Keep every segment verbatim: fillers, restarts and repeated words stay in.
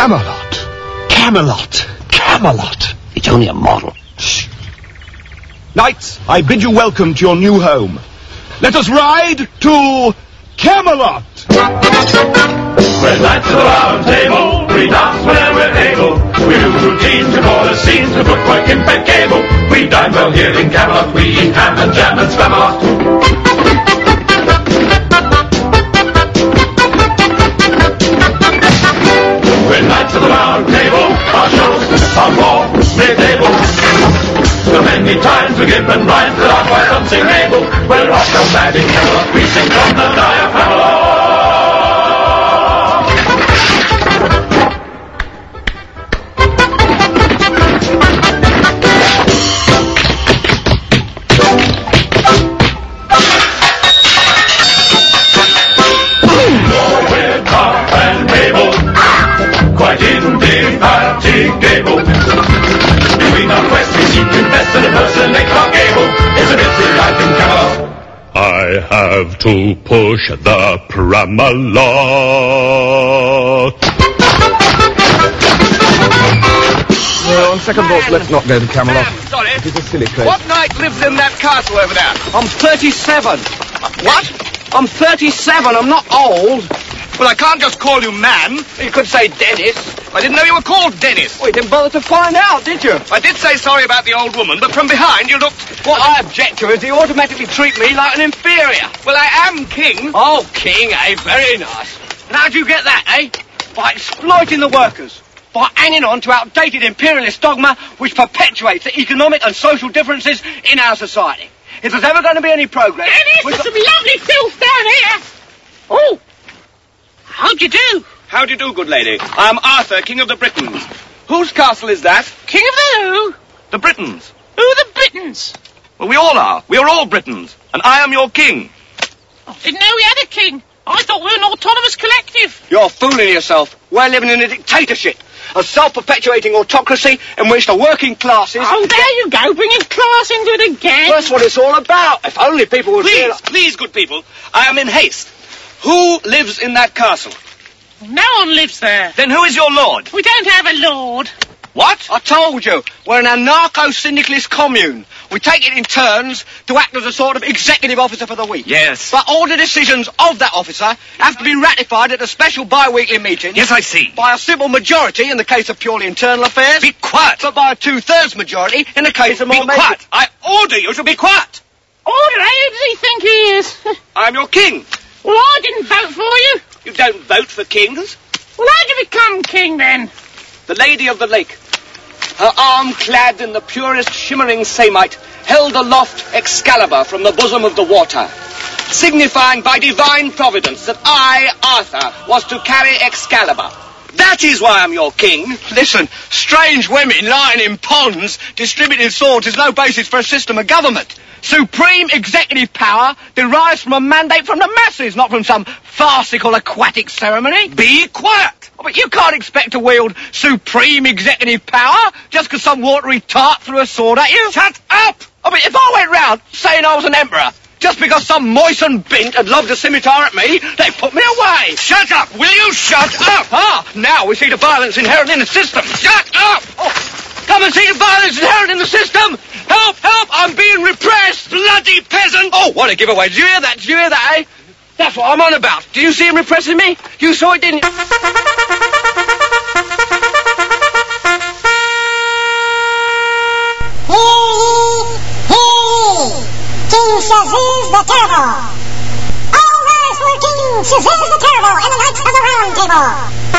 Camelot. Camelot. Camelot. It's only a model. Shh. Knights, I bid you welcome to your new home. Let us ride to Camelot. We're knights of the round table. We dance whenever we're able. We do routines to call the scenes to footwork impeccable. We dine well here in Camelot. We eat ham and jam and Spamalot. We're knights of the round table. Our shows are more mid-able. So many times we give and rhymes that are quite unsingable. We're off the mad in Camelot. We sing from the diaphragm. Quite indefatigable. Between our quests we seek to invest and impersonate Clark Gable. It's a busy life in Camelot. I have to push the Pramalot. Well, on second thoughts, let's not go to Camelot. Sam, sorry. It's a silly place. What knight lives in that castle over there? I'm thirty-seven. What? I'm thirty-seven. I'm not old. Well, I can't just call you man. You could say Dennis. I didn't know you were called Dennis. Well, you didn't bother to find out, did you? I did say sorry about the old woman, but from behind you looked... What I object to is you automatically treat me like an inferior. Well, I am king. Oh, king, eh? Very nice. And how do you get that, eh? By exploiting the workers. By hanging on to outdated imperialist dogma which perpetuates the economic and social differences in our society. If there's ever going to be any progress... Dennis, there's some lovely filth down here. Oh. How do you do? How do you do, good lady? I am Arthur, King of the Britons. Whose castle is that? King of the who? The Britons. Who are the Britons? Well, we all are. We are all Britons. And I am your king. I didn't know we had a king. I thought we were an autonomous collective. You're fooling yourself. We're living in a dictatorship. A self-perpetuating autocracy in which the working classes... Oh, there you go, bringing class into it again. That's what it's all about. If only people would... Please, realize... please, good people. I am in haste. Who lives in that castle? No one lives there. Then who is your lord? We don't have a lord. What? I told you, we're an anarcho-syndicalist commune. We take it in turns to act as a sort of executive officer for the week. Yes. But all the decisions of that officer have to be ratified at a special bi-weekly meeting. Yes, I see. By a simple majority in the case of purely internal affairs. Be quiet. But by a two-thirds majority in the case of more... Be quiet. I order you to be quiet. Order, eh? Who does he think he is? I am your king. Well, I didn't vote for you. You don't vote for kings. Well, how did you become king, then? The Lady of the Lake, her arm clad in the purest shimmering samite, held aloft Excalibur from the bosom of the water, signifying by divine providence that I, Arthur, was to carry Excalibur. That is why I'm your king. Listen, strange women lying in ponds distributing swords is no basis for a system of government. Supreme executive power derives from a mandate from the masses, not from some farcical aquatic ceremony. Be quiet. Oh, but you can't expect to wield supreme executive power just because some watery tart threw a sword at you. Shut up! I mean, if I went round saying I was an emperor, just because some moistened bint had lobbed a scimitar at me, they put me away. Shut up! Will you shut up? Ah, now we see the violence inherent in the system. Shut up! Oh, come and see the violence inherent in the system. Help, help, I'm being repressed. Bloody peasant! Oh, what a giveaway. Did you hear that? Did you hear that, eh? That's what I'm on about. Do you see him repressing me? You saw it, didn't you? King Shazuz the Terrible. All rise for King Shazuz the Terrible and the Knights of the Round Table.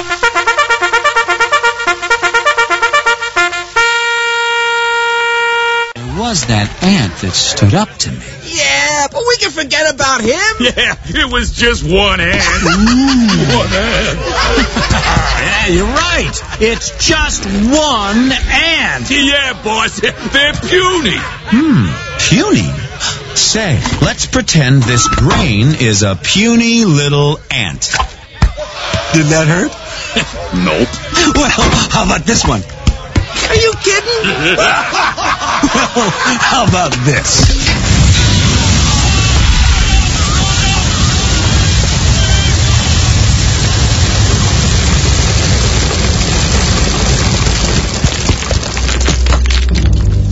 There was that ant that stood up to me. Yeah, but we can forget about him. Yeah, it was just one ant. One ant. Yeah, you're right. It's just one ant. Yeah, boss. They're puny. Hmm, puny? Say, let's pretend this brain is a puny little ant. Did that hurt? Nope. Well, how about this one? Are you kidding? Well, how about this?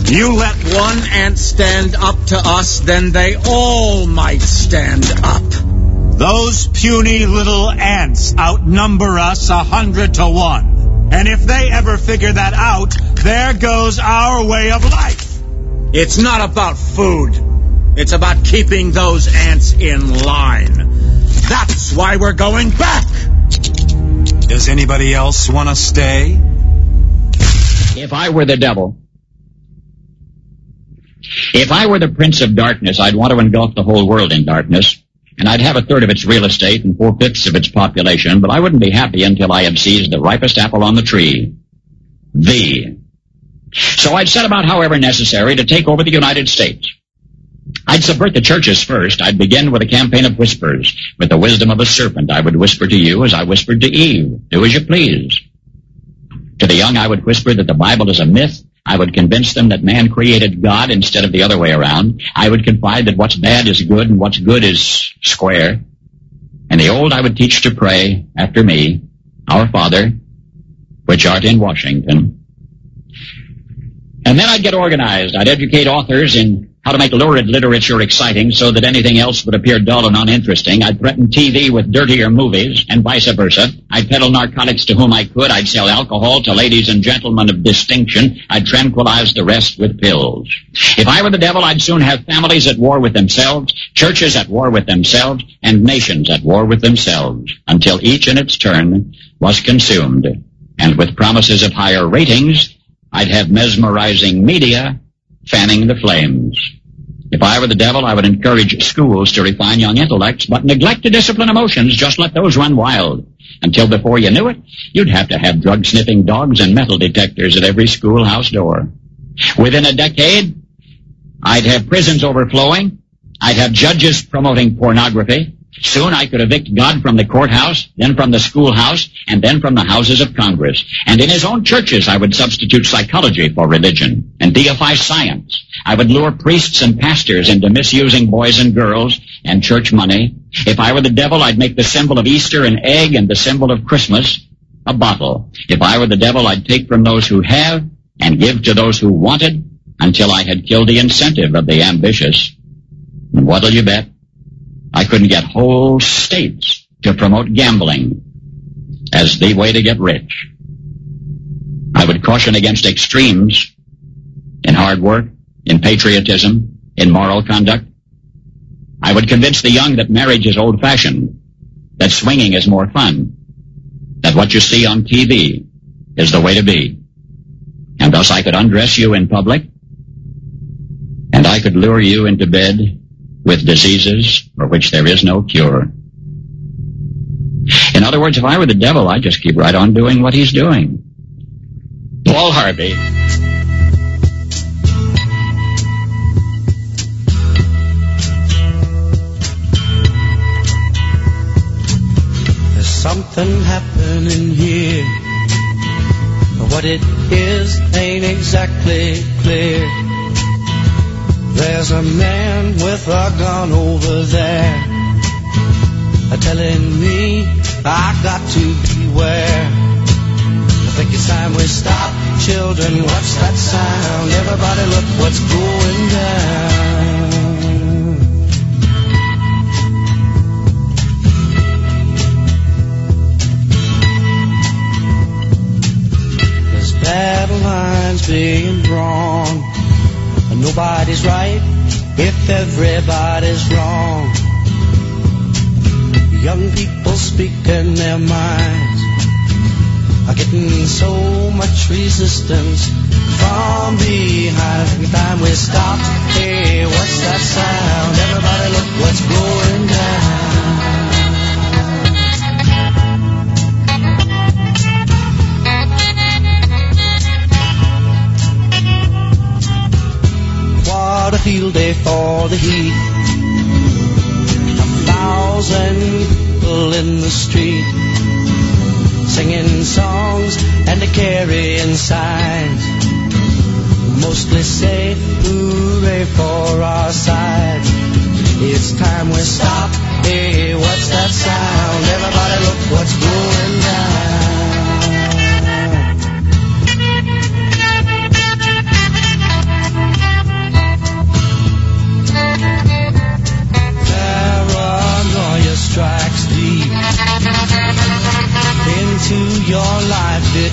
You let one ant stand up to us, then they all might stand up. Those puny little ants outnumber us a hundred to one. And if they ever figure that out, there goes our way of life. It's not about food. It's about keeping those ants in line. That's why we're going back. Does anybody else want to stay? If I were the devil, if I were the prince of darkness, I'd want to engulf the whole world in darkness, and I'd have a third of its real estate and four-fifths of its population, but I wouldn't be happy until I had seized the ripest apple on the tree. Thee. So I'd set about, however necessary, to take over the United States. I'd subvert the churches first. I'd begin with a campaign of whispers. With the wisdom of a serpent, I would whisper to you as I whispered to Eve. Do as you please. To the young, I would whisper that the Bible is a myth. I would convince them that man created God instead of the other way around. I would confide that what's bad is good and what's good is square. And the old I would teach to pray after me, Our Father, which art in Washington. And then I'd get organized. I'd educate authors in how to make lurid literature exciting so that anything else would appear dull and uninteresting. I'd threaten T V with dirtier movies and vice versa. I'd peddle narcotics to whom I could. I'd sell alcohol to ladies and gentlemen of distinction. I'd tranquilize the rest with pills. If I were the devil, I'd soon have families at war with themselves, churches at war with themselves, and nations at war with themselves, until each in its turn was consumed. And with promises of higher ratings, I'd have mesmerizing media fanning the flames. If I were the devil, I would encourage schools to refine young intellects, but neglect to discipline emotions. Just let those run wild. Until before you knew it, you'd have to have drug-sniffing dogs and metal detectors at every schoolhouse door. Within a decade, I'd have prisons overflowing. I'd have judges promoting pornography. Soon I could evict God from the courthouse, then from the schoolhouse, and then from the houses of Congress. And in his own churches I would substitute psychology for religion and deify science. I would lure priests and pastors into misusing boys and girls and church money. If I were the devil, I'd make the symbol of Easter an egg and the symbol of Christmas a bottle. If I were the devil, I'd take from those who have and give to those who wanted until I had killed the incentive of the ambitious. And what'll you bet? I couldn't get whole states to promote gambling as the way to get rich. I would caution against extremes in hard work, in patriotism, in moral conduct. I would convince the young that marriage is old-fashioned, that swinging is more fun, that what you see on T V is the way to be. And thus I could undress you in public, and I could lure you into bed with diseases for which there is no cure. In other words, if I were the devil, I'd just keep right on doing what he's doing. Paul Harvey. There's something happening here. What it is ain't exactly clear. There's a man with a gun over there, telling me I got to beware. I think it's time we stop. Children, what's that sound? Everybody look what's going down. There's battle lines being drawn. Nobody's right if everybody's wrong. Young people speaking their minds are getting so much resistance from behind. Every time we stop, hey, what's that sound? Everybody look what's going down. What a field day for the heat. A thousand people in the street, singing songs and carrying signs, mostly say hooray for our side. It's time we stop. Hey, what's that sound? Everybody look what's going down.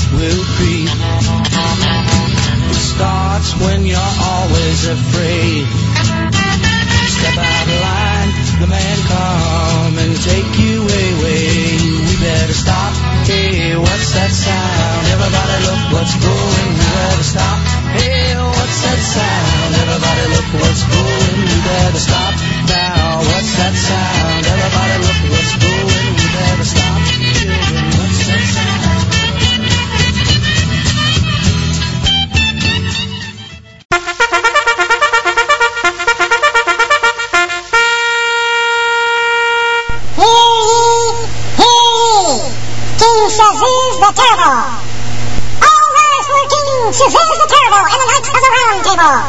will creep. It starts when you're always afraid. Step out of line, the man come and take you away. We better stop. Hey, what's that sound? Everybody look what's going. We better stop. Hey, what's that sound? Everybody look what's going. We better stop now. What's that sound? Everybody look what's going. We better stop. Children, what's that sound? Shazuz the Terrible. All rise for King Shazuz the Terrible and the Knights of the Round Table.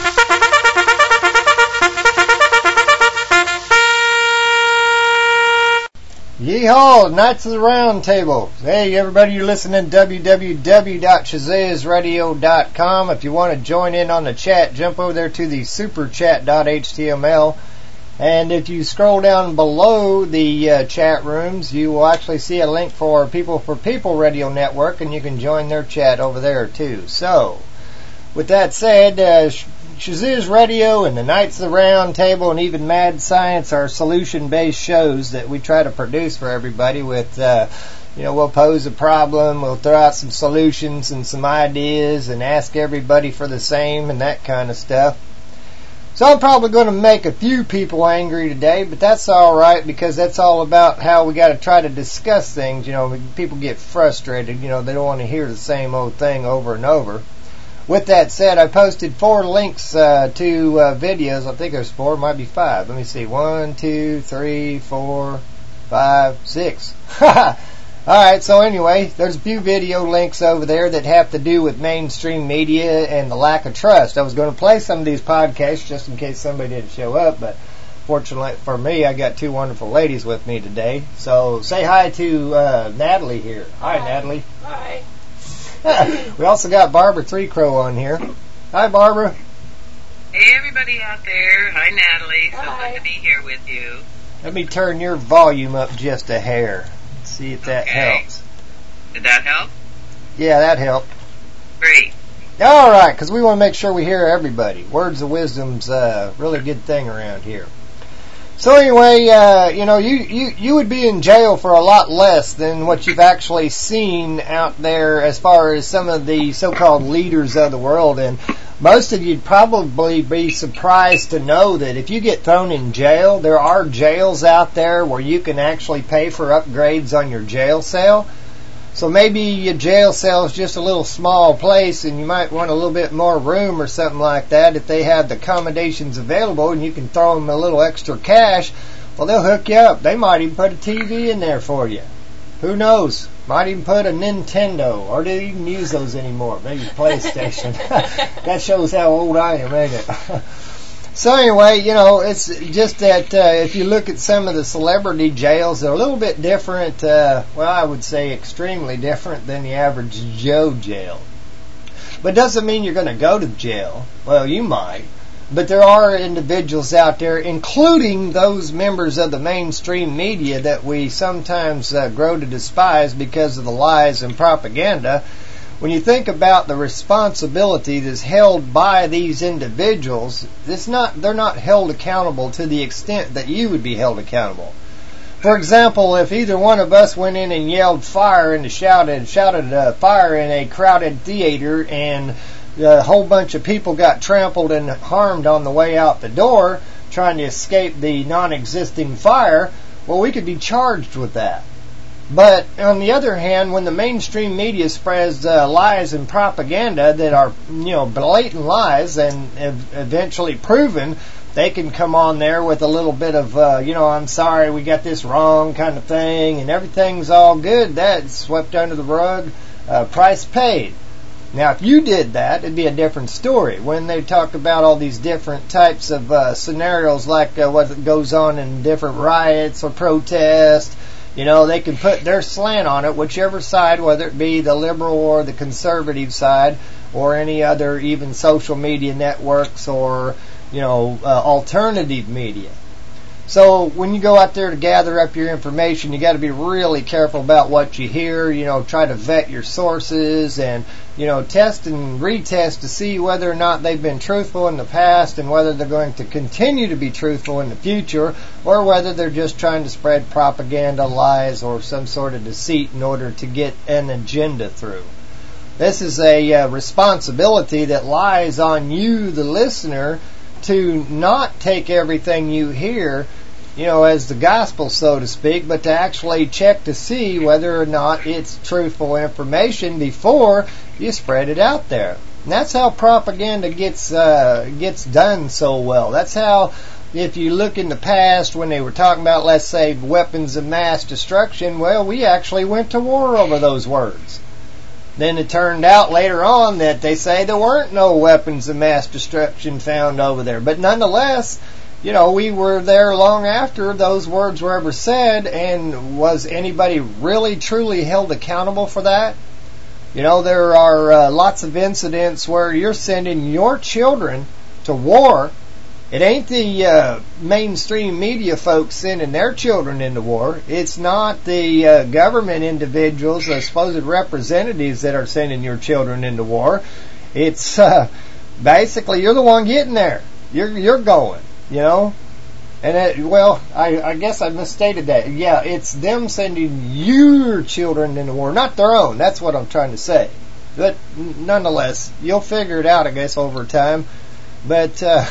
Yeehaw, Knights of the Round Table. Hey, everybody, you're listening to w w w dot shazuz radio dot com. If you want to join in on the chat, jump over there to the superchat dot h t m l. And if you scroll down below the uh, chat rooms, you will actually see a link for People for People Radio Network, and you can join their chat over there too. So, with that said, uh, Shazuz Radio and the Knights of the Round Table and even Mad Science are solution-based shows that we try to produce for everybody with, uh, you know, we'll pose a problem, we'll throw out some solutions and some ideas and ask everybody for the same and that kind of stuff. So I'm probably going to make a few people angry today, but that's all right because that's all about how we got to try to discuss things. You know, people get frustrated. You know, they don't want to hear the same old thing over and over. With that said, I posted four links uh, to uh, videos. I think there's four, might be five. Let me see. One, two, three, four, five, six. Alright, so anyway, there's a few video links over there that have to do with mainstream media and the lack of trust. I was going to play some of these podcasts just in case somebody didn't show up, but fortunately for me, I got two wonderful ladies with me today. So say hi to uh, Natalie here. Hi, hi. Natalie. Hi. We also got Barbara Three Crow on here. Hi, Barbara. Hey, everybody out there. Hi, Natalie. So good to be here with you. Let me turn your volume up just a hair. See if that okay. helps. Did that help? Yeah, that helped. Great. All right, because we want to make sure we hear everybody. Words of wisdom's a really good thing around here. So anyway, uh, you know, you, you, you would be in jail for a lot less than what you've actually seen out there as far as some of the so-called leaders of the world. And most of you'd probably be surprised to know that if you get thrown in jail, there are jails out there where you can actually pay for upgrades on your jail cell. So maybe your jail cell is just a little small place and you might want a little bit more room or something like that. If they have the accommodations available and you can throw them a little extra cash, well, they'll hook you up. They might even put a T V in there for you. Who knows? Might even put a Nintendo, or do they even use those anymore? Maybe PlayStation. That shows how old I am, ain't it? So anyway, you know, it's just that uh, if you look at some of the celebrity jails, they're a little bit different, uh, well, I would say extremely different than the average Joe jail. But it doesn't mean you're going to go to jail. Well, you might. But there are individuals out there, including those members of the mainstream media that we sometimes uh, grow to despise because of the lies and propaganda. When you think about the responsibility that's held by these individuals, it's not, they're not held accountable to the extent that you would be held accountable. For example, if either one of us went in and yelled fire and shouted, shouted uh, fire in a crowded theater and a whole bunch of people got trampled and harmed on the way out the door trying to escape the non-existing fire, well, we could be charged with that. But on the other hand, when the mainstream media spreads uh, lies and propaganda that are, you know, blatant lies and eventually proven, they can come on there with a little bit of, uh, you know, I'm sorry, we got this wrong kind of thing, and everything's all good. That's swept under the rug, uh, price paid. Now, if you did that, it'd be a different story. When they talk about all these different types of uh, scenarios, like uh, what goes on in different riots or protests, you know, they can put their slant on it, whichever side, whether it be the liberal or the conservative side, or any other even social media networks or, you know, uh, alternative media. So when you go out there to gather up your information, you got to be really careful about what you hear. You know, try to vet your sources and, you know, test and retest to see whether or not they've been truthful in the past and whether they're going to continue to be truthful in the future, or whether they're just trying to spread propaganda, lies, or some sort of deceit in order to get an agenda through. This is a uh, responsibility that lies on you, the listener, to not take everything you hear, you know, as the gospel, so to speak, but to actually check to see whether or not it's truthful information before you spread it out there. And that's how propaganda gets uh, gets done so well. That's how, if you look in the past when they were talking about, let's say, weapons of mass destruction, well, we actually went to war over those words. Then it turned out later on that they say there weren't no weapons of mass destruction found over there. But nonetheless, you know, we were there long after those words were ever said, and was anybody really truly held accountable for that? You know, there are uh, lots of incidents where you're sending your children to war. It ain't the uh, mainstream media folks sending their children into war. It's not the uh, government individuals, the supposed representatives that are sending your children into war. It's uh, basically you're the one getting there. You're you're going, you know. And it, well, I, I guess I misstated that. Yeah, it's them sending your children into war, not their own. That's what I'm trying to say. But nonetheless, you'll figure it out, I guess, over time. But uh,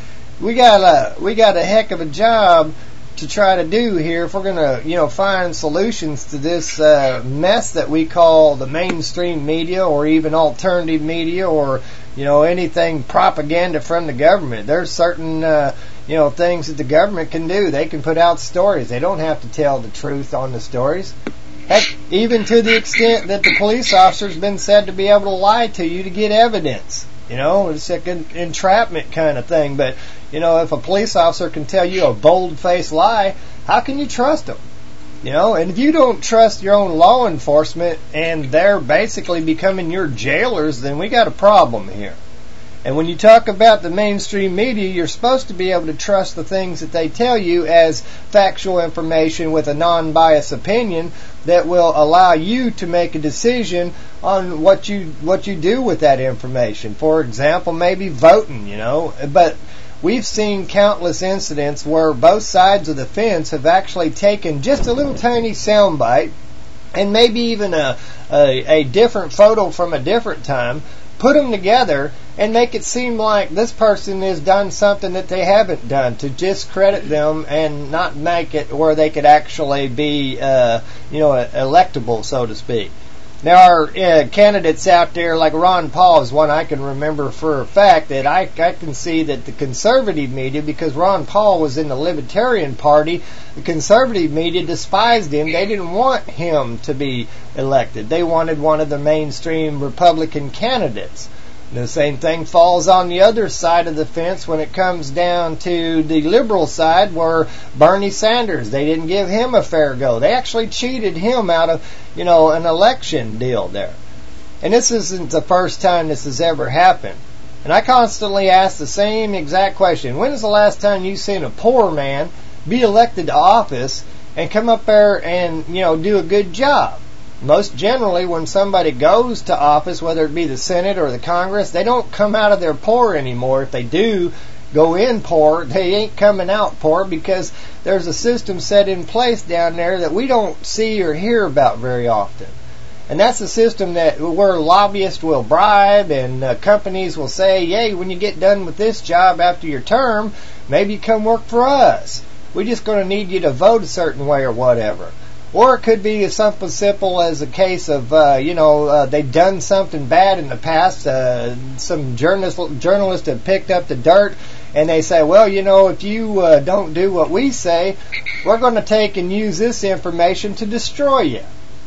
we got a we got a heck of a job to try to do here if we're gonna, you know, find solutions to this uh, mess that we call the mainstream media, or even alternative media, or, you know, anything propaganda from the government. There's certain uh, you know, things that the government can do. They can put out stories. They don't have to tell the truth on the stories. Heck, even to the extent that the police officer's been said to be able to lie to you to get evidence. You know, it's like an entrapment kind of thing. But, you know, if a police officer can tell you a bold-faced lie, how can you trust them? You know, and if you don't trust your own law enforcement and they're basically becoming your jailers, then we got a problem here. And when you talk about the mainstream media, you're supposed to be able to trust the things that they tell you as factual information with a non-biased opinion that will allow you to make a decision on what you what you do with that information. For example, maybe voting, you know. But we've seen countless incidents where both sides of the fence have actually taken just a little tiny soundbite and maybe even a, a, a different photo from a different time, put them together and make it seem like this person has done something that they haven't done, to discredit them and not make it where they could actually be, uh, you know, electable, so to speak. There are uh, candidates out there like Ron Paul is one I can remember for a fact that I, I can see that the conservative media, because Ron Paul was in the Libertarian Party, the conservative media despised him. They didn't want him to be elected. They wanted one of the mainstream Republican candidates. The same thing falls on the other side of the fence when it comes down to the liberal side, where Bernie Sanders, they didn't give him a fair go. They actually cheated him out of, you know, an election deal there. And this isn't the first time this has ever happened. And I constantly ask the same exact question. When is the last time you seen a poor man be elected to office and come up there and, you know, do a good job? Most generally, when somebody goes to office, whether it be the Senate or the Congress, they don't come out of there poor anymore. If they do go in poor, they ain't coming out poor, because there's a system set in place down there that we don't see or hear about very often. And that's a system that where lobbyists will bribe, and uh, companies will say, "Yay, when you get done with this job after your term, maybe come work for us. We're just going to need you to vote a certain way or whatever." Or it could be something simple as a case of, uh, you know, uh, they've done something bad in the past. Uh, some journalist, journalists have picked up the dirt, and they say, well, you know, if you uh, don't do what we say, we're going to take and use this information to destroy you.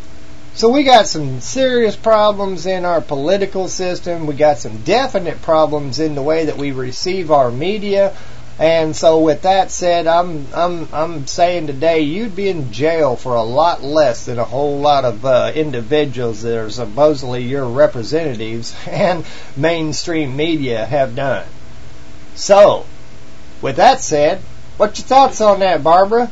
So we got some serious problems in our political system. We got some definite problems in the way that we receive our media. And so with that said, I'm I'm I'm saying today you'd be in jail for a lot less than a whole lot of uh, individuals that are supposedly your representatives and mainstream media have done. So, with that said, What's your thoughts on that, Barbara?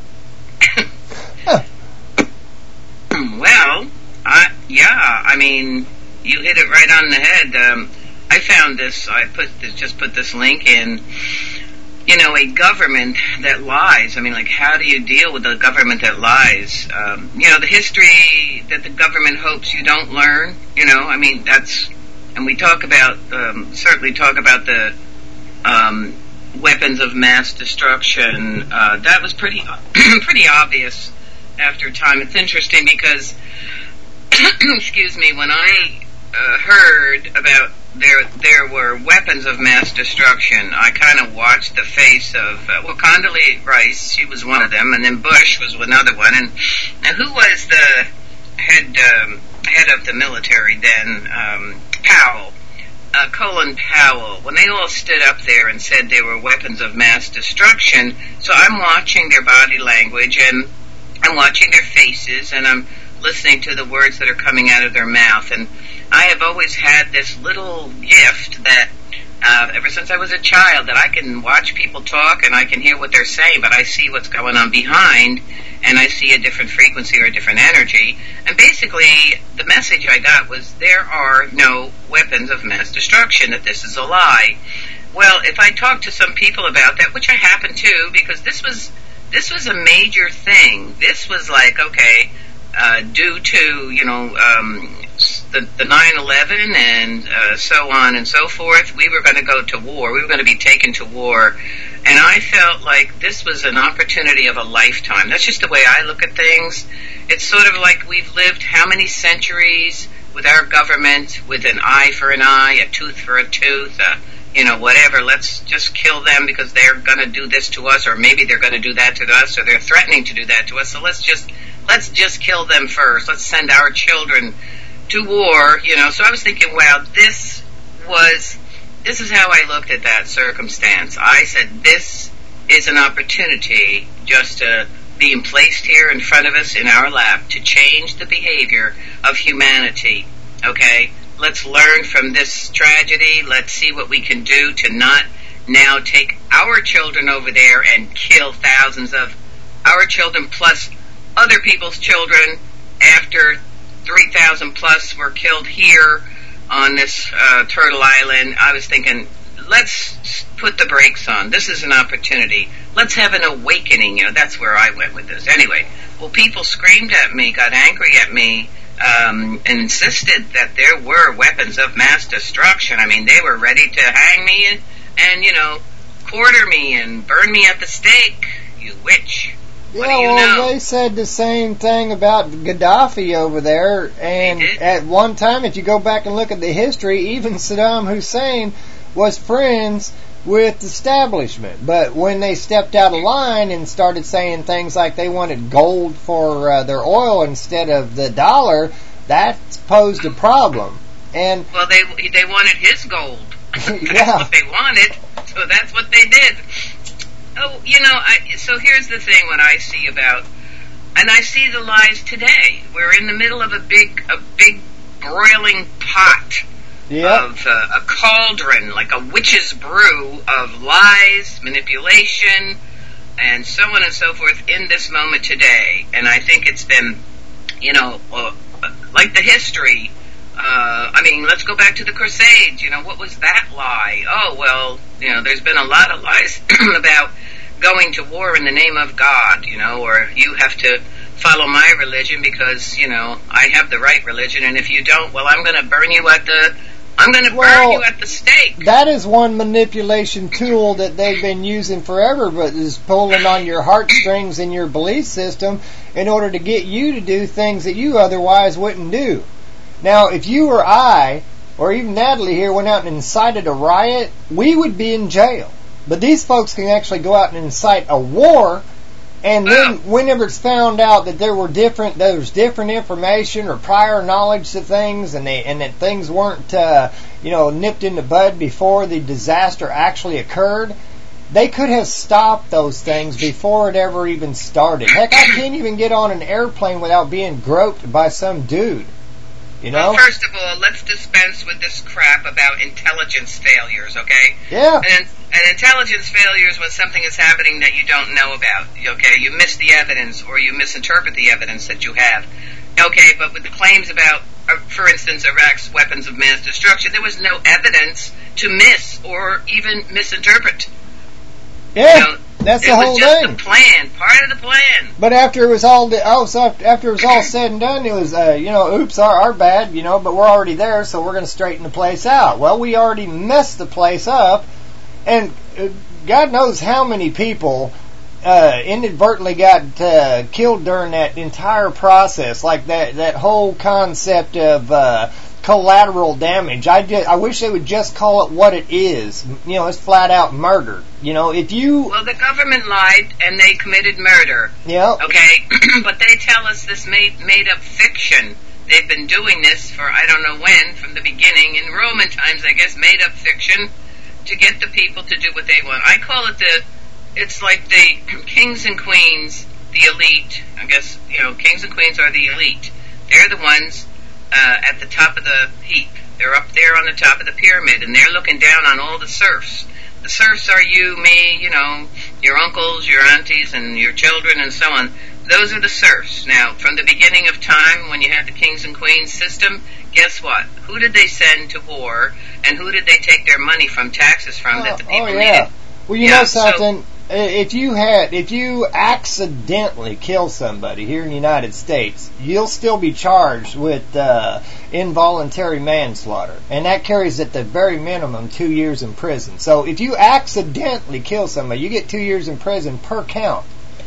Well, I, yeah, I mean, you hit it right on the head. Um, I found this, I put this, just put this link in, you know, a government that lies. I mean, like, how do you deal with a government that lies? Um, you know, the history that the government hopes you don't learn, you know, I mean, that's, and we talk about, um, certainly talk about the um, weapons of mass destruction. Uh, that was pretty, pretty obvious after time. It's interesting because, excuse me, when I uh, heard about there there were weapons of mass destruction, I kind of watched the face of, uh, well, Condoleezza Rice, she was one of them, and then Bush was another one, and, and who was the head um, head of the military then? Um, Powell. Uh, Colin Powell, when they all stood up there and said they were weapons of mass destruction, so I'm watching their body language, and I'm watching their faces, and I'm listening to the words that are coming out of their mouth, and I have always had this little gift that, uh, ever since I was a child, that I can watch people talk and I can hear what they're saying, but I see what's going on behind, and I see a different frequency or a different energy. And basically, the message I got was there are no weapons of mass destruction, that this is a lie. Well, if I talk to some people about that, which I happen to, because this was this was a major thing. This was like, okay, uh, due to, you know, um, the, the nine eleven and uh, so on and so forth, we were going to go to war. We were going to be taken to war. And I felt like this was an opportunity of a lifetime. That's just the way I look at things. It's sort of like we've lived how many centuries with our government, with an eye for an eye, a tooth for a tooth, uh, you know, whatever. Let's just kill them because they're going to do this to us, or maybe they're going to do that to us, or they're threatening to do that to us. So let's just let's just kill them first. Let's send our children to war, you know. So I was thinking, wow, this was, this is how I looked at that circumstance. I said, this is an opportunity just to being placed here in front of us in our lap to change the behavior of humanity, okay? Let's learn from this tragedy. Let's see what we can do to not now take our children over there and kill thousands of our children plus other people's children after three thousand plus were killed here on this uh, Turtle Island. I was thinking, let's put the brakes on. This is an opportunity. Let's have an awakening. You know, that's where I went with this. Anyway, well, people screamed at me, got angry at me, um, and insisted that there were weapons of mass destruction. I mean, they were ready to hang me and, and you know, quarter me and burn me at the stake. You witch. Yeah, what do you well, know? they said the same thing about Gaddafi over there, and at one time, if you go back and look at the history, even Saddam Hussein was friends with the establishment. But when they stepped out of line and started saying things like they wanted gold for uh, their oil instead of the dollar, that posed a problem. And well, they they wanted his gold. That's yeah. what they wanted, so that's what they did. Oh, you know, I, so here's the thing what I see about, and I see the lies today. We're in the middle of a big, a big broiling pot yep. of uh, a cauldron, like a witch's brew of lies, manipulation, and so on and so forth in this moment today. And I think it's been, you know, uh, like the history. Uh, I mean, let's go back to the Crusades. You know, what was that lie? Oh, well, you know, there's been a lot of lies about going to war in the name of God, you know, or you have to follow my religion because, you know, I have the right religion, and if you don't, well, I'm going to burn you at the, I'm going to well, burn you at the stake. That is one manipulation tool that they've been using forever, but is pulling on your heartstrings and your belief system in order to get you to do things that you otherwise wouldn't do. Now, if you or I, or even Natalie here, went out and incited a riot, we would be in jail. But these folks can actually go out and incite a war, and then whenever it's found out that there were different, there was different information or prior knowledge to things, and they, and that things weren't, uh, you know, nipped in the bud before the disaster actually occurred, they could have stopped those things before it ever even started. Heck, I can't even get on an airplane without being groped by some dude. You know? Well, first of all, let's dispense with this crap about intelligence failures, okay? Yeah. And, and intelligence failures when something is happening that you don't know about, okay? You miss the evidence or you misinterpret the evidence that you have. Okay, but with the claims about, uh, for instance, Iraq's weapons of mass destruction, there was no evidence to miss or even misinterpret. Yeah, you know, that's the it whole was just thing. the plan, part of the plan. But after it was all, oh, so after it was all said and done, it was, uh, you know, oops, our, our bad, you know, but we're already there, so we're going to straighten the place out. Well, we already messed the place up, and uh, God knows how many people uh, inadvertently got uh, killed during that entire process, like that, that whole concept of uh, collateral damage. I, just, I wish they would just call it what it is. You know, it's flat out murder. You know, if you... Well, the government lied and they committed murder. Yeah. Okay? But they tell us this made, made up fiction. They've been doing this for I don't know when, from the beginning. In Roman times, I guess, made up fiction to get the people to do what they want. I call it the... It's like the kings and queens, the elite. I guess, you know, kings and queens are the elite. They're the ones uh, at the top of the heap. They're up there on the top of the pyramid, and they're looking down on all the serfs. The serfs are you, me, you know, your uncles, your aunties, and your children, and so on. Those are the serfs. Now, from the beginning of time, when you had the kings and queens system, guess what? Who did they send to war, and who did they take their money from, taxes from, oh, that the people oh, yeah. needed? Well, you yeah, know something? So, if you had, if you accidentally kill somebody here in the United States, you'll still be charged with uh, involuntary manslaughter, and that carries at the very minimum two years in prison. So if you accidentally kill somebody, you get two years in prison per count.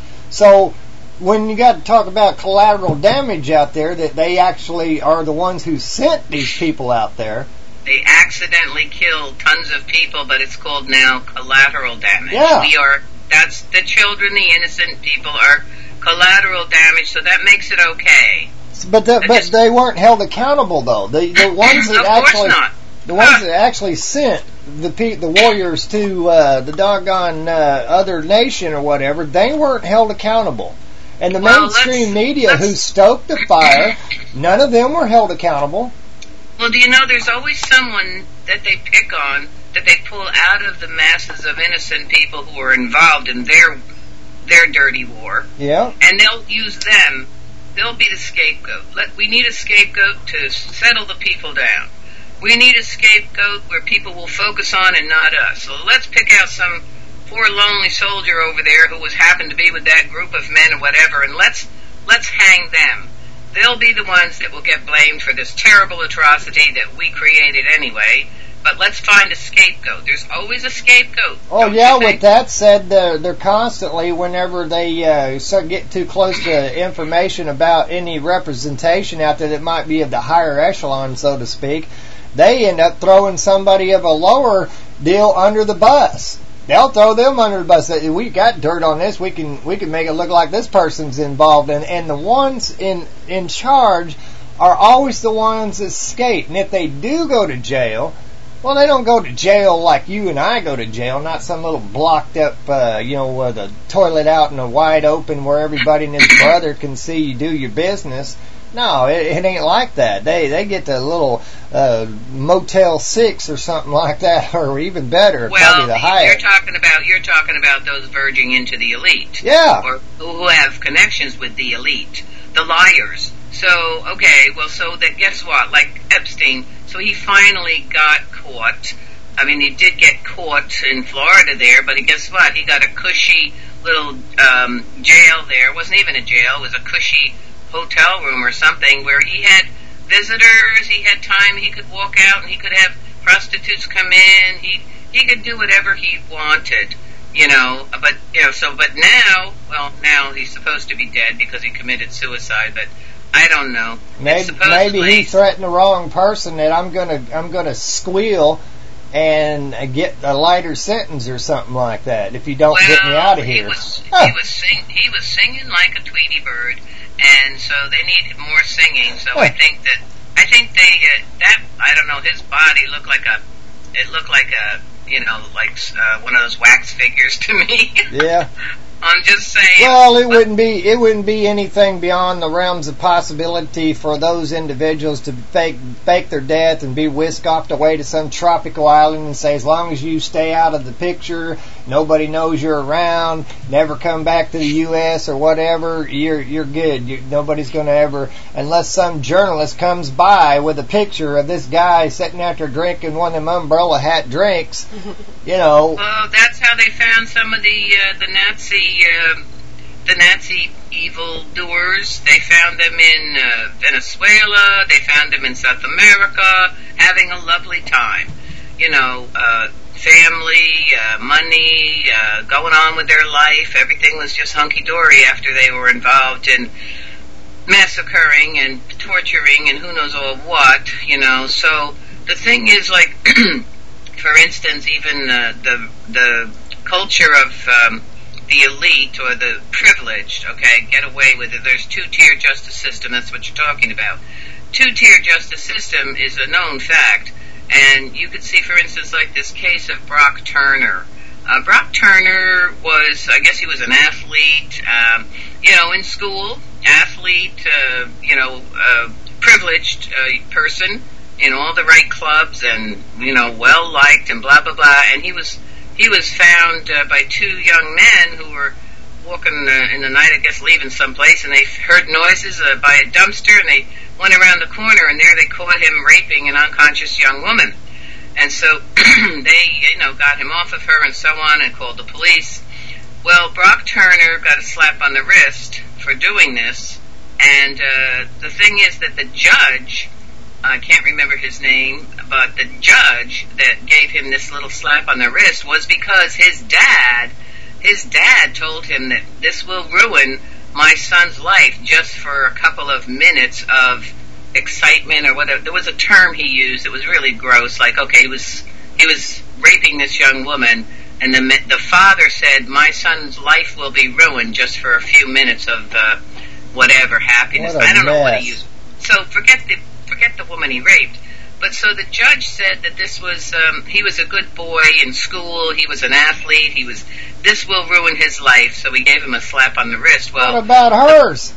So when you got to talk about collateral damage out there, that they actually are the ones who sent these people out there. They accidentally killed tons of people, but it's called now collateral damage. Yeah. We are, that's the children, the innocent people are collateral damage, so that makes it okay. But the, but just, they weren't held accountable though. The the ones that of actually course not. the ones that actually sent the pe- the warriors to uh, the doggone uh, other nation or whatever, they weren't held accountable. And the well, mainstream let's, media let's, who stoked the fire, none of them were held accountable. Well, do you know there's always someone that they pick on, that they pull out of the masses of innocent people who are involved in their their dirty war. Yeah. And they'll use them. They'll be the scapegoat. Let, we need a scapegoat to settle the people down. We need a scapegoat where people will focus on and not us. So let's pick out some poor lonely soldier over there who was happened to be with that group of men or whatever, and let's let's hang them. They'll be the ones that will get blamed for this terrible atrocity that we created anyway. But let's find a scapegoat. There's always a scapegoat. Oh, yeah, with that said, they're, they're constantly, whenever they uh, start getting too close to information about any representation out there that might be of the higher echelon, so to speak, they end up throwing somebody of a lower deal under the bus. They'll throw them under the bus. We got dirt on this. We can we can make it look like this person's involved. And, and the ones in in charge are always the ones that skate. And if they do go to jail, well, they don't go to jail like you and I go to jail. Not some little blocked up, uh, you know, with a toilet out in a wide open where everybody and his brother can see you do your business. No, it, it ain't like that. They they get the little uh, Motel Six or something like that, or even better, well, probably the Hyatt. You're talking about you're talking about those verging into the elite, yeah, or who have connections with the elite, the liars. So okay, well, so that guess what? Like Epstein, so he finally got caught. I mean, he did get caught in Florida there, but guess what? He got a cushy little um, jail there. It wasn't even a jail; it was a cushy hotel room or something where he had visitors, he had time, he could walk out and he could have prostitutes come in, he he could do whatever he wanted, you know, but, you know, so, but now, well, now he's supposed to be dead because he committed suicide, but I don't know. Maybe, maybe he threatened the wrong person that I'm gonna, I'm gonna squeal and get a lighter sentence or something like that if you don't well, get me out of here. He was, huh. he was sing, he was singing like a Tweety bird, and so they needed more singing. So I think that I think they uh, that I don't know. His body looked like a it looked like a you know like uh, one of those wax figures to me. Yeah. I'm just saying. Well, it wouldn't be it wouldn't be anything beyond the realms of possibility for those individuals to fake fake their death and be whisked off away to some tropical island and say, as long as you stay out of the picture, nobody knows you're around, never come back to the U S or whatever, you're you're good. You, nobody's going to ever, unless some journalist comes by with a picture of this guy sitting out there drinking one of them umbrella hat drinks, you know. Well, that's how they found some of the uh, the Nazi. Uh, the Nazi evildoers. They found them in uh, Venezuela. They found them in South America, having a lovely time. You know, uh, family, uh, money, uh, going on with their life. Everything was just hunky-dory after they were involved in massacring and torturing and who knows all what, you know. So the thing is, like, for instance, even uh, the the culture of um, the elite or the privileged, okay, get away with it. There's two-tier justice system. That's what you're talking about. Two-tier justice system is a known fact, and you could see, for instance, like this case of Brock Turner. Uh, Brock Turner was, I guess he was an athlete, um, you know, in school, athlete, uh, you know, uh, privileged uh, person in all the right clubs and, you know, well-liked and blah, blah, blah, and he was He was found uh, by two young men who were walking uh, in the night, I guess, leaving someplace, and they heard noises uh, by a dumpster, and they went around the corner, and there they caught him raping an unconscious young woman. And so they, you know, got him off of her and so on and called the police. Well, Brock Turner got a slap on the wrist for doing this, and uh, the thing is that the judge, I can't remember his name, but the judge that gave him this little slap on the wrist was because his dad, his dad told him that this will ruin my son's life just for a couple of minutes of excitement or whatever. There was a term he used that was really gross, like, okay, he was he was raping this young woman, and the the father said, my son's life will be ruined just for a few minutes of uh, whatever happiness. What a I don't mess. know what he used. So forget the forget the woman he raped. But so the judge said that this was, um, he was a good boy in school, he was an athlete, he was, this will ruin his life, so he gave him a slap on the wrist. Well, what about hers?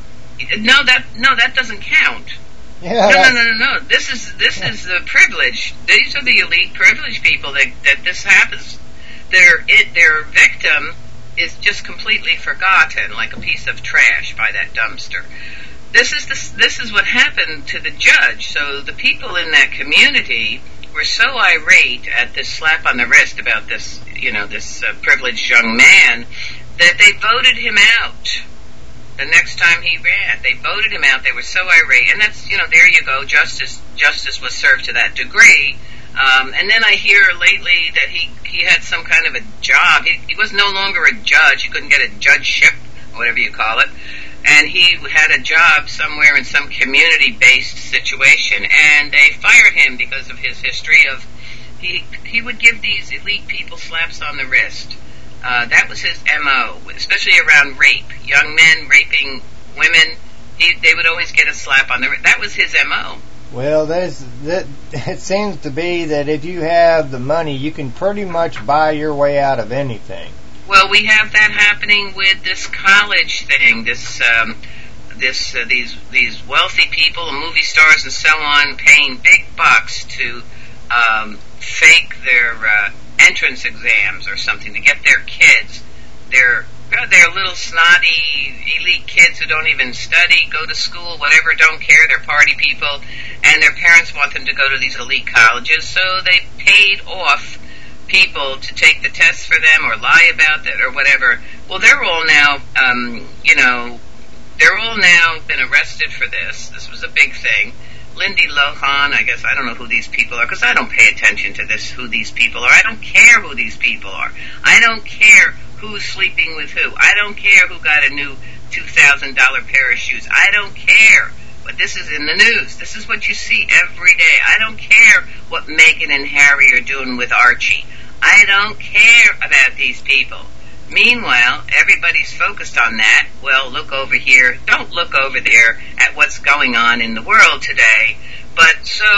No, that, no, that doesn't count. Yeah, no, no, no, no, no. This is, this is the privilege. These are the elite privileged people that, that this happens. Their, it, their victim is just completely forgotten, like a piece of trash by that dumpster. This is the, this is what happened to the judge. So the people in that community were so irate at this slap on the wrist about this, you know, this uh, privileged young man, that they voted him out. The next time he ran, they voted him out. They were so irate, and that's, you know, there you go. Justice, justice was served to that degree. Um, and then I hear lately that he he had some kind of a job. He, he was no longer a judge. He couldn't get a judgeship, or whatever you call it. And he had a job somewhere in some community-based situation, and they fired him because of his history of, he he would give these elite people slaps on the wrist. Uh, that was his M O, especially around rape. Young men raping women, he, they would always get a slap on the wrist. That was his M O. Well, there's, that, it seems to be that if you have the money, you can pretty much buy your way out of anything. Well, we have that happening with this college thing. This, um, this, uh, these, these wealthy people, movie stars, and so on, paying big bucks to um, fake their uh, entrance exams or something to get their kids. They're they're little snotty elite kids who don't even study, go to school, whatever, don't care. They're party people, and their parents want them to go to these elite colleges, so they paid off people to take the tests for them or lie about that or whatever. Well, they're all now, um, you know, they're all now been arrested for this. This was a big thing. Lindsay Lohan, I guess, I don't know who these people are, because I don't pay attention to this, who these people are. I don't care who these people are. I don't care who's sleeping with who. I don't care who got a new two thousand dollars pair of shoes. I don't care. But this is in the news. This is what you see every day. I don't care what Meghan and Harry are doing with Archie. I don't care about these people. Meanwhile, everybody's focused on that. Well, look over here. Don't look over there at what's going on in the world today. But so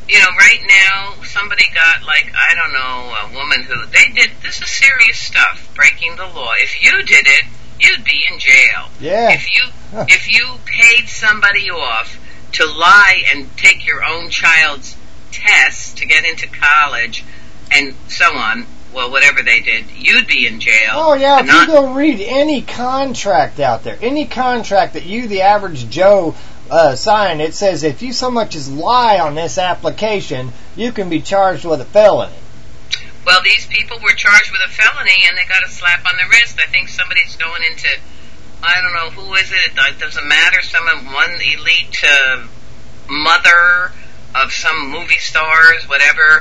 you know, right now, somebody got, like, I don't know, a woman who, they did, this is serious stuff, breaking the law. If you did it, you'd be in jail. Yeah. If you, if you paid somebody off to lie and take your own child's tests to get into college and so on, well, whatever they did, you'd be in jail. Oh, yeah, if not, you go read any contract out there, any contract that you, the average Joe, uh, sign, it says if you so much as lie on this application, you can be charged with a felony. Well, these people were charged with a felony, and they got a slap on the wrist. I think somebody's going into, I don't know, who is it? It doesn't matter. Some one elite uh, mother of some movie stars, whatever,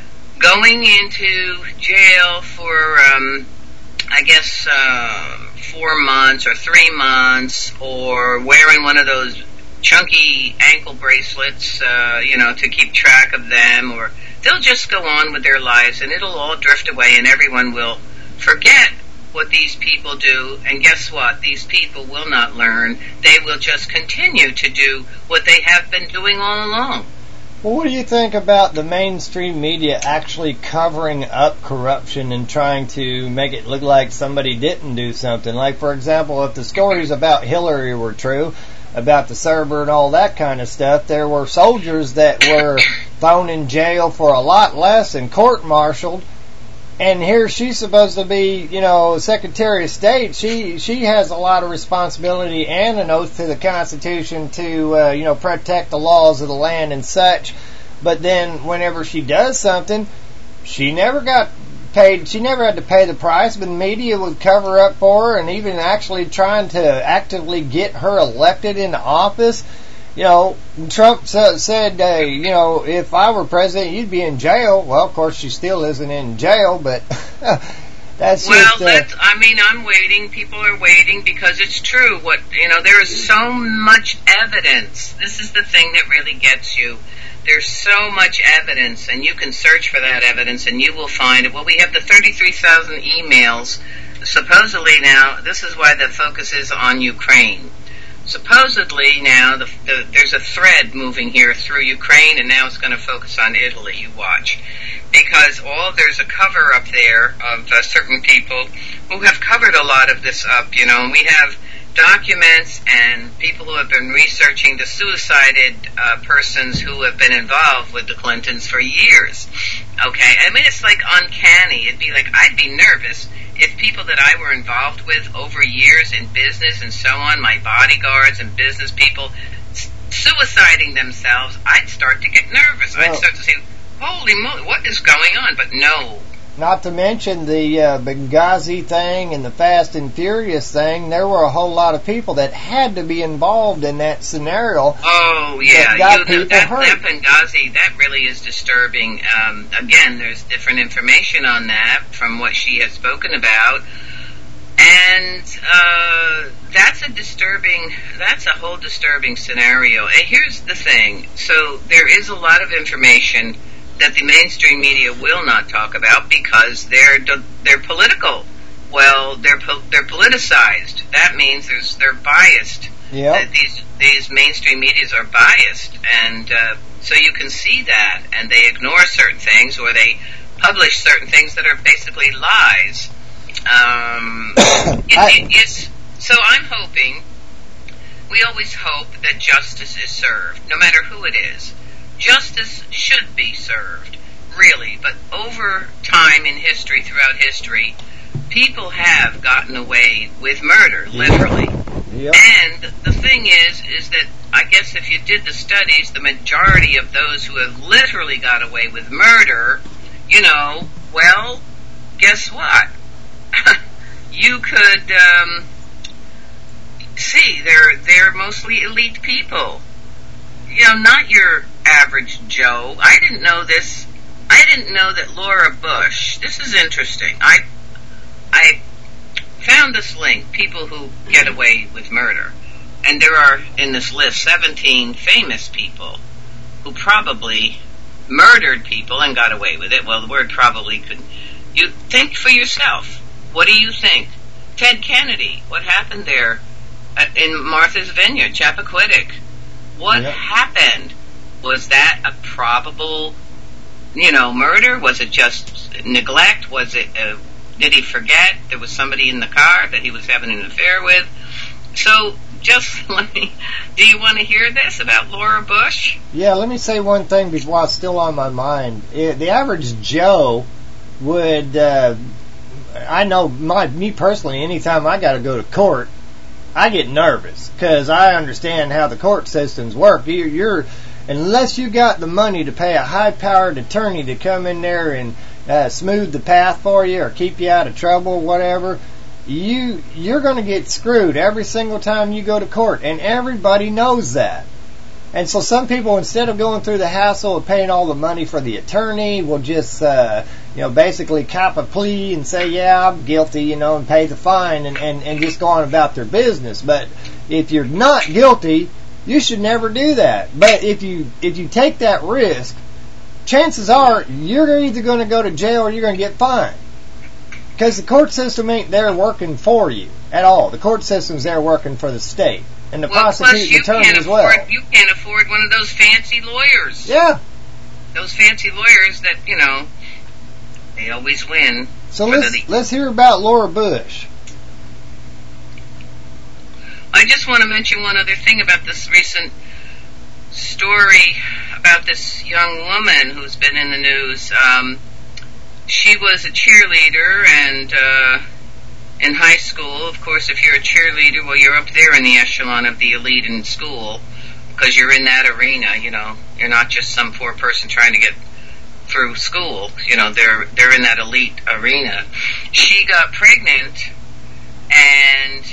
going into jail for, um, I guess, uh, four months or three months, or wearing one of those chunky ankle bracelets, uh, you know, to keep track of them, or they'll just go on with their lives, and it'll all drift away, and everyone will forget what these people do, and guess what? These people will not learn. They will just continue to do what they have been doing all along. Well, what do you think about the mainstream media actually covering up corruption and trying to make it look like somebody didn't do something? Like, for example, if the stories about Hillary were true, about the server and all that kind of stuff, there were soldiers that were thrown in jail for a lot less and court-martialed. And here she's supposed to be, you know, Secretary of State. She she has a lot of responsibility and an oath to the Constitution to, uh, you know, protect the laws of the land and such. But then whenever she does something, she never got paid. She never had to pay the price, but the media would cover up for her, and even actually trying to actively get her elected into office. You know, Trump said, uh, you know, if I were president, you'd be in jail. Well, of course, she still isn't in jail, but that's well, just... Uh, that's, I mean, I'm waiting. People are waiting because it's true. What, you know, there is so much evidence. This is the thing that really gets you. There's so much evidence, and you can search for that evidence, and you will find it. Well, we have the thirty-three thousand emails. Supposedly now, this is why the focus is on Ukraine. Supposedly now, the, the, there's a thread moving here through Ukraine, and now it's going to focus on Italy. You watch, because all there's a cover up there of uh, certain people who have covered a lot of this up. You know, and we have documents and people who have been researching the suicided uh, persons who have been involved with the Clintons for years. Okay, I mean, it's like uncanny. It'd be like, I'd be nervous if people that I were involved with over years in business and so on, my bodyguards and business people, suiciding themselves, I'd start to get nervous. Well, I'd start to say, holy moly, what is going on? But no. Not to mention the uh, Benghazi thing and the Fast and Furious thing. There were a whole lot of people that had to be involved in that scenario. Oh, yeah. That got you, people that, hurt. that Benghazi, that really is disturbing. Um, again, there's different information on that from what she has spoken about. And uh, that's a disturbing, that's a whole disturbing scenario. And here's the thing. So there is a lot of information that the mainstream media will not talk about because they're they're political. Well, they're they're politicized. That means there's they're biased. Yeah. These these mainstream medias are biased, and uh, so you can see that, and they ignore certain things, or they publish certain things that are basically lies. Um, it, I, it is so. I'm hoping. We always hope that justice is served, no matter who it is. Justice should be served, really, but over time in history, throughout history, people have gotten away with murder, literally. Yep. And the thing is, is that I guess if you did the studies, the majority of those who have literally got away with murder, you know, well, guess what? You could um, see they're they're mostly elite people. You know, not your average Joe. I didn't know this. I didn't know that Laura Bush. This is interesting. I I found this link. People who get away with murder, and there are in this list seventeen famous people who probably murdered people and got away with it. Well, the word probably could. You think for yourself. What do you think? Ted Kennedy. What happened there in Martha's Vineyard, Chappaquiddick? What yep. happened? was that a probable, you know, murder? Was it just neglect? Was it, uh, did he forget there was somebody in the car that he was having an affair with? So, just let me, do you want to hear this about Laura Bush? Yeah, let me say one thing while it's still on my mind. It, the average Joe would, uh, I know my, me personally, anytime I got to go to court, I get nervous because I understand how the court systems work. You're, you're, unless you got the money to pay a high-powered attorney to come in there and uh, smooth the path for you or keep you out of trouble, whatever, you you're going to get screwed every single time you go to court, and everybody knows that. And so some people, instead of going through the hassle of paying all the money for the attorney, will just, uh, you know, basically cop a plea and say, yeah, I'm guilty, you know, and pay the fine and, and, and just go on about their business. But if you're not guilty, you should never do that. But if you if you take that risk, chances are you're either going to go to jail or you're going to get fined. Because the court system ain't there working for you at all. The court system's there working for the state. And the well, prosecuting attorney as well. Afford, you can't afford one of those fancy lawyers. Yeah. Those fancy lawyers that, you know, they always win. So let's, the, let's hear about Laura Bush. I just want to mention one other thing about this recent story about this young woman who's been in the news. Um, she was a cheerleader and uh, in high school. Of course, if you're a cheerleader, well, you're up there in the echelon of the elite in school because you're in that arena, you know. You're not just some poor person trying to get through school. You know, they're they're in that elite arena. She got pregnant and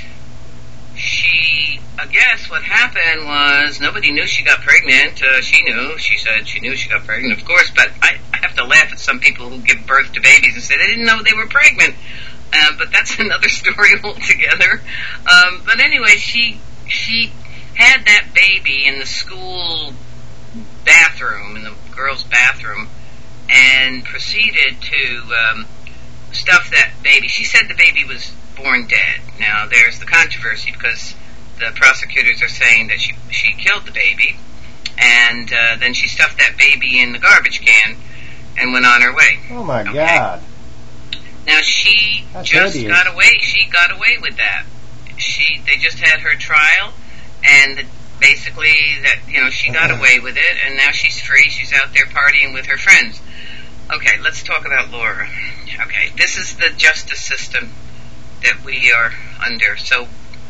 she, I guess what happened was nobody knew she got pregnant. Uh, she knew. She said she knew she got pregnant, of course, but I, I have to laugh at some people who give birth to babies and say they didn't know they were pregnant. Uh, but that's another story altogether. Um, but anyway, she she had that baby in the school bathroom, in the girls' bathroom, and proceeded to um, stuff that baby. She said the baby was born dead. Now, there's the controversy because the prosecutors are saying that she she killed the baby, and uh, then she stuffed that baby in the garbage can and went on her way. Oh my okay? God! Now she That's just hideous. got away. She got away with that. She they just had her trial, and the, basically that you know she got away with it, and now she's free. She's out there partying with her friends. Okay, let's talk about Laura. Okay, this is the justice system that we are under. So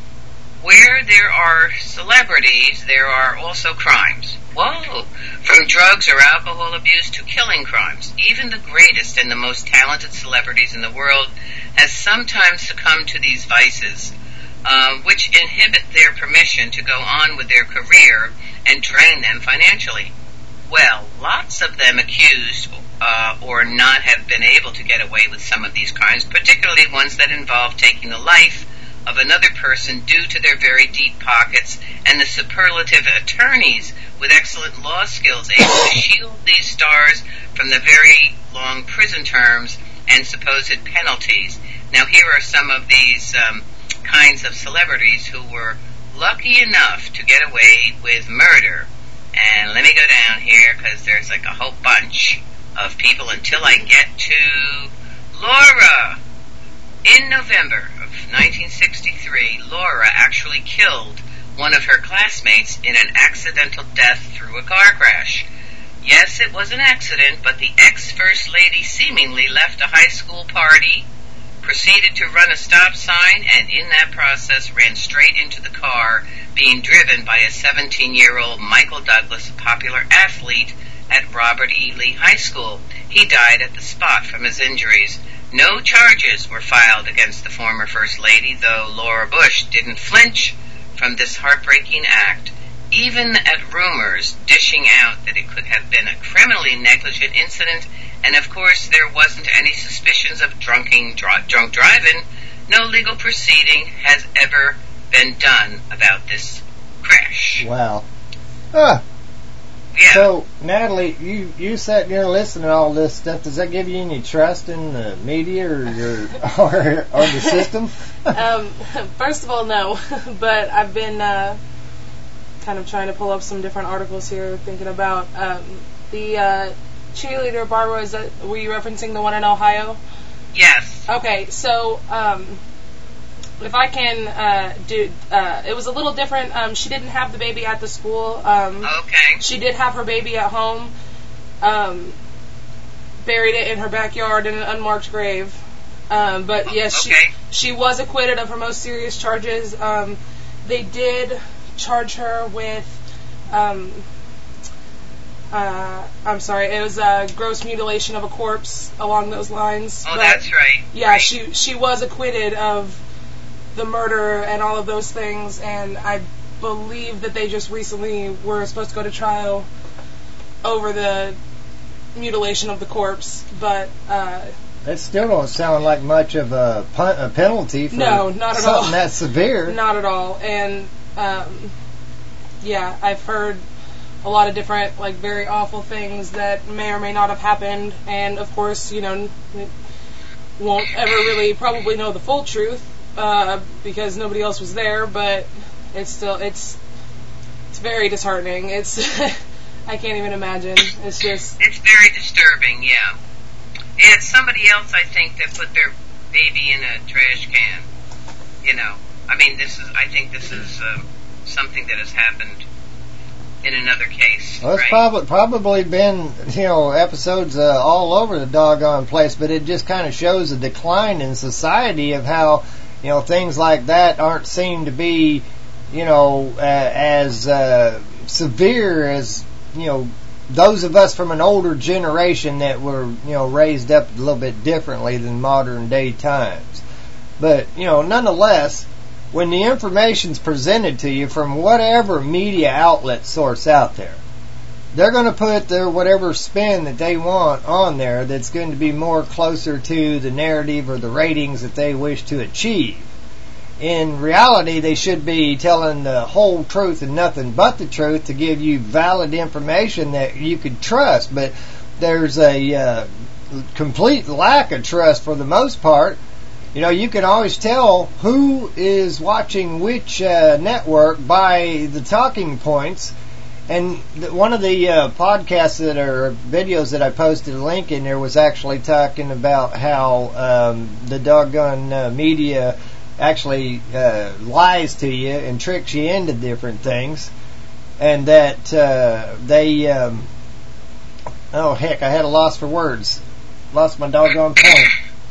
where there are celebrities, there are also crimes. Whoa! From drugs or alcohol abuse to killing crimes. Even the greatest and the most talented celebrities in the world has sometimes succumbed to these vices, uh, which inhibit their permission to go on with their career and drain them financially. Well, lots of them accused uh, or not have been able to get away with some of these crimes, particularly ones that involve taking the life of another person due to their very deep pockets and the superlative attorneys with excellent law skills able to shield these stars from the very long prison terms and supposed penalties. Now, here are some of these um, kinds of celebrities who were lucky enough to get away with murder. And let me go down here because there's like a whole bunch of people until I get to Laura. In November of nineteen sixty-three, Laura actually killed one of her classmates in an accidental death through a car crash. Yes, it was an accident, but the ex-First Lady seemingly left a high school party, proceeded to run a stop sign, and in that process ran straight into the car being driven by a seventeen-year-old Michael Douglas, a popular athlete at Robert E. Lee High School. He died at the spot from his injuries. No charges were filed against the former First Lady, though Laura Bush didn't flinch from this heartbreaking act, even at rumors dishing out that it could have been a criminally negligent incident, and of course there wasn't any suspicions of drunking, dr- drunk driving. No legal proceeding has ever been done about this crash. Wow. Huh. Yeah. So, Natalie, you, you sat there listening to all this stuff. Does that give you any trust in the media or your or, or the system? um, first of all, no. But I've been uh, kind of trying to pull up some different articles here, thinking about um, the uh, cheerleader. Barbara, is that, were you referencing the one in Ohio? Yes. Okay, so um, if I can uh, do, uh, it was a little different. Um, she didn't have the baby at the school. Um, okay. She did have her baby at home. Um, buried it in her backyard in an unmarked grave. Um, but yes, okay. she she was acquitted of her most serious charges. Um, they did charge her with, um, uh, I'm sorry, it was uh, gross mutilation of a corpse along those lines. Oh, but that's right. Yeah, right. she she was acquitted of the murder and all of those things, and I believe that they just recently were supposed to go to trial over the mutilation of the corpse, but uh, that still don't sound like much of a, pun- a penalty for no, not at something all. that severe. Not at all. And um, yeah, I've heard a lot of different, like, very awful things that may or may not have happened, and of course, you know, won't ever really probably know the full truth uh, because nobody else was there. But it's still it's it's very disheartening. It's I can't even imagine. It's just... It's very disturbing, yeah. Yeah, it's somebody else, I think, that put their baby in a trash can. You know, I mean, this is, I think this is um, something that has happened in another case. Well, it's right? probably, probably been, you know, episodes uh, all over the doggone place, but it just kind of shows a decline in society of how, you know, things like that aren't seen to be, you know, uh, as uh, severe as, you know, those of us from an older generation that were, you know, raised up a little bit differently than modern day times. But, you know, nonetheless, when the information's presented to you from whatever media outlet source out there, they're going to put their whatever spin that they want on there that's going to be more closer to the narrative or the ratings that they wish to achieve. In reality, they should be telling the whole truth and nothing but the truth to give you valid information that you could trust. But there's a uh, complete lack of trust for the most part. You know, you can always tell who is watching which uh, network by the talking points. And th- one of the uh, podcasts that are videos that I posted a link in there was actually talking about how um, the doggone uh, media actually uh, lies to you and tricks you into different things, and that uh, they um, oh heck, I had a loss for words, lost my doggone point.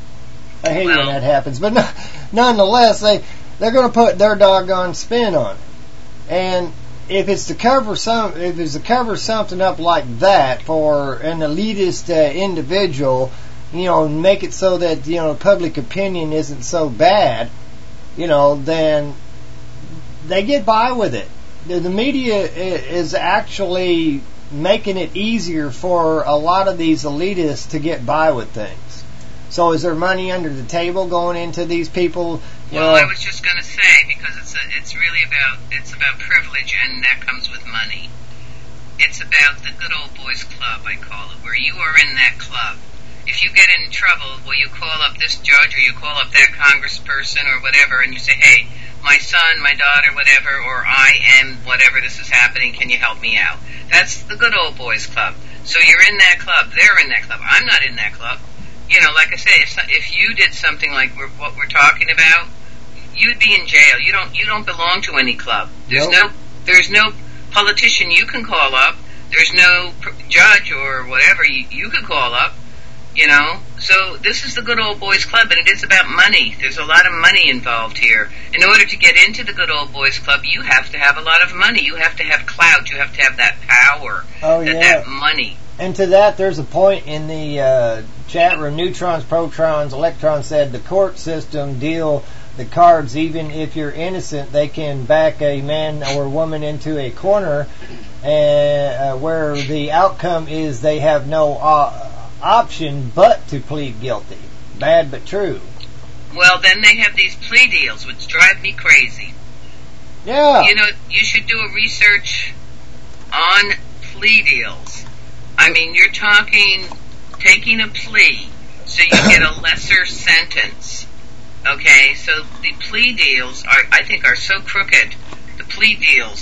I hate when that happens, but no, nonetheless, they they're going to put their doggone spin on it, and if it's to cover some, if it's to cover something up like that for an elitist uh, individual, you know, make it so that, you know, public opinion isn't so bad, you know, then they get by with it. The, the media is actually making it easier for a lot of these elitists to get by with things. So is there money under the table going into these people? You Well, know, I was just going to say, because it's a, it's really about it's about privilege, and that comes with money. It's about the good old boys club, I call it, where you are in that club. If you get in trouble, well, you call up this judge or you call up that congressperson or whatever, and you say, hey, my son, my daughter, whatever, or I am whatever, this is happening, can you help me out? That's the good old boys club. So you're in that club, they're in that club, I'm not in that club. You know, like I say, if, if you did something like we're, what we're talking about, you'd be in jail. You don't you don't belong to any club. There's Nope. no there's no politician you can call up. There's no pr- judge or whatever you, you could call up. You know, so this is the good old boys club, and it is about money. There's a lot of money involved here. In order to get into the good old boys club, you have to have a lot of money. You have to have clout. You have to have that power, Oh, that, yeah. that money. And to that, there's a point in the uh, chat room. Neutrons, protons, electrons said the court system deal the cards. Even if you're innocent, they can back a man or woman into a corner, uh, where the outcome is they have no uh, option but to plead guilty. Bad but true. Well, then they have these plea deals, which drive me crazy. Yeah. You know, you should do a research on plea deals. I mean, you're talking taking a plea so you get a lesser sentence. Okay, so the plea deals are, I think, are so crooked. The plea deals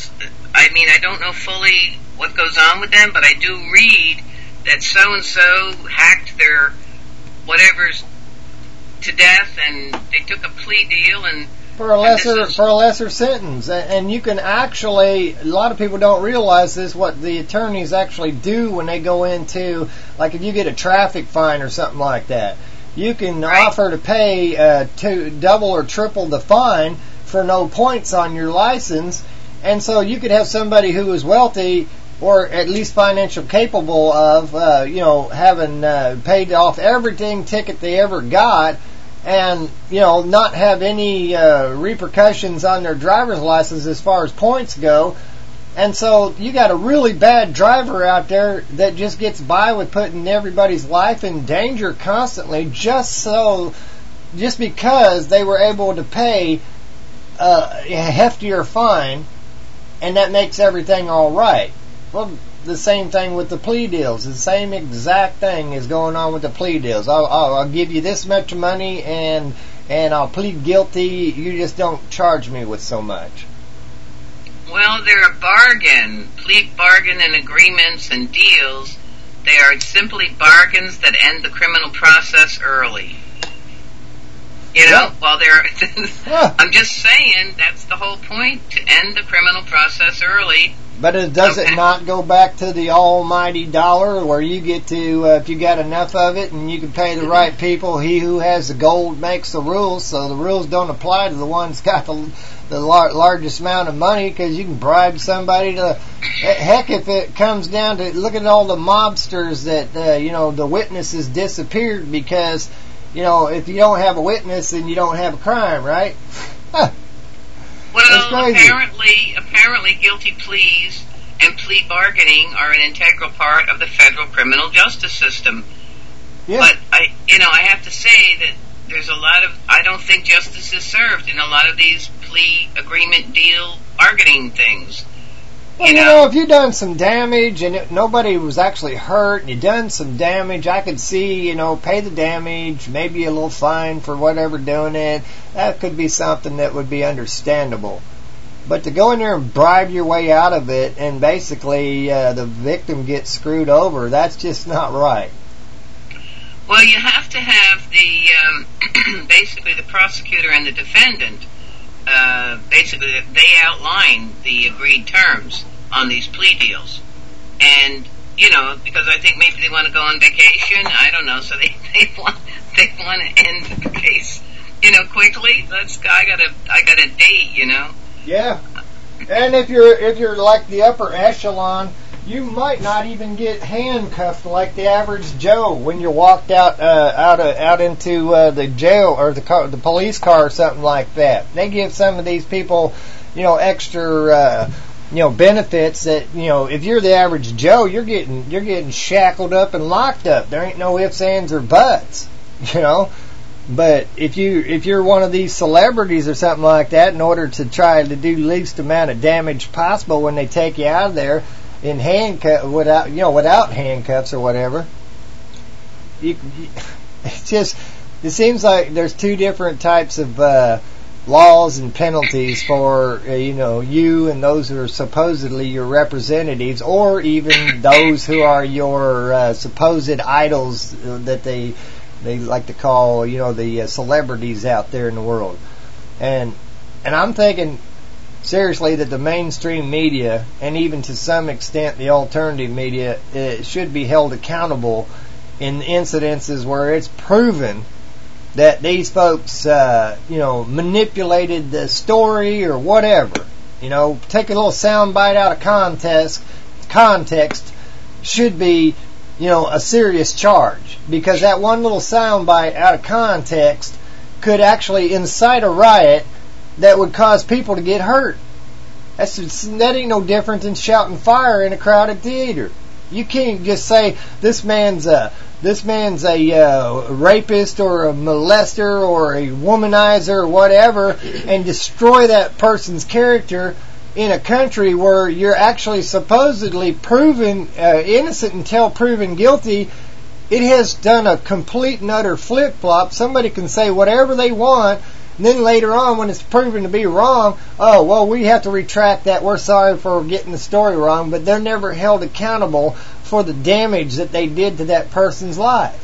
I mean, I don't know fully what goes on with them, but I do read that so-and-so hacked their whatever's to death, and they took a plea deal, and for a lesser is, for a lesser sentence. And you can actually, a lot of people don't realize this, what the attorneys actually do when they go into, like if you get a traffic fine or something like that, you can right. offer to pay uh, to double or triple the fine for no points on your license. And so you could have somebody who is wealthy, or at least financial capable of, uh, you know, having uh, paid off everything ticket they ever got, and, you know, not have any uh, repercussions on their driver's license as far as points go. And so you got a really bad driver out there that just gets by with putting everybody's life in danger constantly, just so, just because they were able to pay uh, a heftier fine, and that makes everything all right. Well, the same thing with the plea deals. The same exact thing is going on with the plea deals. I'll, I'll, I'll give you this much money, and and I'll plead guilty. You just don't charge me with so much. Well, they're a bargain. Plea bargain and agreements and deals. They are simply bargains that end the criminal process early. You know, yeah. while they're, yeah. I'm just saying that's the whole point, to end the criminal process early. But it does okay. it not go back to the almighty dollar, where you get to, uh, if you got enough of it and you can pay the right people, he who has the gold makes the rules, so the rules don't apply to the ones got the, the lar- largest amount of money, because you can bribe somebody to, heck, if it comes down to, look at all the mobsters that, uh, you know, the witnesses disappeared because, you know, if you don't have a witness, then you don't have a crime, right? Well, apparently, apparently guilty pleas and plea bargaining are an integral part of the federal criminal justice system. Yeah. But I, you know, I have to say that there's a lot of, I don't think justice is served in a lot of these plea agreement deal bargaining things. Well, you know, you know if you've done some damage and it, nobody was actually hurt, and you've done some damage, I could see, you know, pay the damage, maybe a little fine for whatever doing it. That could be something that would be understandable. But to go in there and bribe your way out of it, and basically uh, the victim gets screwed over, that's just not right. Well, you have to have the, um, basically the prosecutor and the defendant, uh, basically they outline the agreed terms on these plea deals. And, you know, because I think maybe they want to go on vacation, I don't know, so they, they want they want to end the case, you know, quickly. Let's I got a I got a date, you know. Yeah. And if you're if you're like the upper echelon, you might not even get handcuffed like the average Joe when you're walked out uh, out of, out into uh, the jail or the car, the police car or something like that. They give some of these people, you know, extra uh, you know benefits that, you know, if you're the average Joe, you're getting you're getting shackled up and locked up. There ain't no ifs, ands, or buts, you know. But if you if you're one of these celebrities or something like that, in order to try to do least amount of damage possible when they take you out of there in handcuff without you know without handcuffs or whatever, you, you, it's just it seems like there's two different types of uh, laws and penalties for uh, you know you and those who are supposedly your representatives, or even those who are your uh, supposed idols that they. They like to call, you know, the uh, celebrities out there in the world. And and I'm thinking, seriously, that the mainstream media, and even to some extent the alternative media, uh, should be held accountable in incidences where it's proven that these folks, uh, you know, manipulated the story or whatever. You know, take a little soundbite out of context, context should be, you know, a serious charge, because that one little soundbite out of context could actually incite a riot that would cause people to get hurt. That's that ain't no different than shouting fire in a crowded theater. You can't just say this man's a this man's a uh, rapist or a molester or a womanizer or whatever, and destroy that person's character in a country where you're actually supposedly proven uh, innocent until proven guilty. It has done a complete and utter flip-flop. Somebody can say whatever they want, And then later on, when it's proven to be wrong, oh, well, we have to retract that. We're sorry for getting the story wrong. But they're never held accountable for the damage that they did to that person's life.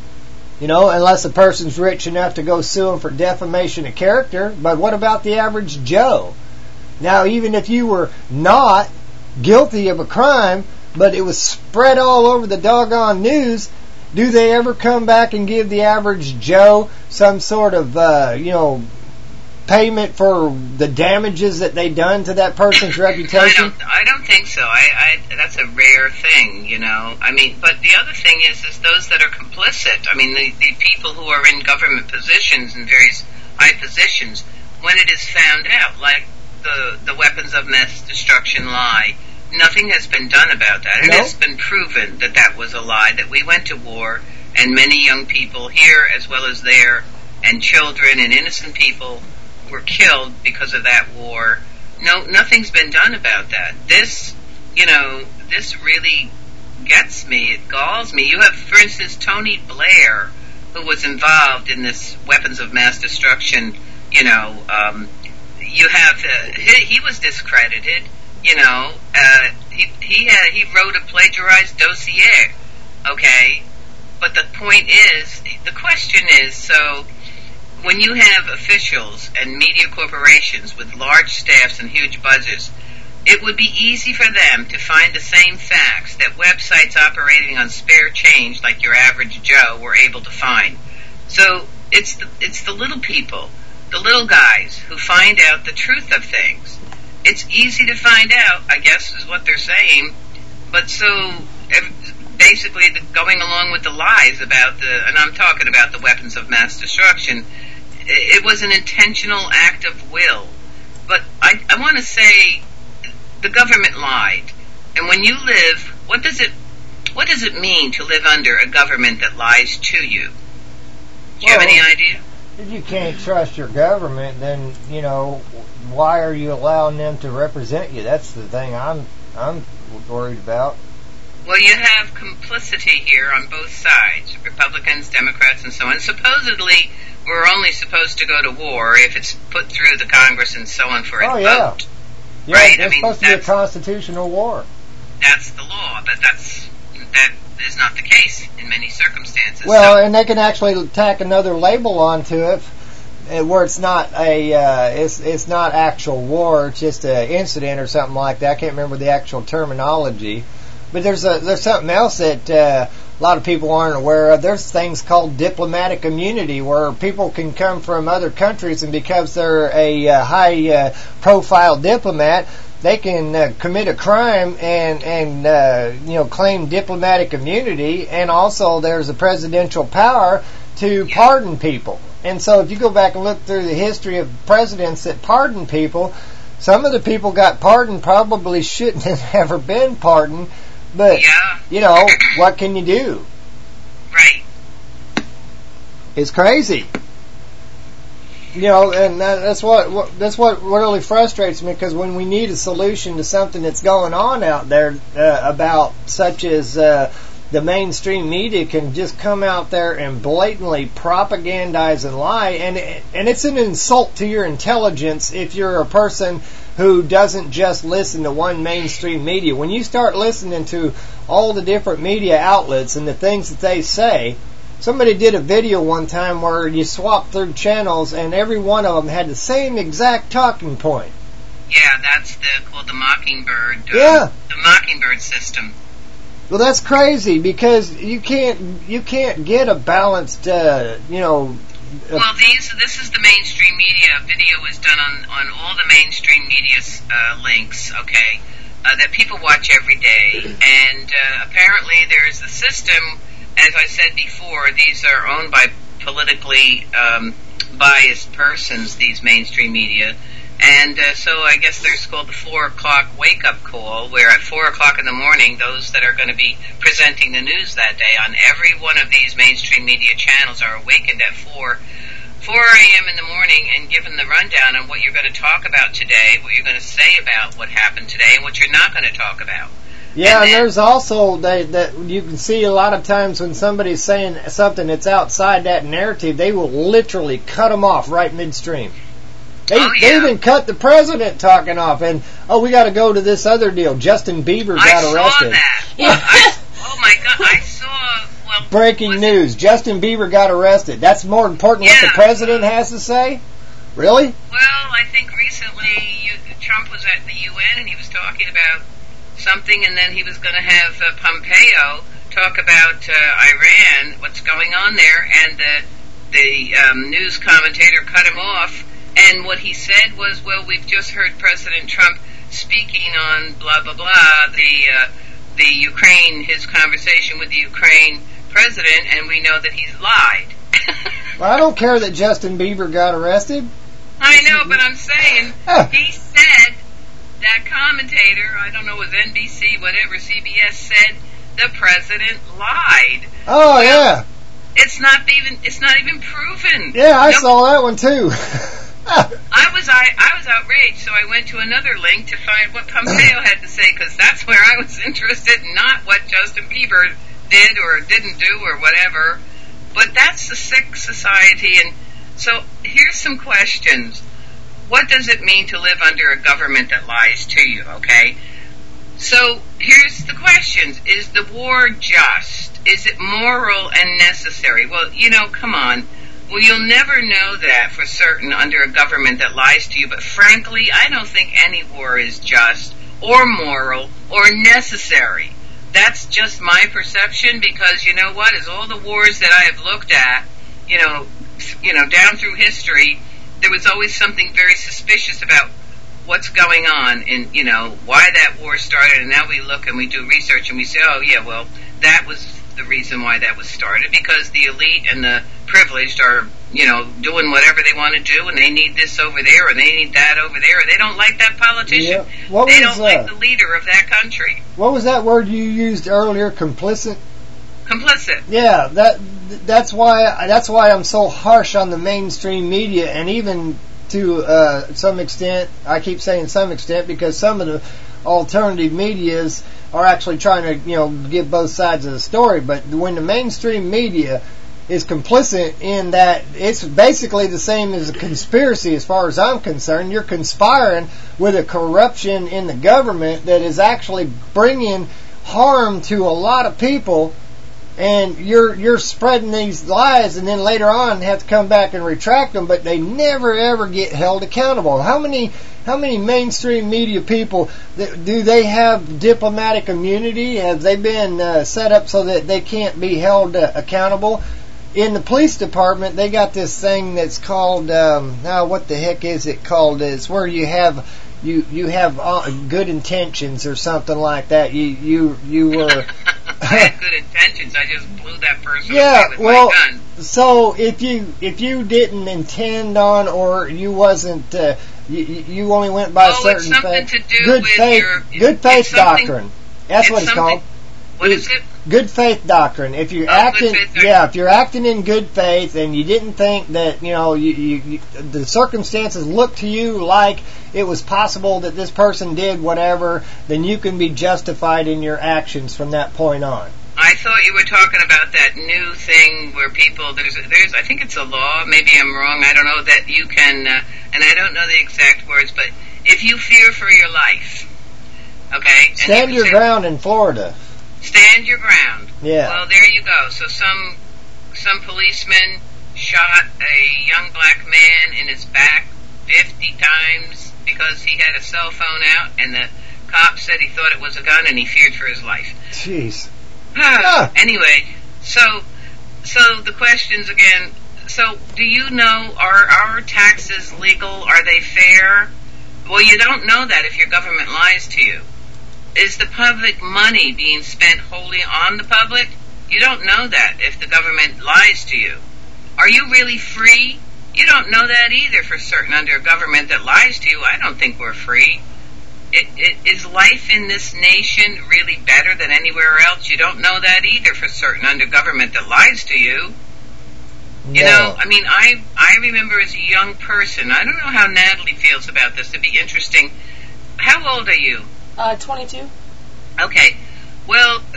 You know, unless the person's rich enough to go sue them for defamation of character. But what about the average Joe? Now, even if you were not guilty of a crime, but it was spread all over the doggone news, do they ever come back and give the average Joe some sort of, uh, you know, payment for the damages that they done to that person's reputation? I don't, I don't think so. I, I, that's a rare thing, you know. I mean, but the other thing is, is those that are complicit. I mean, the, the people who are in government positions and various high positions, when it is found out, like the the weapons of mass destruction lie, nothing has been done about that. It Nope. has been proven that that was a lie, that we went to war, and many young people here as well as there, and children and innocent people were killed because of that war. No, nothing's been done about that. This, you know, this really gets me. It galls me. You have, for instance, Tony Blair, who was involved in this weapons of mass destruction. You know, um, you have uh, he, he was discredited. You know, uh, he he uh, he wrote a plagiarized dossier. Okay, but the point is, the question is, so when you have officials and media corporations with large staffs and huge budgets, it would be easy for them to find the same facts that websites operating on spare change like your average Joe were able to find. So it's the, it's the little people, the little guys, who find out the truth of things. It's easy to find out, I guess, is what they're saying, but so basically the, going along with the lies about the, and I'm talking about the weapons of mass destruction, it was an intentional act of will. But I, I want to say the government lied. And when you live, what does it what does it mean to live under a government that lies to you? Do you Well, have any idea? If you can't trust your government, then, you know, why are you allowing them to represent you? That's the thing I'm I'm worried about. Well, you have complicity here on both sides, Republicans, Democrats, and so on. Supposedly, we're only supposed to go to war if it's put through the Congress and so on for a Oh, yeah. vote. Yeah, Right, it's I mean, supposed to be a constitutional war. That's the law, but that's that is not the case in many circumstances. Well, So, and they can actually tack another label onto it, uh, where it's not a uh, it's it's not actual war. It's just an incident or something like that. I can't remember the actual terminology, but there's a there's something else that uh, a lot of people aren't aware of. There's things called diplomatic immunity, where people can come from other countries, and because they're a uh, high uh, profile diplomat, they can uh, commit a crime and and uh, you know claim diplomatic immunity, and also there's a presidential power to pardon people. And so if you go back and look through the history of presidents that pardon people, some of the people got pardoned probably shouldn't have ever been pardoned, but yeah. you know, what can you do? Right. It's crazy. You know, and that, that's what, what that's what really frustrates me, because when we need a solution to something that's going on out there uh, about such as uh, the mainstream media can just come out there and blatantly propagandize and lie, and and it's an insult to your intelligence if you're a person who doesn't just listen to one mainstream media. When you start listening to all the different media outlets and the things that they say. Somebody did a video one time where you swapped through channels and every one of them had the same exact talking point. Yeah, that's the called the Mockingbird. Uh, Yeah. The Mockingbird system. Well, that's crazy, because you can't you can't get a balanced, uh, you know. Uh, Well, these this is the mainstream media. Video is done on on all the mainstream media uh, links. Okay, uh, that people watch every day, and uh, apparently there's a system. As I said before, these are owned by politically um, biased persons, these mainstream media. And uh, so I guess there's called the four o'clock wake-up call, where at four o'clock in the morning, those that are going to be presenting the news that day on every one of these mainstream media channels are awakened at four a.m. in the morning and given the rundown on what you're going to talk about today, what you're going to say about what happened today, and what you're not going to talk about. Yeah, and, and there's also they, that you can see a lot of times when somebody's saying something that's outside that narrative, they will literally cut them off right midstream. They, oh, yeah. they even cut the president talking off, and oh, we got to go to this other deal. Justin Bieber got I arrested. I saw that. I, oh my God, I saw. Well, breaking news: Justin Bieber got arrested. That's more important yeah. what the president has to say. Really? Well, I think recently you, Trump was at the U N and he was talking about something, and then he was going to have uh, Pompeo talk about uh, Iran, what's going on there, and uh, the um, news commentator cut him off. And what he said was, well, we've just heard President Trump speaking on blah, blah, blah, the uh, the Ukraine, his conversation with the Ukraine president, and we know that he's lied. Well, I don't care that Justin Bieber got arrested. I know, but I'm saying, he said, that commentator, I don't know, it was N B C, whatever, C B S, said the president lied. Oh, well, yeah. It's not even, it's not even proven. Yeah, I no, saw that one, too. I was I, I was outraged, so I went to another link to find what Pompeo had to say, because that's where I was interested, not what Justin Bieber did or didn't do or whatever. But that's the sick society, and so here's some questions. What does it mean to live under a government that lies to you, okay? So here's the questions. Is the war just? Is it moral and necessary? Well, you know, come on. Well, you'll never know that for certain under a government that lies to you, but frankly, I don't think any war is just or moral or necessary. That's just my perception, because you know what? As all the wars that I have looked at, you know, you know, down through history, there was always something very suspicious about what's going on and, you know, why that war started, and now we look and we do research and we say, oh yeah, well, that was the reason why that was started, because the elite and the privileged are, you know, doing whatever they want to do, and they need this over there, or they need that over there, or they don't like that politician. Yeah. What they was, don't like uh, the leader of that country. What was that word you used earlier? Complicit? Complicit. Yeah, that that's why that's why I'm so harsh on the mainstream media, and even to uh, some extent, I keep saying some extent, because some of the alternative medias are actually trying to, you know, give both sides of the story. But when the mainstream media is complicit in that, it's basically the same as a conspiracy as far as I'm concerned. You're conspiring with a corruption in the government that is actually bringing harm to a lot of people, and you're you're spreading these lies, and then later on have to come back and retract them, but they never ever get held accountable. How many how many mainstream media people, do they have diplomatic immunity? Have they been uh, set up so that they can't be held uh, accountable? In the police department, they got this thing that's called, um, oh, what the heck is it called? It's where you have you you have uh, good intentions or something like that. You you you were. I had good intentions. I just blew that person yeah, away with well, my gun. So if you if you didn't intend on, or you wasn't, uh, you, you only went by oh, a certain it's something faith, to do good with faith, your good faith doctrine. That's it's what it's called. What is it? Good faith doctrine. If you're oh, acting, good faith yeah, if you're acting in good faith and you didn't think that, you know, you, you, you, the circumstances look to you like it was possible that this person did whatever, then you can be justified in your actions from that point on. I thought you were talking about that new thing where people, there's, there's, I think it's a law, maybe I'm wrong, I don't know, that you can, uh, and I don't know the exact words, but if you fear for your life, okay? Stand your ground in Florida. Stand your ground. Yeah. Well, there you go. So some, some policeman shot a young black man in his back fifty times because he had a cell phone out, and the cop said he thought it was a gun and he feared for his life. Jeez. Ah. Anyway, so so the questions again. So do you know, are our taxes legal? Are they fair? Well, you don't know that if your government lies to you. Is the public money being spent wholly on the public? You don't know that if the government lies to you. Are you really free? You don't know that either for certain under a government that lies to you. I don't think we're free. It, it, is life in this nation really better than anywhere else? You don't know that either for certain under government that lies to you. You no. know, I mean, I I remember as a young person, I don't know how Natalie feels about this. It'd be interesting. How old are you? Uh, twenty-two. Okay.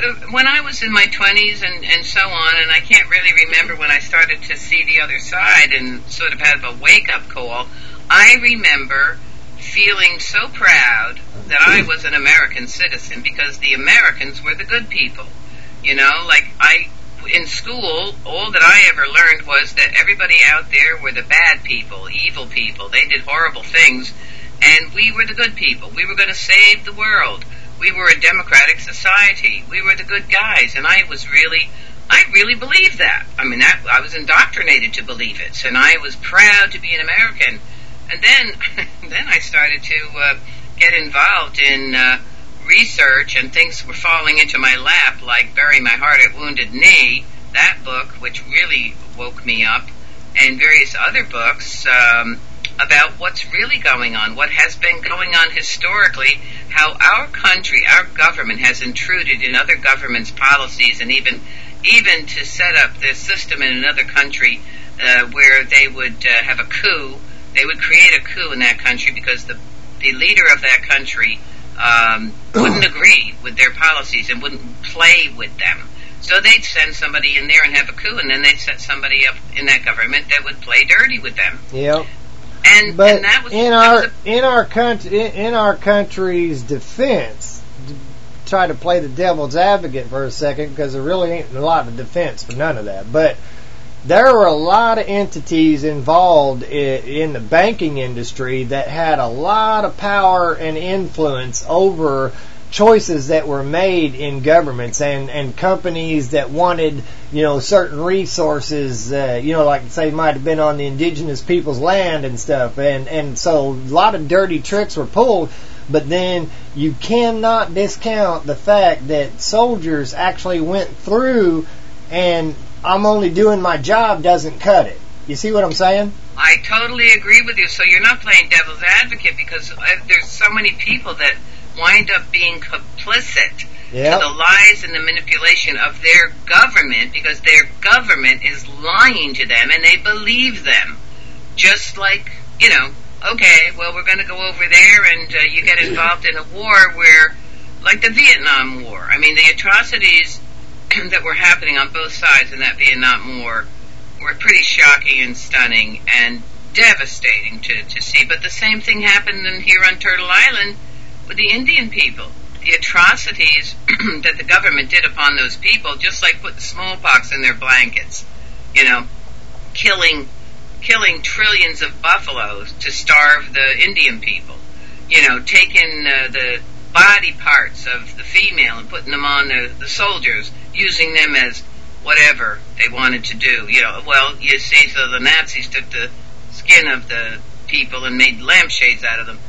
uh, when I was in my twenties and, and so on, and I can't really remember when I started to see the other side and sort of have a wake-up call, I remember feeling so proud that I was an American citizen because the Americans were the good people. You know, like I, in school, all that I ever learned was that everybody out there were the bad people, evil people. They did horrible things, and we were the good people. We were going to save the world. We were a democratic society. We were the good guys, and I was really, I really believed that. I mean, that, I was indoctrinated to believe it, and I was proud to be an American. And then, then I started to uh, get involved in uh, research, and things were falling into my lap, like Bury My Heart at Wounded Knee, that book, which really woke me up, and various other books um, about what's really going on, what has been going on historically, how our country, our government has intruded in other governments' policies, and even even to set up this system in another country uh, where they would uh, have a coup. They would create a coup in that country because the the leader of that country um, wouldn't agree with their policies and wouldn't play with them. So they'd send somebody in there and have a coup, and then they'd set somebody up in that government that would play dirty with them. Yep. And, but and that was in that our was a, in our country in our country's defense, to try to play the devil's advocate for a second, because there really ain't a lot of defense for none of that. But there were a lot of entities involved in, in the banking industry that had a lot of power and influence over choices that were made in governments and, and companies that wanted, you know, certain resources, uh, you know, like say might have been on the indigenous people's land and stuff. And, and so a lot of dirty tricks were pulled. But then you cannot discount the fact that soldiers actually went through, and I'm only doing my job doesn't cut it. You see what I'm saying? I totally agree with you. So you're not playing devil's advocate, because uh, there's so many people that wind up being complicit yep. to the lies and the manipulation of their government, because their government is lying to them and they believe them. Just like, you know, okay, well, we're going to go over there, and uh, you get involved in a war where, like the Vietnam War. I mean, the atrocities that were happening on both sides in that Vietnam War were pretty shocking and stunning and devastating to, to see. But the same thing happened in, here on Turtle Island with the Indian people. The atrocities that the government did upon those people, just like putting smallpox in their blankets, you know, killing killing trillions of buffaloes to starve the Indian people, you know, taking uh, the body parts of the female and putting them on the, the soldiers, using them as whatever they wanted to do. You know, well, you see, so the Nazis took the skin of the people and made lampshades out of them.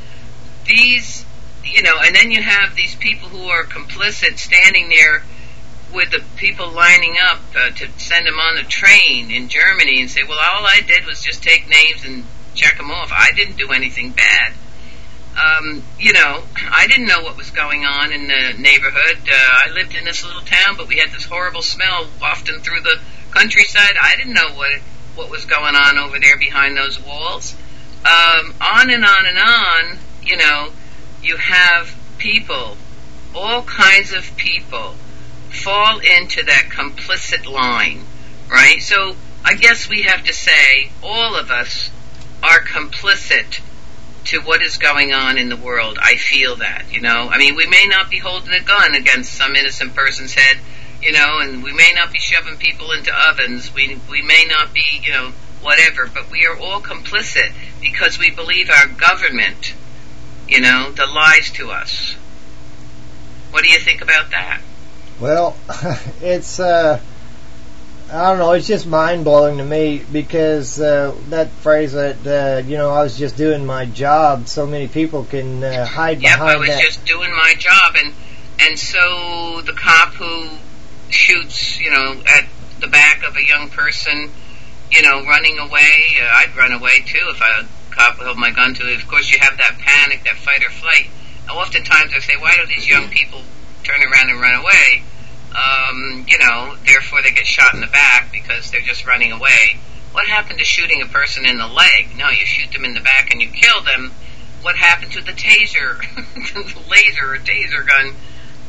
These, you know, and then you have these people who are complicit standing there with the people lining up uh, to send them on the train in Germany and say, well, all I did was just take names and check them off. I didn't do anything bad. Um, you know, I didn't know what was going on in the neighborhood. Uh, I lived in this little town, but we had this horrible smell wafting through the countryside. I didn't know what what was going on over there behind those walls. Um, on and on and on, you know, you have people, all kinds of people, fall into that complicit line, right? So I guess we have to say all of us are complicit to what is going on in the world. I feel that, you know. I mean, we may not be holding a gun against some innocent person's head, you know, and we may not be shoving people into ovens. We we may not be, you know, whatever, but we are all complicit because we believe our government, you know, that lies to us. What do you think about that? Well, it's, uh, I don't know, it's just mind-blowing to me because uh, that phrase that, uh, you know, I was just doing my job, so many people can uh, hide yep, behind that. Yep, I was that. just doing my job, and and so the cop who shoots, you know, at the back of a young person, you know, running away, uh, I'd run away too if I, a cop held my gun to it. Of course, you have that panic, that fight or flight. Oftentimes I say, why do these young people turn around and run away? Um, you know, therefore they get shot in the back because they're just running away. What happened to shooting a person in the leg? No, you shoot them in the back and you kill them. What happened to the taser, the laser or taser gun?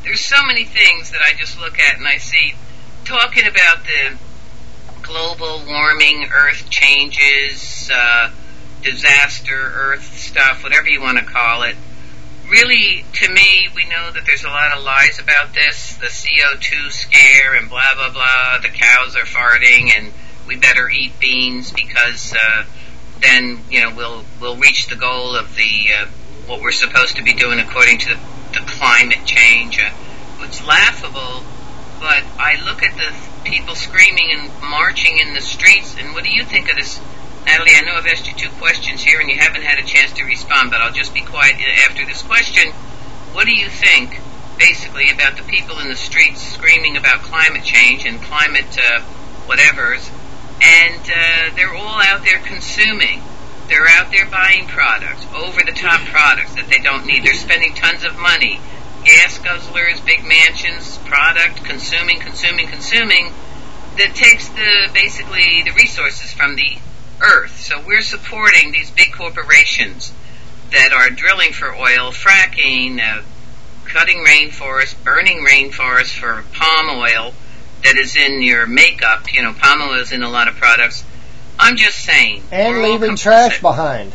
there's so many things that I just look at and I see talking about the global warming, earth changes, uh, disaster, earth stuff, whatever you want to call it. Really, to me, we know that there's a lot of lies about this, the C O two scare and blah, blah, blah, the cows are farting and we better eat beans because uh, then, you know, we'll we'll reach the goal of the uh, what we're supposed to be doing according to the, the climate change. Uh, it's laughable, but I look at the people screaming and marching in the streets, and what do you think of this? Natalie, I know I've asked you two questions here and you haven't had a chance to respond, but I'll just be quiet after this question. What do you think, basically, about the people in the streets screaming about climate change and climate uh, whatevers, and uh, they're all out there consuming. They're out there buying products, over-the-top products that they don't need. They're spending tons of money. Gas guzzlers, big mansions, product, consuming, consuming, consuming, that takes the basically the resources from the earth. So we're supporting these big corporations that are drilling for oil, fracking, uh, cutting rainforests, burning rainforests for palm oil that is in your makeup. You know, palm oil is in a lot of products. I'm just saying. And leaving trash behind.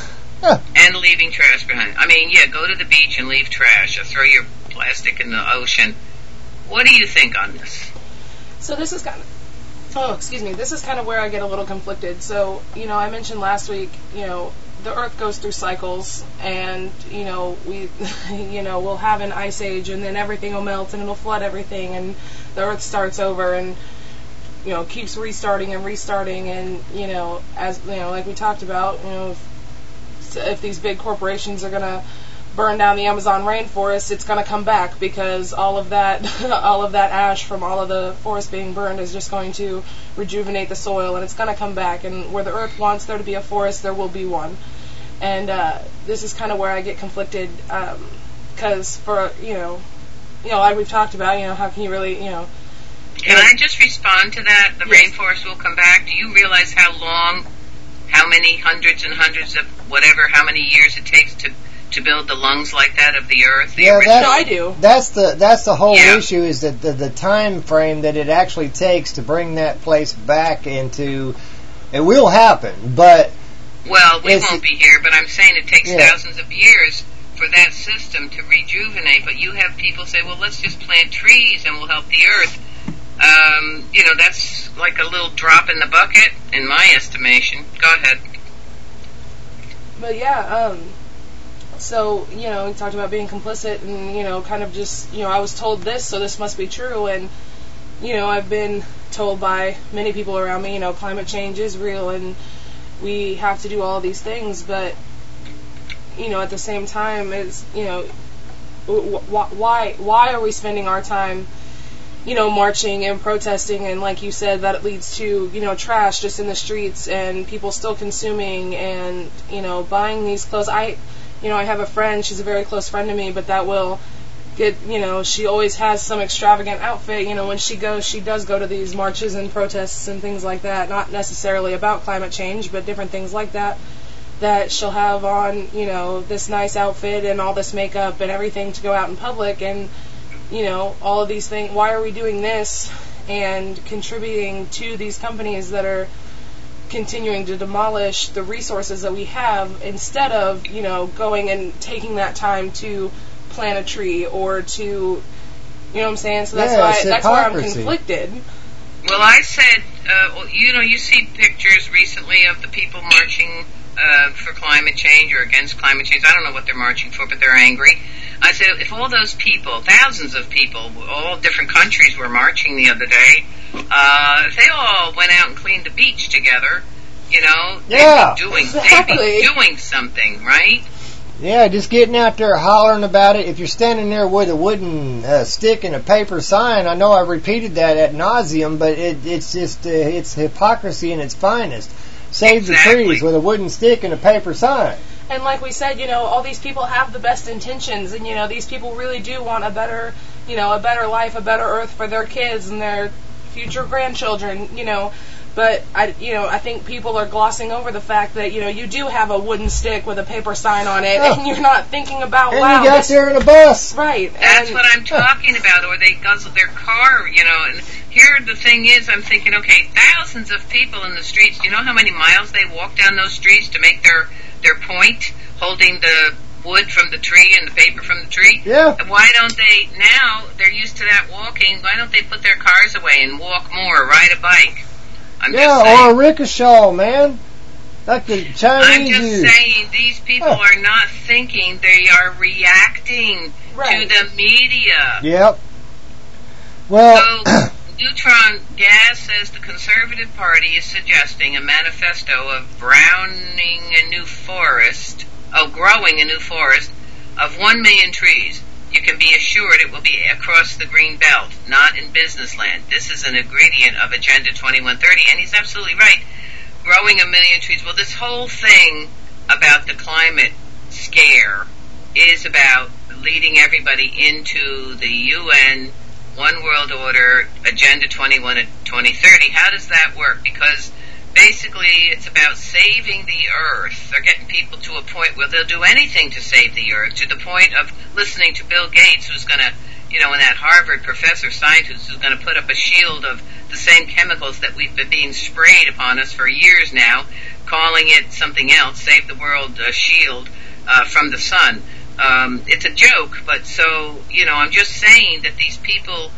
And leaving trash behind. I mean, yeah, go to the beach and leave trash or throw your plastic in the ocean. What do you think on this? So this is kind of, oh, excuse me, this is kind of where I get a little conflicted. So, you know, I mentioned last week, you know, the Earth goes through cycles, and, you know, we, you know, we'll have an ice age, and then everything will melt, and it'll flood everything, and the Earth starts over, and, you know, keeps restarting and restarting, and, you know, as, you know, like we talked about, you know, if, if these big corporations are going to burn down the Amazon rainforest, it's going to come back because all of that all of that ash from all of the forest being burned is just going to rejuvenate the soil, and it's going to come back, and where the earth wants there to be a forest, there will be one. And uh, this is kind of where I get conflicted, because um, for, you know, you know, like we've talked about, you know, how can you really, you know... Can I just respond to that? The yes. rainforest will come back. Do you realize how long, how many hundreds and hundreds of whatever, how many years it takes to to build the lungs like that of the earth? The yeah, that's, no, I do. That's the that's the whole yeah. issue, is that the, the time frame that it actually takes to bring that place back into... It will happen, but... Well, we won't be here, but I'm saying it takes yeah. thousands of years for that system to rejuvenate, but you have people say, well, let's just plant trees and we'll help the earth. Um, you know, that's like a little drop in the bucket, in my estimation. Go ahead. But yeah, um... So, you know, we talked about being complicit and, you know, kind of just, you know, I was told this, so this must be true. And, you know, I've been told by many people around me, you know, climate change is real and we have to do all these things. But, you know, at the same time, it's, you know, why, why are we spending our time, you know, marching and protesting? And like you said, that it leads to, you know, trash just in the streets and people still consuming and, you know, buying these clothes. I... You know, I have a friend, she's a very close friend to me, but that will get, you know, she always has some extravagant outfit. You know, when she goes, she does go to these marches and protests and things like that, not necessarily about climate change, but different things like that, that she'll have on, you know, this nice outfit and all this makeup and everything to go out in public. And, you know, all of these things, why are we doing this and contributing to these companies that are continuing to demolish the resources that we have, instead of, you know, going and taking that time to plant a tree or to, you know what I'm saying? So that's yeah, why that's why I'm hypocrisy. conflicted. Well, I said, uh, well, you know, you see pictures recently of the people marching uh, for climate change or against climate change. I don't know what they're marching for, but they're angry. I said, if all those people, thousands of people, all different countries were marching the other day, uh, if they all went out and cleaned the beach together, you know, yeah, they'd be doing, exactly. they'd be doing something, right? Yeah, just getting out there hollering about it. If you're standing there with a wooden uh, stick and a paper sign, I know I've repeated that ad nauseum, but it, it's just uh, it's hypocrisy in its finest. Save exactly. the trees with a wooden stick and a paper sign. And like we said, you know, all these people have the best intentions, and, you know, these people really do want a better, you know, a better life, a better earth for their kids and their future grandchildren, you know. But I, you know, I think people are glossing over the fact that, you know, you do have a wooden stick with a paper sign on it, oh. and you're not thinking about, and wow, you got this, there in a bus. Right. That's and, what I'm talking about. Or they guzzle their car, you know. And here the thing is, I'm thinking, okay, thousands of people in the streets. Do you know how many miles they walk down those streets to make their their point, holding the wood from the tree and the paper from the tree? Yeah. And why don't they, now they're used to that walking, why don't they put their cars away and walk more, ride a bike? I'm yeah, just saying. or a rickshaw, man. Like the Chinese I'm just use. saying these people oh. are not thinking, they are reacting right. to the media. Yep. Well, so, neutron gas says the Conservative Party is suggesting a manifesto of browning a new forest, of growing a new forest of one million trees. You can be assured it will be across the green belt, not in business land. This is an ingredient of Agenda twenty-one thirty, and he's absolutely right. Growing a million trees. Well, this whole thing about the climate scare is about leading everybody into the U N One World Order, Agenda twenty-one and twenty thirty. How does that work? Because basically it's about saving the earth. They're getting people to a point where they'll do anything to save the earth, to the point of listening to Bill Gates, who's going to, you know, and that Harvard professor scientist who's going to put up a shield of the same chemicals that we've been being sprayed upon us for years now, calling it something else, Save the World uh, Shield uh, from the sun. Um, it's a joke, but so, you know, I'm just saying that these people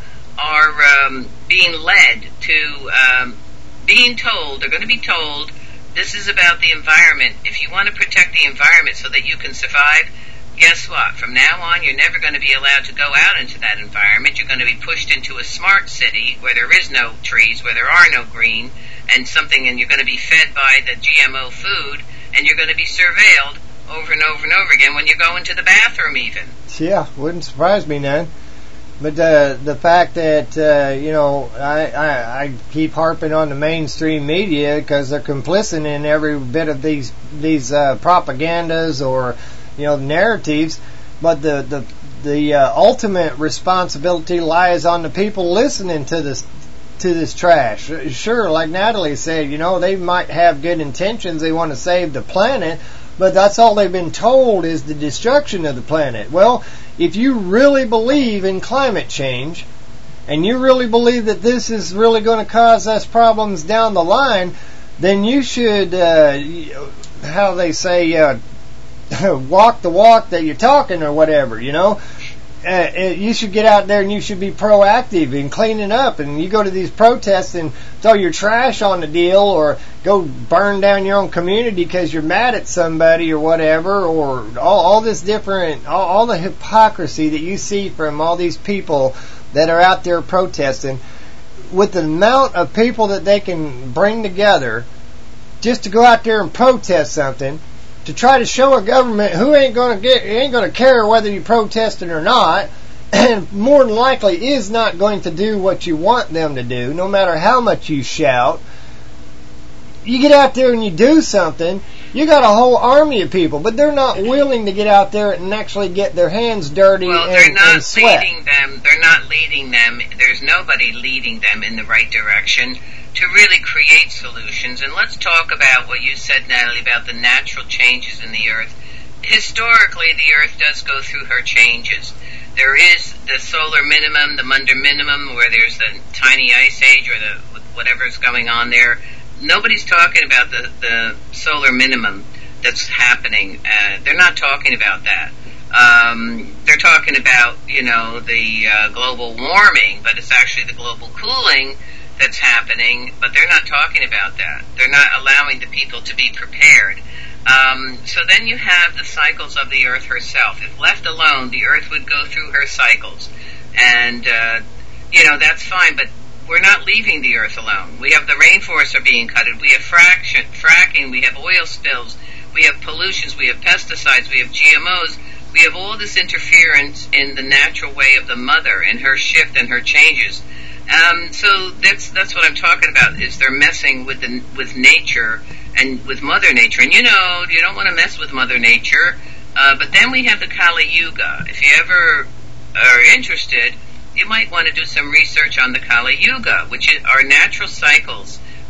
are um, being led to, um, being told, they're going to be told, this is about the environment. If you want to protect the environment so that you can survive, guess what? From now on, you're never going to be allowed to go out into that environment. You're going to be pushed into a smart city where there is no trees, where there are no green, and something, and you're going to be fed by the G M O food, and you're going to be surveilled over and over and over again when you go into the bathroom even. Yeah, wouldn't surprise me none. But uh, the fact that, uh, you know, I, I, I keep harping on the mainstream media because they're complicit in every bit of these these uh, propagandas or, you know, narratives. But the the, the uh, ultimate responsibility lies on the people listening to this to this trash. Sure, like Natalie said, you know, they might have good intentions. They want to save the planet. But that's all they've been told is the destruction of the planet. Well, if you really believe in climate change, and you really believe that this is really going to cause us problems down the line, then you should, uh, how they say, uh, walk the walk that you're talking or whatever, you know. Uh, you should get out there and you should be proactive in cleaning up. And you go to these protests and throw your trash on the deal, or go burn down your own community because you're mad at somebody or whatever, or all, all this different, all, all the hypocrisy that you see from all these people that are out there protesting. With the amount of people that they can bring together just to go out there and protest something, to try to show a government who ain't going to get, ain't going to care whether you protesting or not, and more than likely is not going to do what you want them to do, no matter how much you shout. You get out there and you do something, you got a whole army of people, but they're not willing to get out there and actually get their hands dirty well, and, they're not and sweat. leading them. They're not leading them. There's nobody leading them in the right direction to really create solutions. And let's talk about what you said, Natalie, about the natural changes in the earth. Historically, the earth does go through her changes. There is the solar minimum, the Maunder minimum, where there's the tiny ice age or the whatever's going on there. Nobody's talking about the, the solar minimum that's happening. Uh, they're not talking about that. Um, they're talking about, you know, the uh, global warming, but it's actually the global cooling that's happening, but they're not talking about that. They're not allowing the people to be prepared. Um, so then you have the cycles of the earth herself. If left alone, the earth would go through her cycles. And, uh, you know, that's fine, but we're not leaving the earth alone. We have the rainforests are being cutted. We have fraction, fracking. We have oil spills. We have pollutions. We have pesticides. We have G M Os. We have all this interference in the natural way of the mother and her shift and her changes. Um, so that's that's what I'm talking about. Is they're messing with the with nature and with Mother Nature, and you know you don't want to mess with Mother Nature. Uh, but then we have the Kali Yuga. If you ever are interested, you might want to do some research on the Kali Yuga, which is, are natural cycles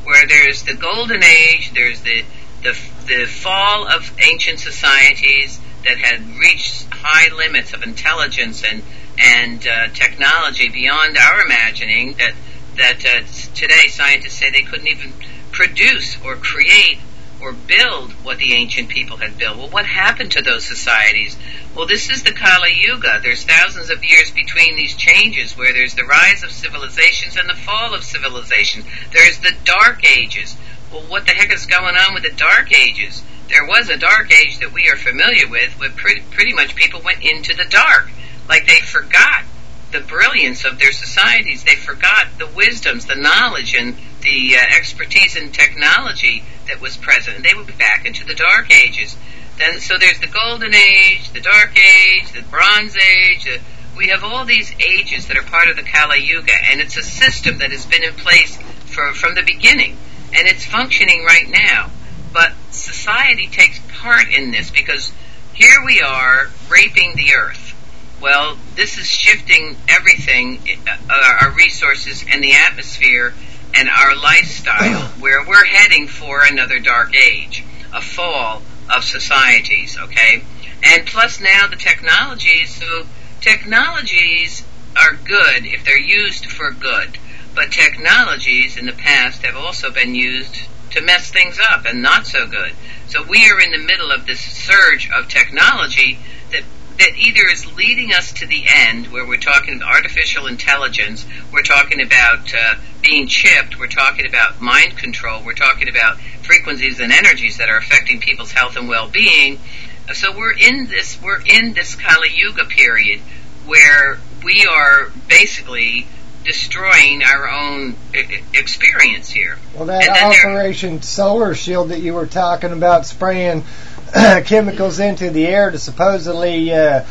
where there's the golden age, there's the the, the fall of ancient societies that had reached high limits of intelligence and and uh, technology beyond our imagining, that that uh, today scientists say they couldn't even produce or create or build what the ancient people had built. Well, what happened to those societies? Well, this is the Kali Yuga. There's thousands of years between these changes, where there's the rise of civilizations and the fall of civilization. There's the Dark Ages. Well, what the heck is going on with the Dark Ages? There was a Dark Age that we are familiar with, where pretty, pretty much people went into the dark. Like they forgot the brilliance of their societies. They forgot the wisdoms, the knowledge, and the uh, expertise and technology that was present. And they would be back into the Dark Ages. Then, so there's the Golden Age, the Dark Age, the Bronze Age. The, we have all these ages that are part of the Kali Yuga, and it's a system that has been in place for, from the beginning, and it's functioning right now. But society takes part in this, because here we are raping the earth. Well, this is shifting everything, uh, our resources and the atmosphere and our lifestyle, where we're heading for another dark age, a fall of societies, okay? And plus now the technologies, so technologies are good if they're used for good, but technologies in the past have also been used to mess things up and not so good. So we are in the middle of this surge of technology that that either is leading us to the end, where we're talking about artificial intelligence, we're talking about uh, being chipped, we're talking about mind control, we're talking about frequencies and energies that are affecting people's health and well-being. So we're in this, we're in this Kali Yuga period where we are basically destroying our own I- experience here. Well, that Operation Solar Shield that you were talking about, spraying chemicals into the air to supposedly uh,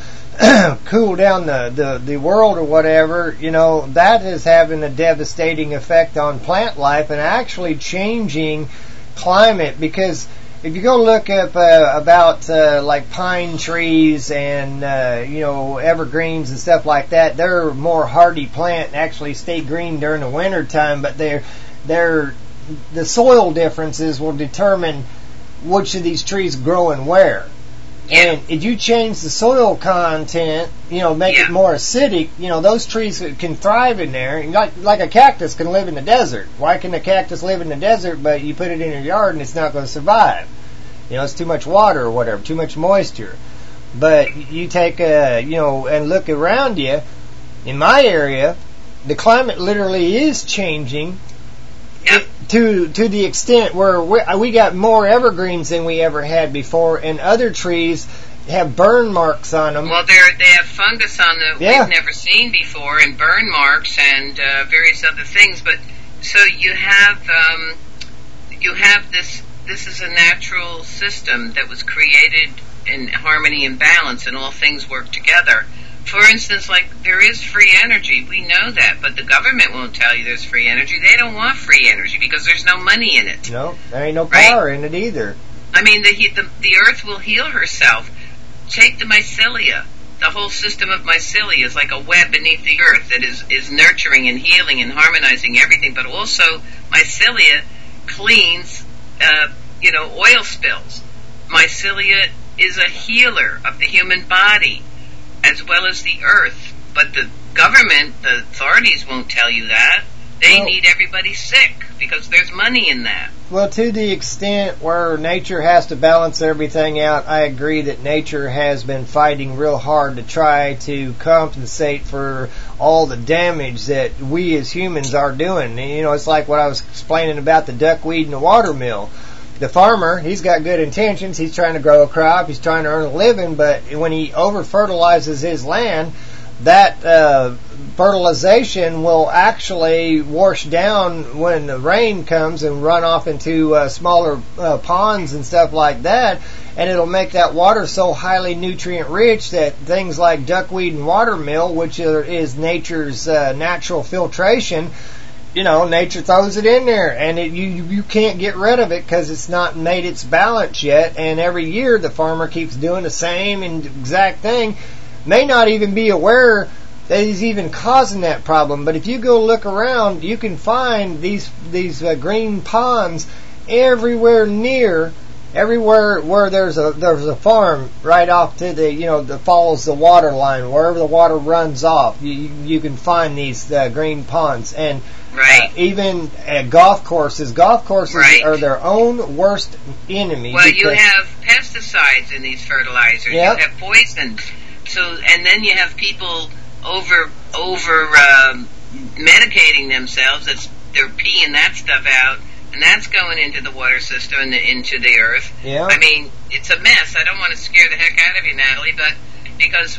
cool down the, the, the world or whatever, you know, that is having a devastating effect on plant life and actually changing climate. Because if you go look up uh, about uh, like pine trees and uh, you know, evergreens and stuff like that, they're more hardy plant and actually stay green during the winter time, but they're they're the soil differences will determine which of these trees grow and where. Yeah. And if you change the soil content, you know, make yeah. it more acidic, you know, those trees can thrive in there. Like, like a cactus can live in the desert. Why can a cactus live in the desert, but you put it in your yard and it's not going to survive? You know, it's too much water or whatever, too much moisture. But you take a, you know, and look around you, in my area, the climate literally is changing. Yep. To to the extent where we, we got more evergreens than we ever had before, and other trees have burn marks on them. Well, they they have fungus on them yeah. we've never seen before, and burn marks, and uh, various other things. But so you have um, you have this. This is a natural system that was created in harmony and balance, and all things work together. For instance, like, there is free energy. We know that, but the government won't tell you there's free energy. They don't want free energy because there's no money in it. No, there ain't no power right? in it either. I mean, the, the the earth will heal herself. Take the mycelia. The whole system of mycelia is like a web beneath the earth that is, is nurturing and healing and harmonizing everything, but also mycelia cleans, uh, you know, oil spills. Mycelia is a healer of the human body, as well as the earth. But the government, the authorities won't tell you that. They well, need everybody sick because there's money in that. Well, to the extent where nature has to balance everything out, I agree that nature has been fighting real hard to try to compensate for all the damage that we as humans are doing. And, you know, it's like what I was explaining about the duckweed and the watermill. The farmer, he's got good intentions. He's trying to grow a crop. He's trying to earn a living. But when he over-fertilizes his land, that uh, fertilization will actually wash down when the rain comes and run off into uh, smaller uh, ponds and stuff like that. And it'll make that water so highly nutrient-rich that things like duckweed and watermill, which are, is nature's uh, natural filtration, you know, nature throws it in there, and it, you you can't get rid of it because it's not made its balance yet. And every year the farmer keeps doing the same and exact thing. May not even be aware that is even causing that problem. But if you go look around, you can find these these uh, green ponds everywhere near, everywhere where there's a there's a farm right off to the you know that follows the water line, wherever the water runs off, you you can find these uh, green ponds. And right. uh, even at golf courses, golf courses right. are their own worst enemy. Well, you have pesticides in these fertilizers. Yep. You have poisons. So, and then you have people over over um, medicating themselves. That's they're peeing that stuff out, and that's going into the water system and the, into the earth. Yeah. I mean, it's a mess. I don't want to scare the heck out of you, Natalie, but because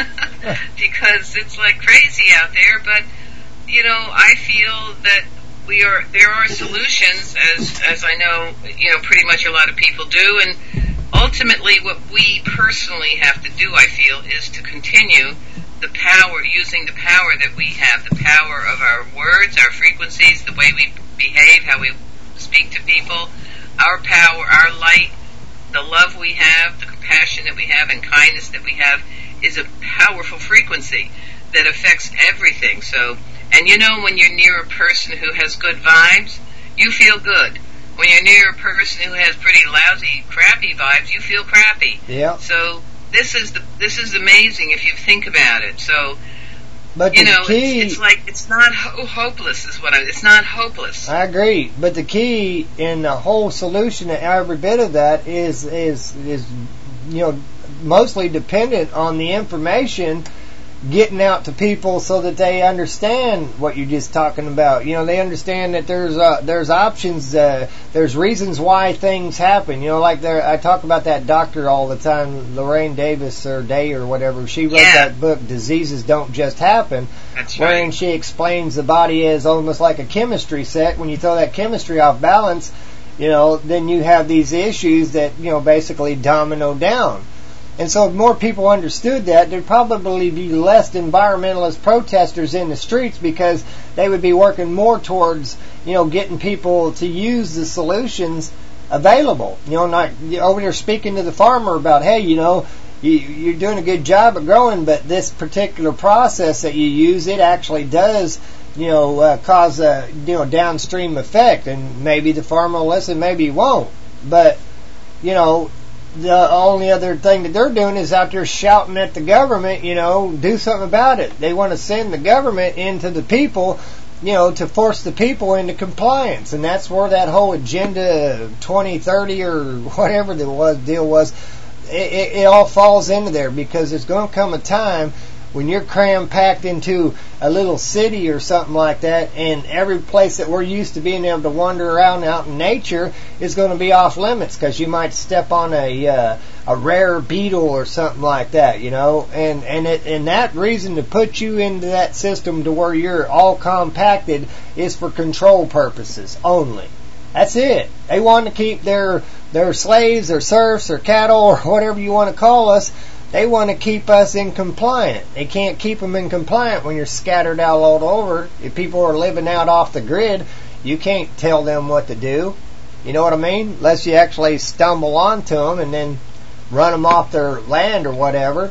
because it's like crazy out there. But you know, I feel that we are there are solutions, as as I know, you know, pretty much a lot of people do, and ultimately, what we personally have to do, I feel, is to continue the power, using the power that we have, the power of our words, our frequencies, the way we behave, how we speak to people, our power, our light, the love we have, the compassion that we have, and kindness that we have is a powerful frequency that affects everything. So, and you know, when you're near a person who has good vibes, you feel good. When you're near a person who has pretty lousy, crappy vibes, you feel crappy. Yeah. So this is the this is amazing if you think about it. So, but you the know, key, it's, it's like it's not ho- hopeless. Is what I. It's not hopeless. I agree. But the key in the whole solution to every bit of that is is is you know mostly dependent on the information getting out to people so that they understand what you're just talking about. You know, they understand that there's uh, there's options, uh, there's reasons why things happen. You know, like there, I talk about that doctor all the time, Lorraine Davis or Day or whatever. She wrote yeah. that book, Diseases Don't Just Happen. That's wherein right. she explains the body is almost like a chemistry set. When you throw that chemistry off balance, you know, then you have these issues that, you know, basically domino down. And so if more people understood that, there'd probably be less environmentalist protesters in the streets because they would be working more towards, you know, getting people to use the solutions available. You know, not over there speaking to the farmer about, hey, you know, you, you're doing a good job of growing, but this particular process that you use, it actually does, you know, uh, cause a, you know, downstream effect. And maybe the farmer will listen, maybe he won't. But, you know, the only other thing that they're doing is out there shouting at the government, you know, do something about it. They want to send the government into the people, you know, to force the people into compliance. And that's where that whole Agenda twenty thirty or whatever the was, deal was, it, it, it all falls into there because there's going to come a time when you're cram-packed into a little city or something like that, and every place that we're used to being able to wander around out in nature is going to be off limits because you might step on a uh, a rare beetle or something like that, you know, and and it, and that reason to put you into that system to where you're all compacted is for control purposes only. That's it. They want to keep their their slaves, their serfs, their cattle, or whatever you want to call us. They want to keep us in compliant. They can't keep them in compliant when you're scattered out all over. If people are living out off the grid, you can't tell them what to do. You know what I mean? Unless you actually stumble onto them and then run them off their land or whatever.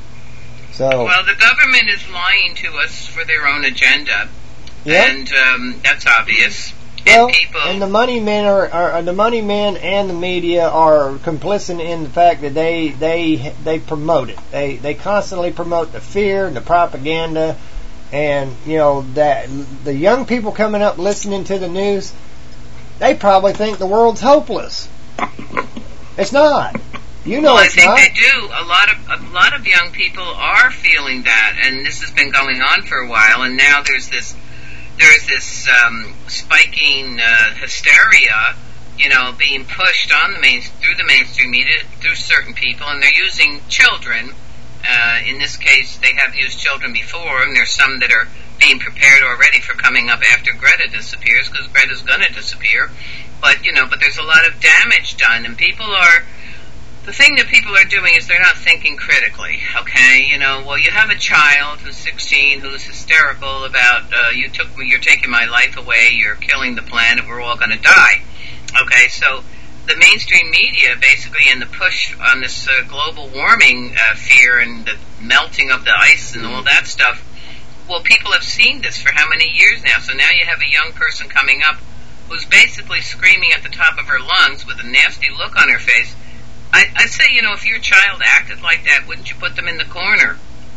So. Well, the government is lying to us for their own agenda, yep. and um, that's obvious. Well, and people, and the money men are, are the money men and the media are complicit in the fact that they they they promote it. They they constantly promote the fear and the propaganda, and you know that the young people coming up listening to the news, they probably think the world's hopeless. It's not. You know well, it's I think not. they do. A lot of a lot of young people are feeling that, and this has been going on for a while. And now there's this. There's this um, spiking uh, hysteria, you know, being pushed on the main through the mainstream media through certain people, and they're using children. Uh, in this case, they have used children before, and there's some that are being prepared already for coming up after Greta disappears, because Greta's going to disappear. But you know, but there's a lot of damage done, and people are. The thing that people are doing is they're not thinking critically, okay? You know, well, you have a child who's sixteen who's hysterical about, uh, you took me, you're taking my life away, you're killing the planet, we're all going to die. Okay, so the mainstream media basically, and the push on this uh, global warming uh, fear and the melting of the ice and all that stuff, well, people have seen this for how many years now? So now you have a young person coming up who's basically screaming at the top of her lungs with a nasty look on her face. I, I'd say, you know, if your child acted like that, wouldn't you put them in the corner?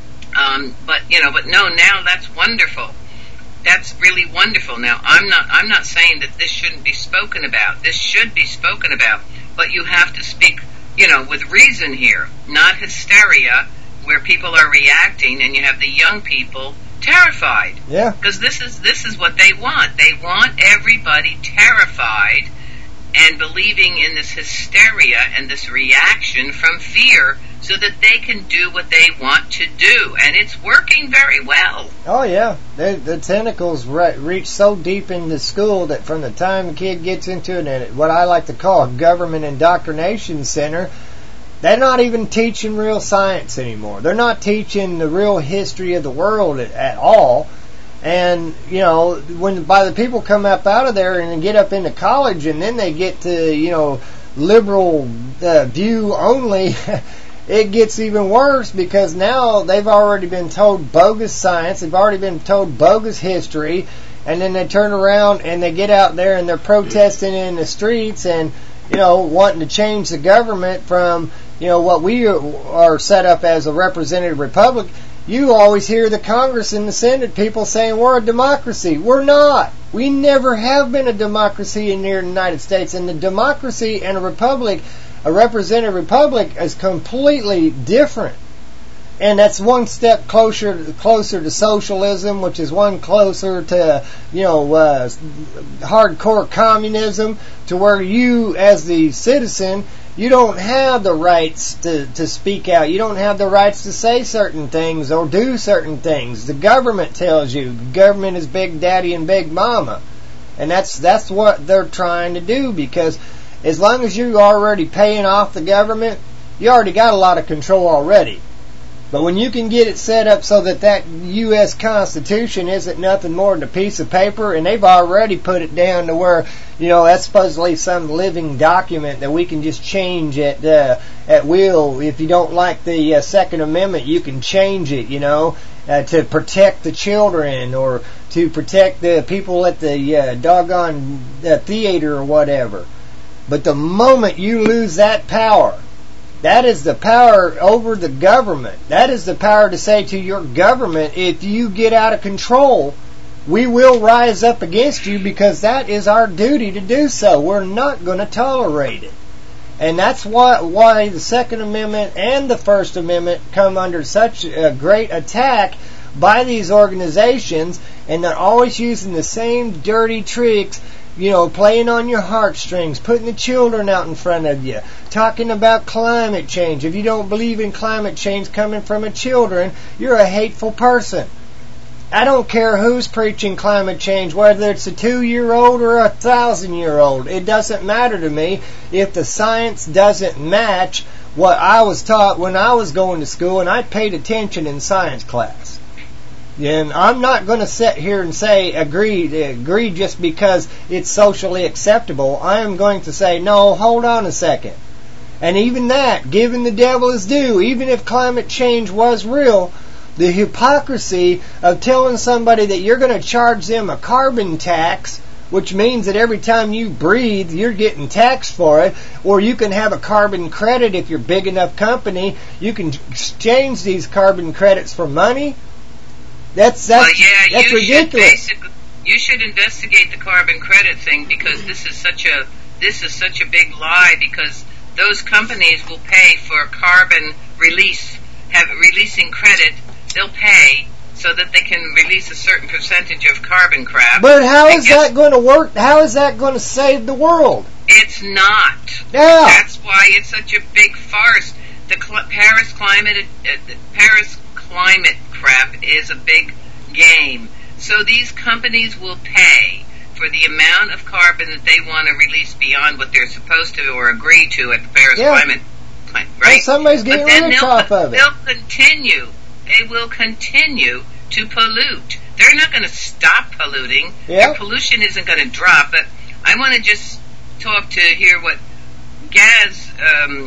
Um, but, you know, but no, now that's wonderful. That's really wonderful. Now, I'm not, I'm not saying that this shouldn't be spoken about. This should be spoken about, but you have to speak, you know, with reason here, not hysteria, where people are reacting and you have the young people terrified. Yeah. Because this is, this is what they want. They want everybody terrified and believing in this hysteria and this reaction from fear so that they can do what they want to do. And it's working very well. Oh, yeah. The, the tentacles re- reach so deep into school that from the time a kid gets into it, what I like to call a government indoctrination center, they're not even teaching real science anymore. They're not teaching the real history of the world at, at all. And, you know, when by the people come up out of there and get up into college and then they get to, you know, liberal uh, view only, it gets even worse because now they've already been told bogus science, they've already been told bogus history, and then they turn around and they get out there and they're protesting in the streets and, you know, wanting to change the government from, you know, what we are set up as a representative republic. You always hear the Congress and the Senate people saying we're a democracy. We're not. We never have been a democracy in the United States. And the democracy and a republic, a representative republic, is completely different. And that's one step closer closer to socialism, which is one closer to, you know, uh, hardcore communism, to where you, as the citizen, you don't have the rights to, to speak out. You don't have the rights to say certain things or do certain things. The government tells you. The government is Big Daddy and Big Mama. And that's that's what they're trying to do, because as long as you're already paying off the government, you already got a lot of control already. But when you can get it set up so that that U S Constitution isn't nothing more than a piece of paper, and they've already put it down to where, you know, that's supposedly some living document that we can just change at uh, at will. If you don't like the uh, Second Amendment, you can change it, you know, uh, to protect the children or to protect the people at the uh, doggone uh, theater or whatever. But the moment you lose that power, that is the power over the government. That is the power to say to your government, if you get out of control, we will rise up against you, because that is our duty to do so. We're not going to tolerate it. And that's why, why the Second Amendment and the First Amendment come under such a great attack by these organizations, and they're always using the same dirty tricks. You know, playing on your heartstrings, putting the children out in front of you, talking about climate change. If you don't believe in climate change coming from a children, you're a hateful person. I don't care who's preaching climate change, whether it's a two-year-old or a thousand-year-old. It doesn't matter to me if the science doesn't match what I was taught when I was going to school, and I paid attention in science class. And I'm not going to sit here and say agree, agree just because it's socially acceptable. I am going to say, no, hold on a second. And even that, giving the devil his due, even if climate change was real, the hypocrisy of telling somebody that you're going to charge them a carbon tax, which means that every time you breathe, you're getting taxed for it, or you can have a carbon credit if you're a big enough company. You can exchange these carbon credits for money. That's that's, well, yeah, that's you ridiculous. Should you should investigate the carbon credit thing, because this is such a this is such a big lie, because those companies will pay for carbon release, have releasing credit. They'll pay so that they can release a certain percentage of carbon crap. But how is that going to work? How is that going to save the world? It's not. Yeah. That's why it's such a big farce. The cl- Paris climate uh, the Paris climate crap is a big game. So these companies will pay for the amount of carbon that they want to release beyond what they're supposed to or agree to at the Paris yeah. climate, right? Well, somebody's getting rich off of it. They'll continue. They will continue to pollute. They're not going to stop polluting. Yep. Their pollution isn't going to drop. But I want to just talk to hear what Gaz um,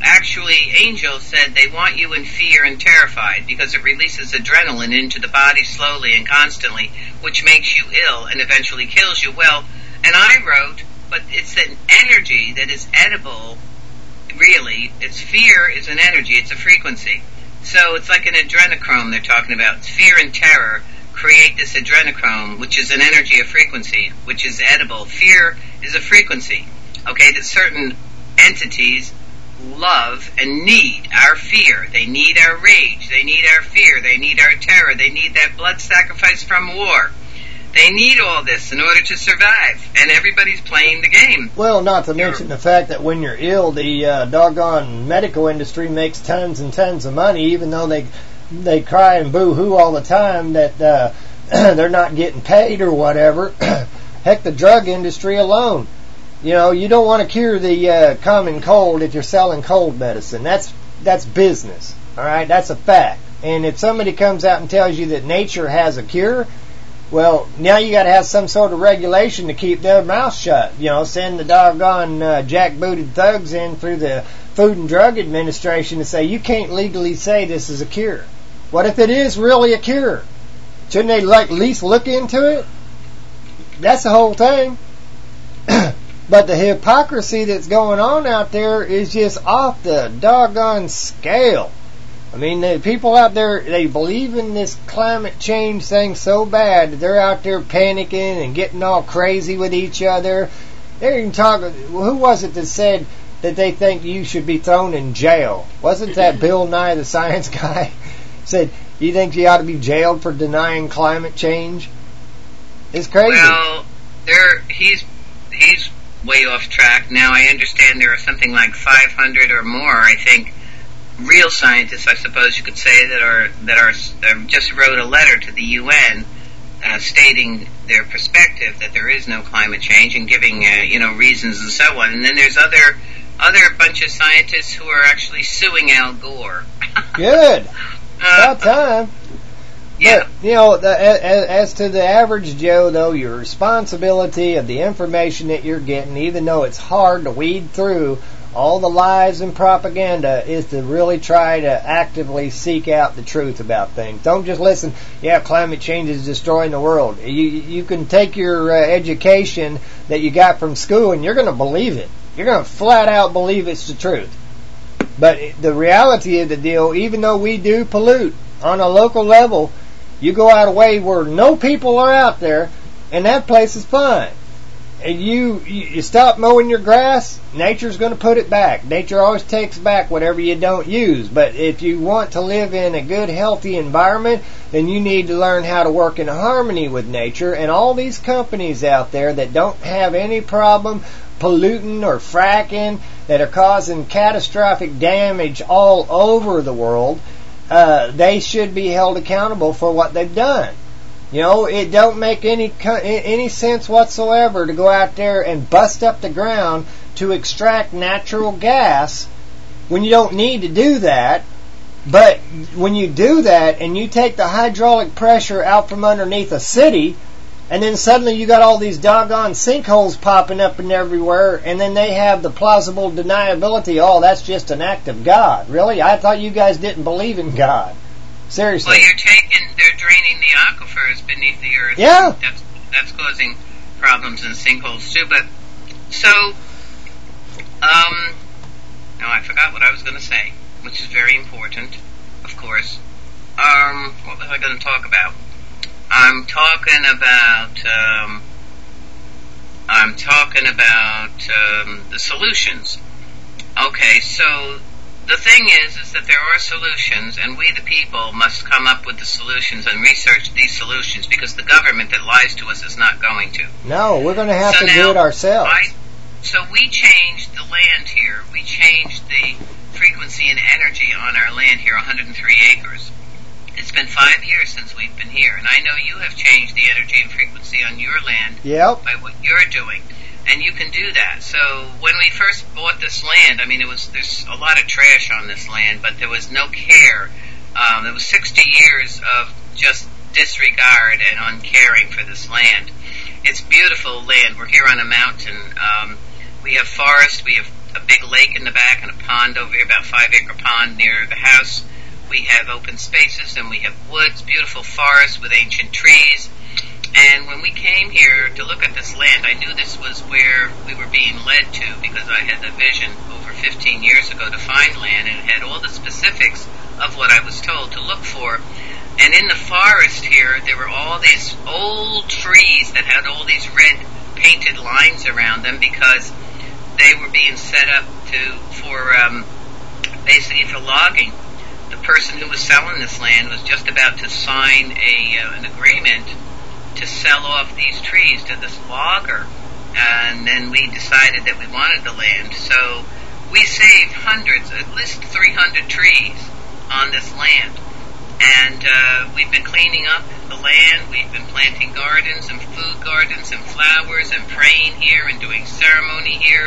actually, Angel said they want you in fear and terrified because it releases adrenaline into the body slowly and constantly, which makes you ill and eventually kills you. Well, and I wrote, but it's an energy that is edible, really. It's fear is an energy, it's a frequency. So it's like an adrenochrome they're talking about. It's fear and terror create this adrenochrome, which is an energy of frequency, which is edible. Fear is a frequency, okay, that certain entities love and need our fear. They need our rage. They need our fear. They need our terror. They need that blood sacrifice from war. They need all this in order to survive, and everybody's playing the game. Well, not to mention the fact that when you're ill, the uh, doggone medical industry makes tons and tons of money, even though they they cry and boo-hoo all the time that uh, they're not getting paid or whatever. Heck, the drug industry alone. You know, you don't want to cure the uh, common cold if you're selling cold medicine. That's that's business, all right? That's a fact. And if somebody comes out and tells you that nature has a cure, well, now you got to have some sort of regulation to keep their mouth shut. You know, send the doggone uh, jackbooted thugs in through the Food and Drug Administration to say, you can't legally say this is a cure. What if it is really a cure? Shouldn't they like at least look into it? That's the whole thing. But the hypocrisy that's going on out there is just off the doggone scale. I mean, the people out there, they believe in this climate change thing so bad that they're out there panicking and getting all crazy with each other. They're even talking, who was it that said that they think you should be thrown in jail? Wasn't that Bill Nye the Science Guy? Said, you think you ought to be jailed for denying climate change? It's crazy. Well, there, he's, he's way off track. Now I understand there are something like five hundred or more, I think, real scientists, I suppose you could say, that are that are uh, just wrote a letter to the U N uh, stating their perspective that there is no climate change and giving uh, you know reasons and so on. And then there's other other bunch of scientists who are actually suing Al Gore. Good. About time. Yeah. But, you know, the, as, as to the average Joe, though, your responsibility of the information that you're getting, even though it's hard to weed through all the lies and propaganda, is to really try to actively seek out the truth about things. Don't just listen, yeah, climate change is destroying the world. You you can take your uh, education that you got from school and you're going to believe it. You're going to flat out believe it's the truth. But the reality of the deal, even though we do pollute on a local level, you go out a way where no people are out there, and that place is fine. And you, you stop mowing your grass, nature's going to put it back. Nature always takes back whatever you don't use. But if you want to live in a good, healthy environment, then you need to learn how to work in harmony with nature. And all these companies out there that don't have any problem polluting or fracking, that are causing catastrophic damage all over the world, uh, they should be held accountable for what they've done. You know, it don't make any any sense whatsoever to go out there and bust up the ground to extract natural gas when you don't need to do that. But when you do that and you take the hydraulic pressure out from underneath a city, and then suddenly you got all these doggone sinkholes popping up and everywhere, and then they have the plausible deniability, oh, that's just an act of God. Really? I thought you guys didn't believe in God. Seriously. Well, you're taking, they're draining the aquifers beneath the earth. Yeah. That's, that's causing problems in sinkholes too. But, so, um, no, I forgot what I was going to say, which is very important, of course. Um, what was I going to talk about? I'm talking about, um, I'm talking about, um, the solutions. Okay, so, the thing is, is that there are solutions, and we the people must come up with the solutions and research these solutions, because the government that lies to us is not going to. No, we're going to have so to now, do it ourselves. I, so we changed the land here. We changed the frequency and energy on our land here, one hundred three acres. It's been five years since we've been here, and I know you have changed the energy and frequency on your land yep. by what you're doing. And you can do that. So when we first bought this land, I mean, it was there's a lot of trash on this land, but there was no care. Um, there was sixty years of just disregard and uncaring for this land. It's beautiful land. We're here on a mountain. Um, we have forest. We have a big lake in the back and a pond over here, about a five-acre pond near the house. We have open spaces, and we have woods, beautiful forests with ancient trees. And when we came here to look at this land, I knew this was where we were being led to, because I had the vision over fifteen years ago to find land, and it had all the specifics of what I was told to look for. And in the forest here, there were all these old trees that had all these red painted lines around them, because they were being set up to for um, basically for logging. The person who was selling this land was just about to sign a uh, an agreement to sell off these trees to this logger, and then we decided that we wanted the land. So we saved hundreds, at least three hundred trees on this land. And uh, we've been cleaning up the land. We've been planting gardens and food gardens and flowers and praying here and doing ceremony here.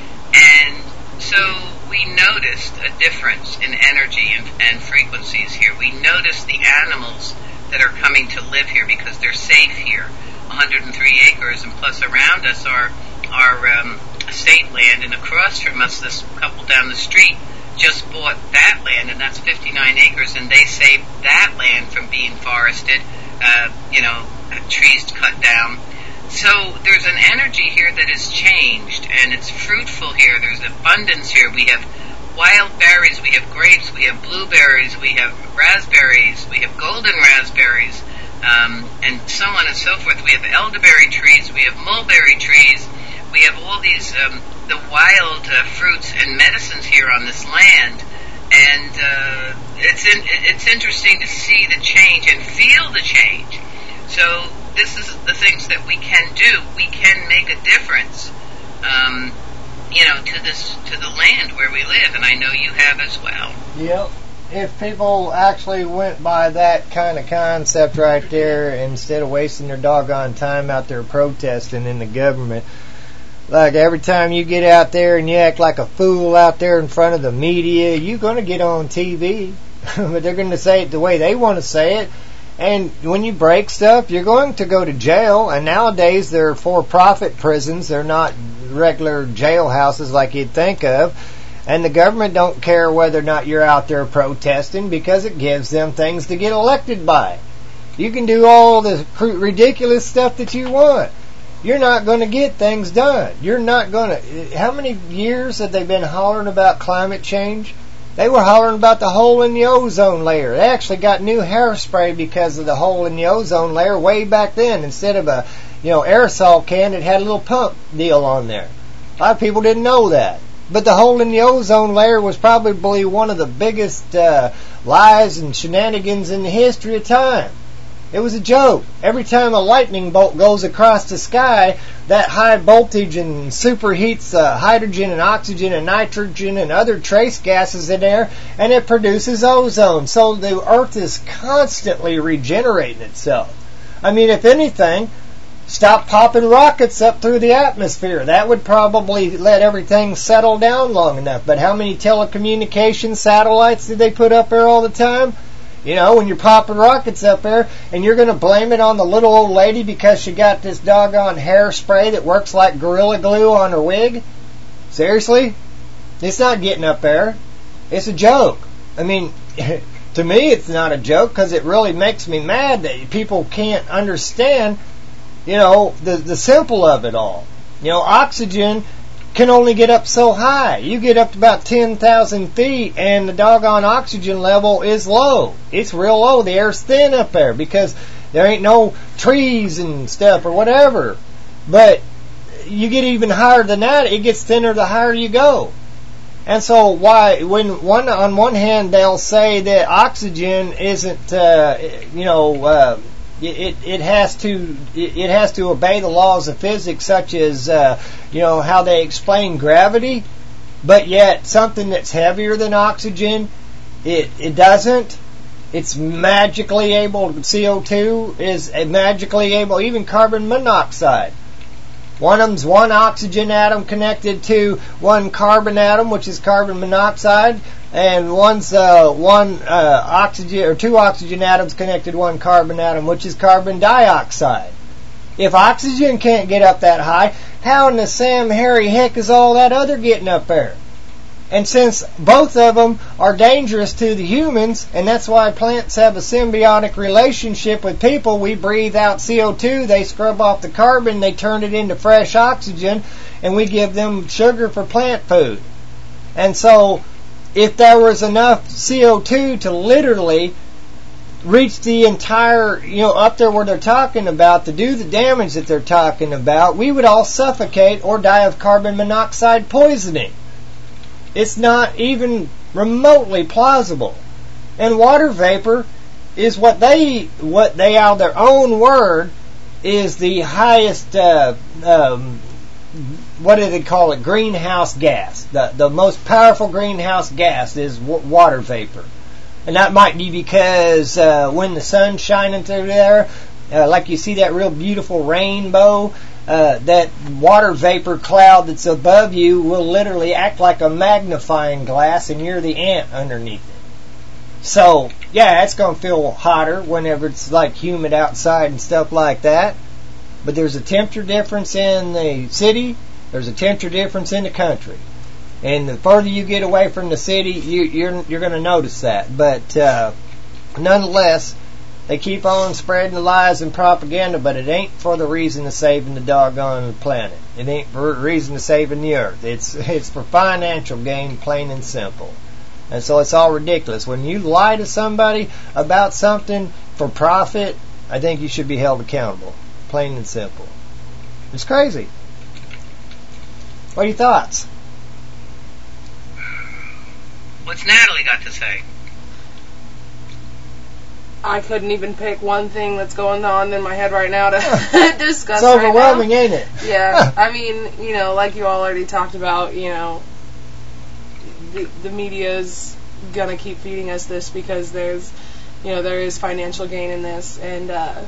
And so we noticed a difference in energy and, and frequencies here. We noticed the animals that are coming to live here because they're safe here. one hundred three acres, and plus around us are our um, estate land, and across from us, this couple down the street just bought that land, and that's fifty-nine acres, and they saved that land from being forested, uh, you know, trees cut down. So there's an energy here that has changed, and it's fruitful here. There's abundance here. We have wild berries, we have grapes, we have blueberries, we have raspberries, we have golden raspberries, um, and so on and so forth. We have elderberry trees, we have mulberry trees, we have all these, um, the wild uh, fruits and medicines here on this land, and uh, it's in, it's interesting to see the change and feel the change. So this is the things that we can do. We can make a difference. Um, you know, to this, to the land where we live, and I know you have as well. Yep. If people actually went by that kind of concept right there, instead of wasting their doggone time out there protesting in the government, like every time you get out there and you act like a fool out there in front of the media, you're going to get on T V, but they're going to say it the way they want to say it. And when you break stuff, you're going to go to jail. And nowadays, they're for-profit prisons. They're not regular jailhouses like you'd think of. And the government don't care whether or not you're out there protesting, because it gives them things to get elected by. You can do all the ridiculous stuff that you want. You're not going to get things done. You're not going to... How many years have they been hollering about climate change? They were hollering about the hole in the ozone layer. They actually got new hairspray because of the hole in the ozone layer way back then. Instead of a, you know, aerosol can, it had a little pump deal on there. A lot of people didn't know that. But the hole in the ozone layer was probably one of the biggest uh, lies and shenanigans in the history of time. It was a joke. Every time a lightning bolt goes across the sky, that high voltage and superheats uh, hydrogen and oxygen and nitrogen and other trace gases in there, and it produces ozone. So the Earth is constantly regenerating itself. I mean, if anything, stop popping rockets up through the atmosphere. That would probably let everything settle down long enough. But how many telecommunication satellites did they put up there all the time? You know, when you're popping rockets up there, and you're going to blame it on the little old lady because she got this doggone hairspray that works like Gorilla Glue on her wig? Seriously? It's not getting up there. It's a joke. I mean, to me it's not a joke, because it really makes me mad that people can't understand, you know, the, the simple of it all. You know, oxygen can only get up so high. You get up to about ten thousand feet and the doggone oxygen level is low. It's real low. The air's thin up there because there ain't no trees and stuff or whatever. But you get even higher than that, it gets thinner the higher you go. And so why, when one on one hand they'll say that oxygen isn't, uh, you know, uh, It, it has to it has to obey the laws of physics, such as uh, you know, how they explain gravity, but yet something that's heavier than oxygen, it it doesn't. It's magically able. C O two is magically able. Even carbon monoxide. One of them's one oxygen atom connected to one carbon atom, which is carbon monoxide. And one's uh, one uh, oxygen or two oxygen atoms connected to one carbon atom, which is carbon dioxide. If oxygen can't get up that high, how in the Sam Harry heck is all that other getting up there? And since both of them are dangerous to the humans, and that's why plants have a symbiotic relationship with people, we breathe out C O two, they scrub off the carbon, they turn it into fresh oxygen, and we give them sugar for plant food. And so, if there was enough C O two to literally reach the entire, you know, up there where they're talking about, to do the damage that they're talking about, we would all suffocate or die of carbon monoxide poisoning. It's not even remotely plausible. And water vapor is what they, what they, out of their own word, is the highest, uh, um, what do they call it, greenhouse gas. The, the most powerful greenhouse gas is w- water vapor. And that might be because uh, when the sun's shining through there, uh, like you see that real beautiful rainbow, uh, that water vapor cloud that's above you will literally act like a magnifying glass, and you're the ant underneath it. So, yeah, it's going to feel hotter whenever it's like humid outside and stuff like that. But there's a temperature difference in the city, there's a temperature difference in the country. And the further you get away from the city, you, you're you're going to notice that. But uh, nonetheless, they keep on spreading the lies and propaganda, but it ain't for the reason of saving the doggone planet. It ain't for the reason of saving the earth. It's it's for financial gain, plain and simple. And so it's all ridiculous. When you lie to somebody about something for profit, I think you should be held accountable, plain and simple. It's crazy. What are your thoughts? What's Natalie got to say? I couldn't even pick one thing that's going on in my head right now to discuss. It's overwhelming, right now. Ain't it? Yeah, I mean, you know, like you all already talked about, you know, the, the media's gonna keep feeding us this because there's, you know, there is financial gain in this, and uh,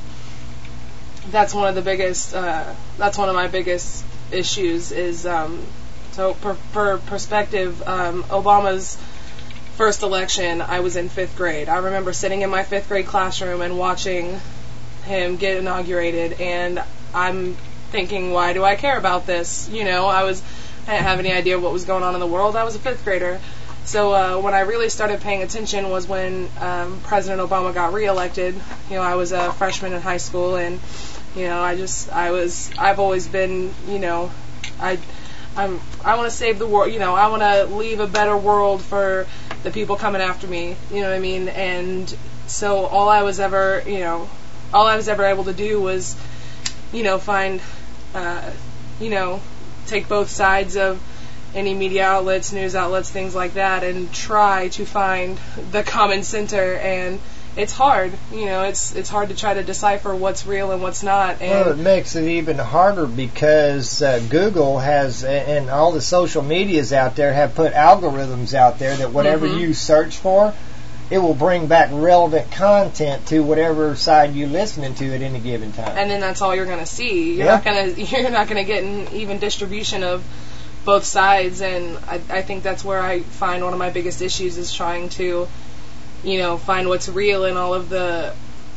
that's one of the biggest. Uh, that's one of my biggest issues. Is um, so for, for perspective, um, Obama's first election, I was in fifth grade. I remember sitting in my fifth grade classroom and watching him get inaugurated, and I'm thinking, why do I care about this? You know, I was, I didn't have any idea what was going on in the world. I was a fifth grader. So uh, when I really started paying attention was when um, President Obama got reelected. You know, I was a freshman in high school, and, you know, I just, I was, I've always been, you know, I, I'm, I want to save the world, you know, I want to leave a better world for the people coming after me, you know what I mean? And so all I was ever, you know, all I was ever able to do was, you know, find, uh, you know, take both sides of any media outlets, news outlets, things like that, and try to find the common center. And it's hard, you know, it's it's hard to try to decipher what's real and what's not. And well, it makes it even harder because uh, Google has, and all the social medias out there have put algorithms out there that whatever mm-hmm. you search for, it will bring back relevant content to whatever side you're listening to at any given time. And then that's all you're going to see. You're yeah. not going to you're not going to get an even distribution of both sides, and I, I think that's where I find one of my biggest issues is trying to, you know, find what's real in all of the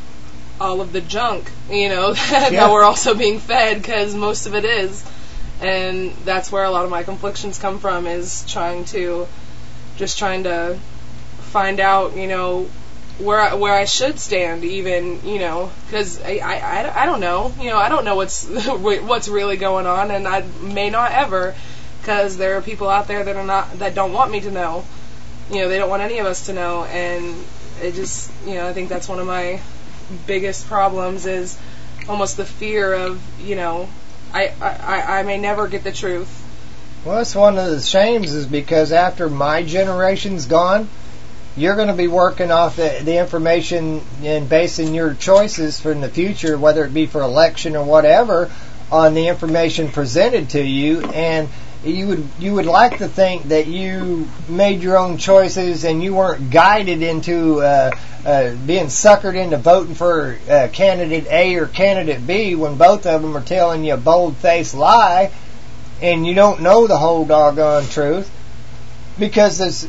all of the junk, you know, that, yeah. that we're also being fed, because most of it is. And that's where a lot of my conflictions come from, is trying to, just trying to find out, you know, where I, where I should stand, even, you know, because I, I, I don't know, you know, I don't know what's what's really going on, and I may not ever, because there are people out there that are not, that don't want me to know. You know, they don't want any of us to know, and it just, you know, I think that's one of my biggest problems, is almost the fear of, you know, I, I, I may never get the truth. Well, it's one of the shames, is because after my generation's gone, you're going to be working off the, the information and basing your choices for in the future, whether it be for election or whatever, on the information presented to you, and you would you would like to think that you made your own choices and you weren't guided into uh, uh, being suckered into voting for uh, candidate A or candidate B, when both of them are telling you a bold-faced lie and you don't know the whole doggone truth, because there's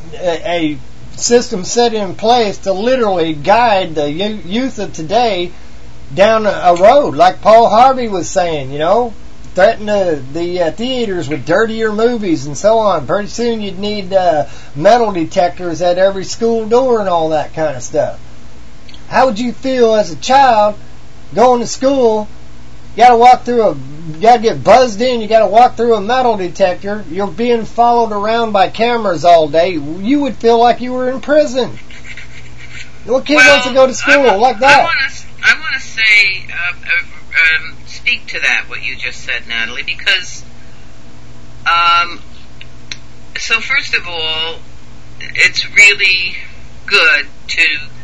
a, a system set in place to literally guide the youth of today down a, a road, like Paul Harvey was saying, you know, threaten the, the uh, theaters with dirtier movies and so on. Pretty soon you'd need uh, metal detectors at every school door and all that kind of stuff. How would you feel as a child going to school? You got to walk through a, you got to get buzzed in. You got to walk through a metal detector. You're being followed around by cameras all day. You would feel like you were in prison. What kid well, wants to go to school I, like that? I want to, I want to say, uh, uh, um, speak to that what you just said, Natalie, because, um, so first of all, it's really good to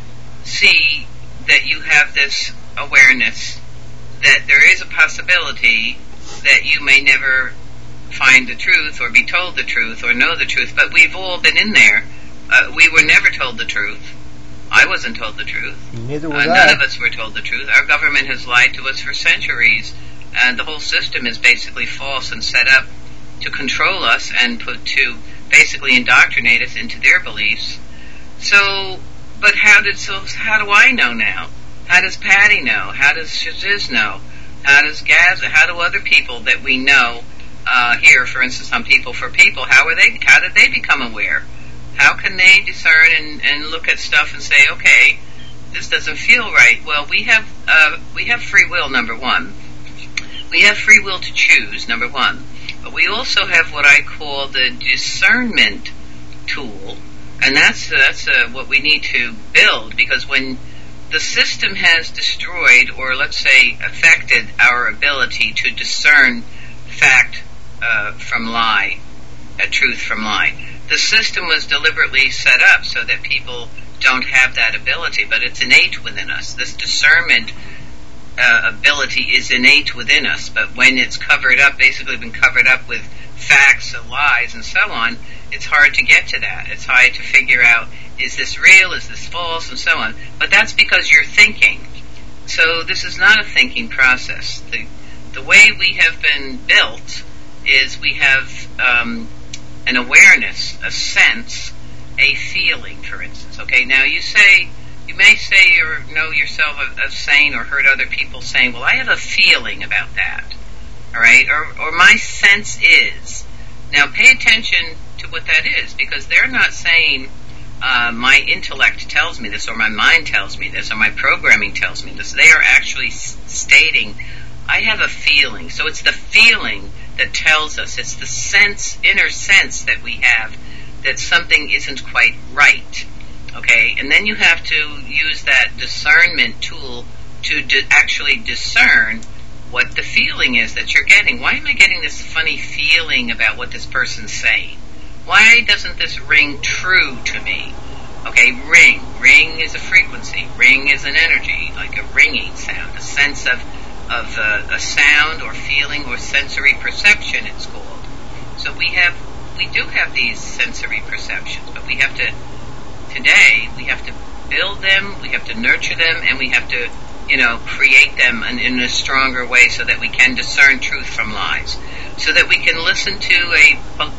see that you have this awareness that there is a possibility that you may never find the truth or be told the truth or know the truth, but we've all been in there. Uh, we were never told the truth. I wasn't told the truth. Neither was uh, I. None of us were told the truth. Our government has lied to us for centuries, and the whole system is basically false and set up to control us and put to basically indoctrinate us into their beliefs. So, but how did so? How do I know now? How does Patty know? How does Shaziz know? How does Gaz? How do other people that we know uh, here, for instance, on People for People? How are they? How did they become aware? How can they discern and, and look at stuff and say, okay, this doesn't feel right? Well, we have uh, we have free will. Number one, we have free will to choose. Number one, but we also have what I call the discernment tool, and that's that's uh, what we need to build, because when the system has destroyed, or let's say affected, our ability to discern fact uh, from lie, uh, truth from lie. The system was deliberately set up so that people don't have that ability, but it's innate within us. This discernment uh, ability is innate within us, but when it's covered up, basically been covered up with facts and lies and so on, it's hard to get to that. It's hard to figure out, is this real, is this false, and so on. But that's because you're thinking. So this is not a thinking process. The, the way we have been built is we have um, an awareness, a sense, a feeling, for instance. Okay, now you say, you may say or know yourself of, of saying or heard other people saying, well, I have a feeling about that. All right, or, or my sense is. Now pay attention to what that is, because they're not saying, uh, my intellect tells me this, or my mind tells me this, or my programming tells me this. They are actually s- stating, I have a feeling. So it's the feeling that tells us, it's the sense, inner sense that we have that something isn't quite right. Okay, and then you have to use that discernment tool to di- actually discern what the feeling is that you're getting. Why am I getting this funny feeling about what this person's saying? Why doesn't this ring true to me? Okay, ring. Ring is a frequency. Ring is an energy, like a ringing sound, a sense of, of uh, a sound or feeling or sensory perception, it's called. So we have, we do have these sensory perceptions, but we have to, today, we have to build them, we have to nurture them, and we have to, you know, create them in, in a stronger way so that we can discern truth from lies. So that we can listen to a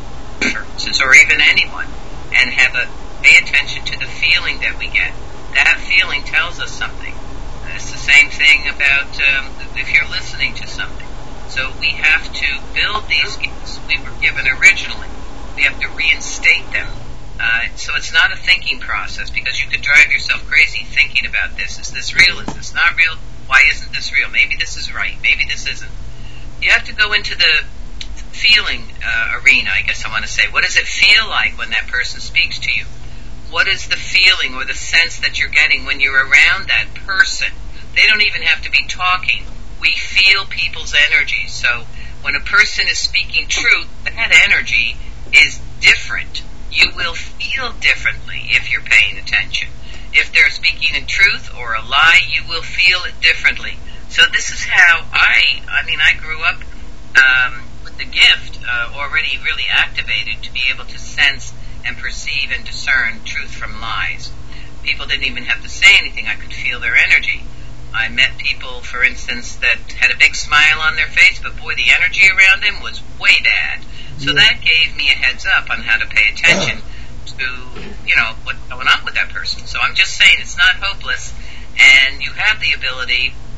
or even anyone and have a pay attention to the feeling that we get. That feeling tells us something. It's the same thing about um, if you're listening to something. So we have to build these gifts we were given originally. We have to reinstate them. Uh, so it's not a thinking process, because you could drive yourself crazy thinking about this. Is this real? Is this not real? Why isn't this real? Maybe this is right. Maybe this isn't. You have to go into the feeling uh, arena, I guess I want to say. What does it feel like when that person speaks to you? What is the feeling or the sense that you're getting when you're around that person? They don't even have to be talking. We feel people's energy. So when a person is speaking truth, that energy is different. You will feel differently if you're paying attention. If they're speaking in truth or a lie, you will feel it differently. So this is how I, I mean, I grew up um, with the gift uh, already really activated to be able to sense and perceive and discern truth from lies. People didn't even have to say anything. I could feel their energy. I met people, for instance, that had a big smile on their face, but boy, the energy around them was way bad. So that gave me a heads up on how to pay attention to, you know, what's going on with that person. So I'm just saying it's not hopeless, and you have the ability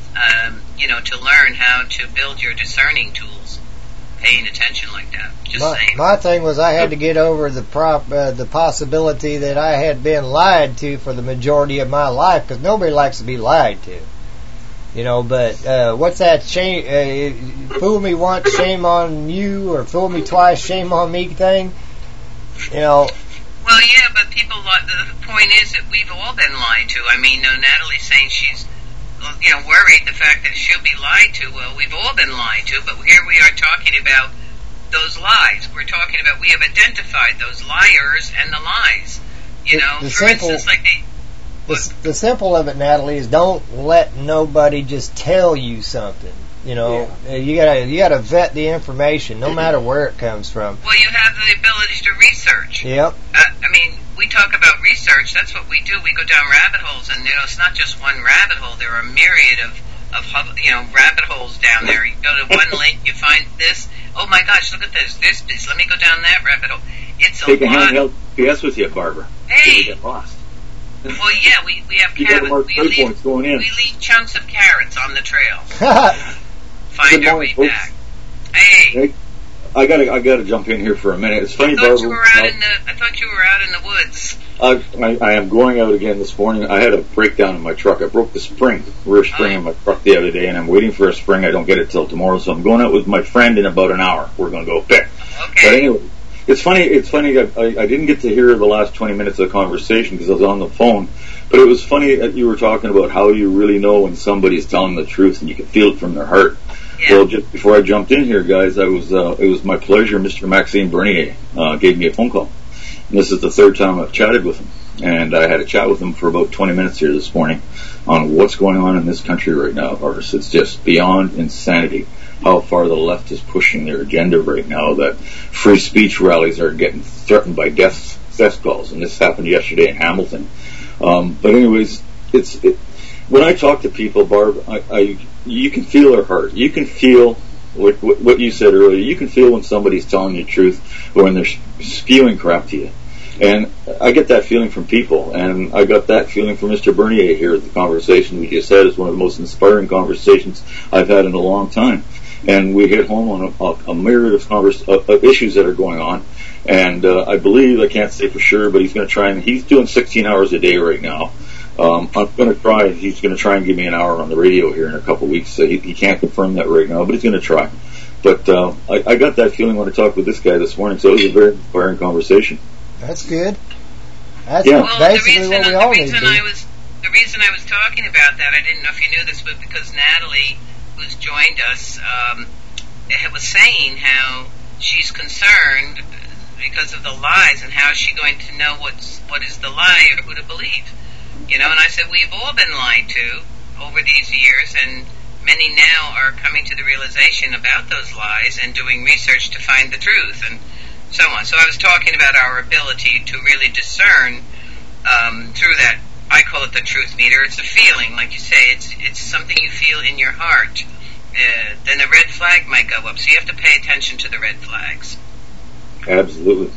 um, you know, to learn how to build your discerning tools, paying attention like that. Just my, saying. my thing was I had to get over the prop, uh, the possibility that I had been lied to for the majority of my life, because nobody likes to be lied to. You know, but uh, what's that shame? Uh, fool me once, shame on you, or fool me twice, shame on me thing. You know. Well, yeah, but people. The point is that we've all been lied to. I mean, no, Natalie's saying she's, you know, worried the fact that she'll be lied to. Well, we've all been lied to, but here we are talking about those lies. We're talking about we have identified those liars and the lies. You know, the for simple, instance, like the. The, the simple of it, Natalie, is don't let nobody just tell you something. You know, yeah. you gotta you gotta vet the information, no matter where it comes from. Well, you have the ability to research. Yep. Uh, I mean, we talk about research. That's what we do. We go down rabbit holes, and you know, it's not just one rabbit hole. There are a myriad of of you know rabbit holes down there. You go to one link, you find this. Oh my gosh, look at this. This, this. Let me go down that rabbit hole. It's a Take lot. a handheld P S with you, Barbara. Hey. You get lost. Well, yeah, we, we have carrots. We leave, going in. we leave chunks of carrots on the trail. Find our way folks. back. Hey. hey, I gotta I gotta jump in here for a minute. It's funny, I thought Barbara. You were out in the, I thought you were out in the woods. I, I, I am going out again this morning. I had a breakdown in my truck. I broke the spring, rear spring oh. in my truck the other day, and I'm waiting for a spring. I don't get it till tomorrow, so I'm going out with my friend in about an hour. We're going to go pick. Okay. But anyway, it's funny. It's funny. I, I, I didn't get to hear the last twenty minutes of the conversation because I was on the phone. But it was funny that you were talking about how you really know when somebody's telling the truth, and you can feel it from their heart. Yeah. Well, just before I jumped in here, guys, I was uh, it was my pleasure. Mister Maxime Bernier uh, gave me a phone call. And this is the third time I've chatted with him, and I had a chat with him for about twenty minutes here this morning on what's going on in this country right now. Horace, it's just beyond insanity how far the left is pushing their agenda right now. That free speech rallies are getting threatened by death death calls, and this happened yesterday in Hamilton. Um, but anyways, it's it, when I talk to people, Barb, I, I you can feel their heart. You can feel what, what, what you said earlier. You can feel when somebody's telling you the truth or when they're spewing crap to you. And I get that feeling from people, and I got that feeling from Mister Bernier here. The conversation we just had is one of the most inspiring conversations I've had in a long time. And we hit home on a, a, a myriad of, converse, of, of issues that are going on. And uh, I believe, I can't say for sure, but he's going to try and, he's doing sixteen hours a day right now. Um, I'm going to try, he's going to try and give me an hour on the radio here in a couple of weeks. So he, he can't confirm that right now, but he's going to try. But uh, I, I got that feeling when I talked with this guy this morning, so it was a very inspiring conversation. That's good. That's yeah. Well, basically the reason, what we the all reason need to do. I was the reason I was talking about that, I didn't know if you knew this, but because Natalie, who's joined us, um, was saying how she's concerned because of the lies, and how is she going to know what's what is the lie or who to believe? You know, and I said we've all been lied to over these years, and many now are coming to the realization about those lies and doing research to find the truth and so on. So I was talking about our ability to really discern um, through that. I call it the truth meter. It's a feeling, like you say. It's it's something you feel in your heart. Uh, then a red flag might go up. So you have to pay attention to the red flags. Absolutely.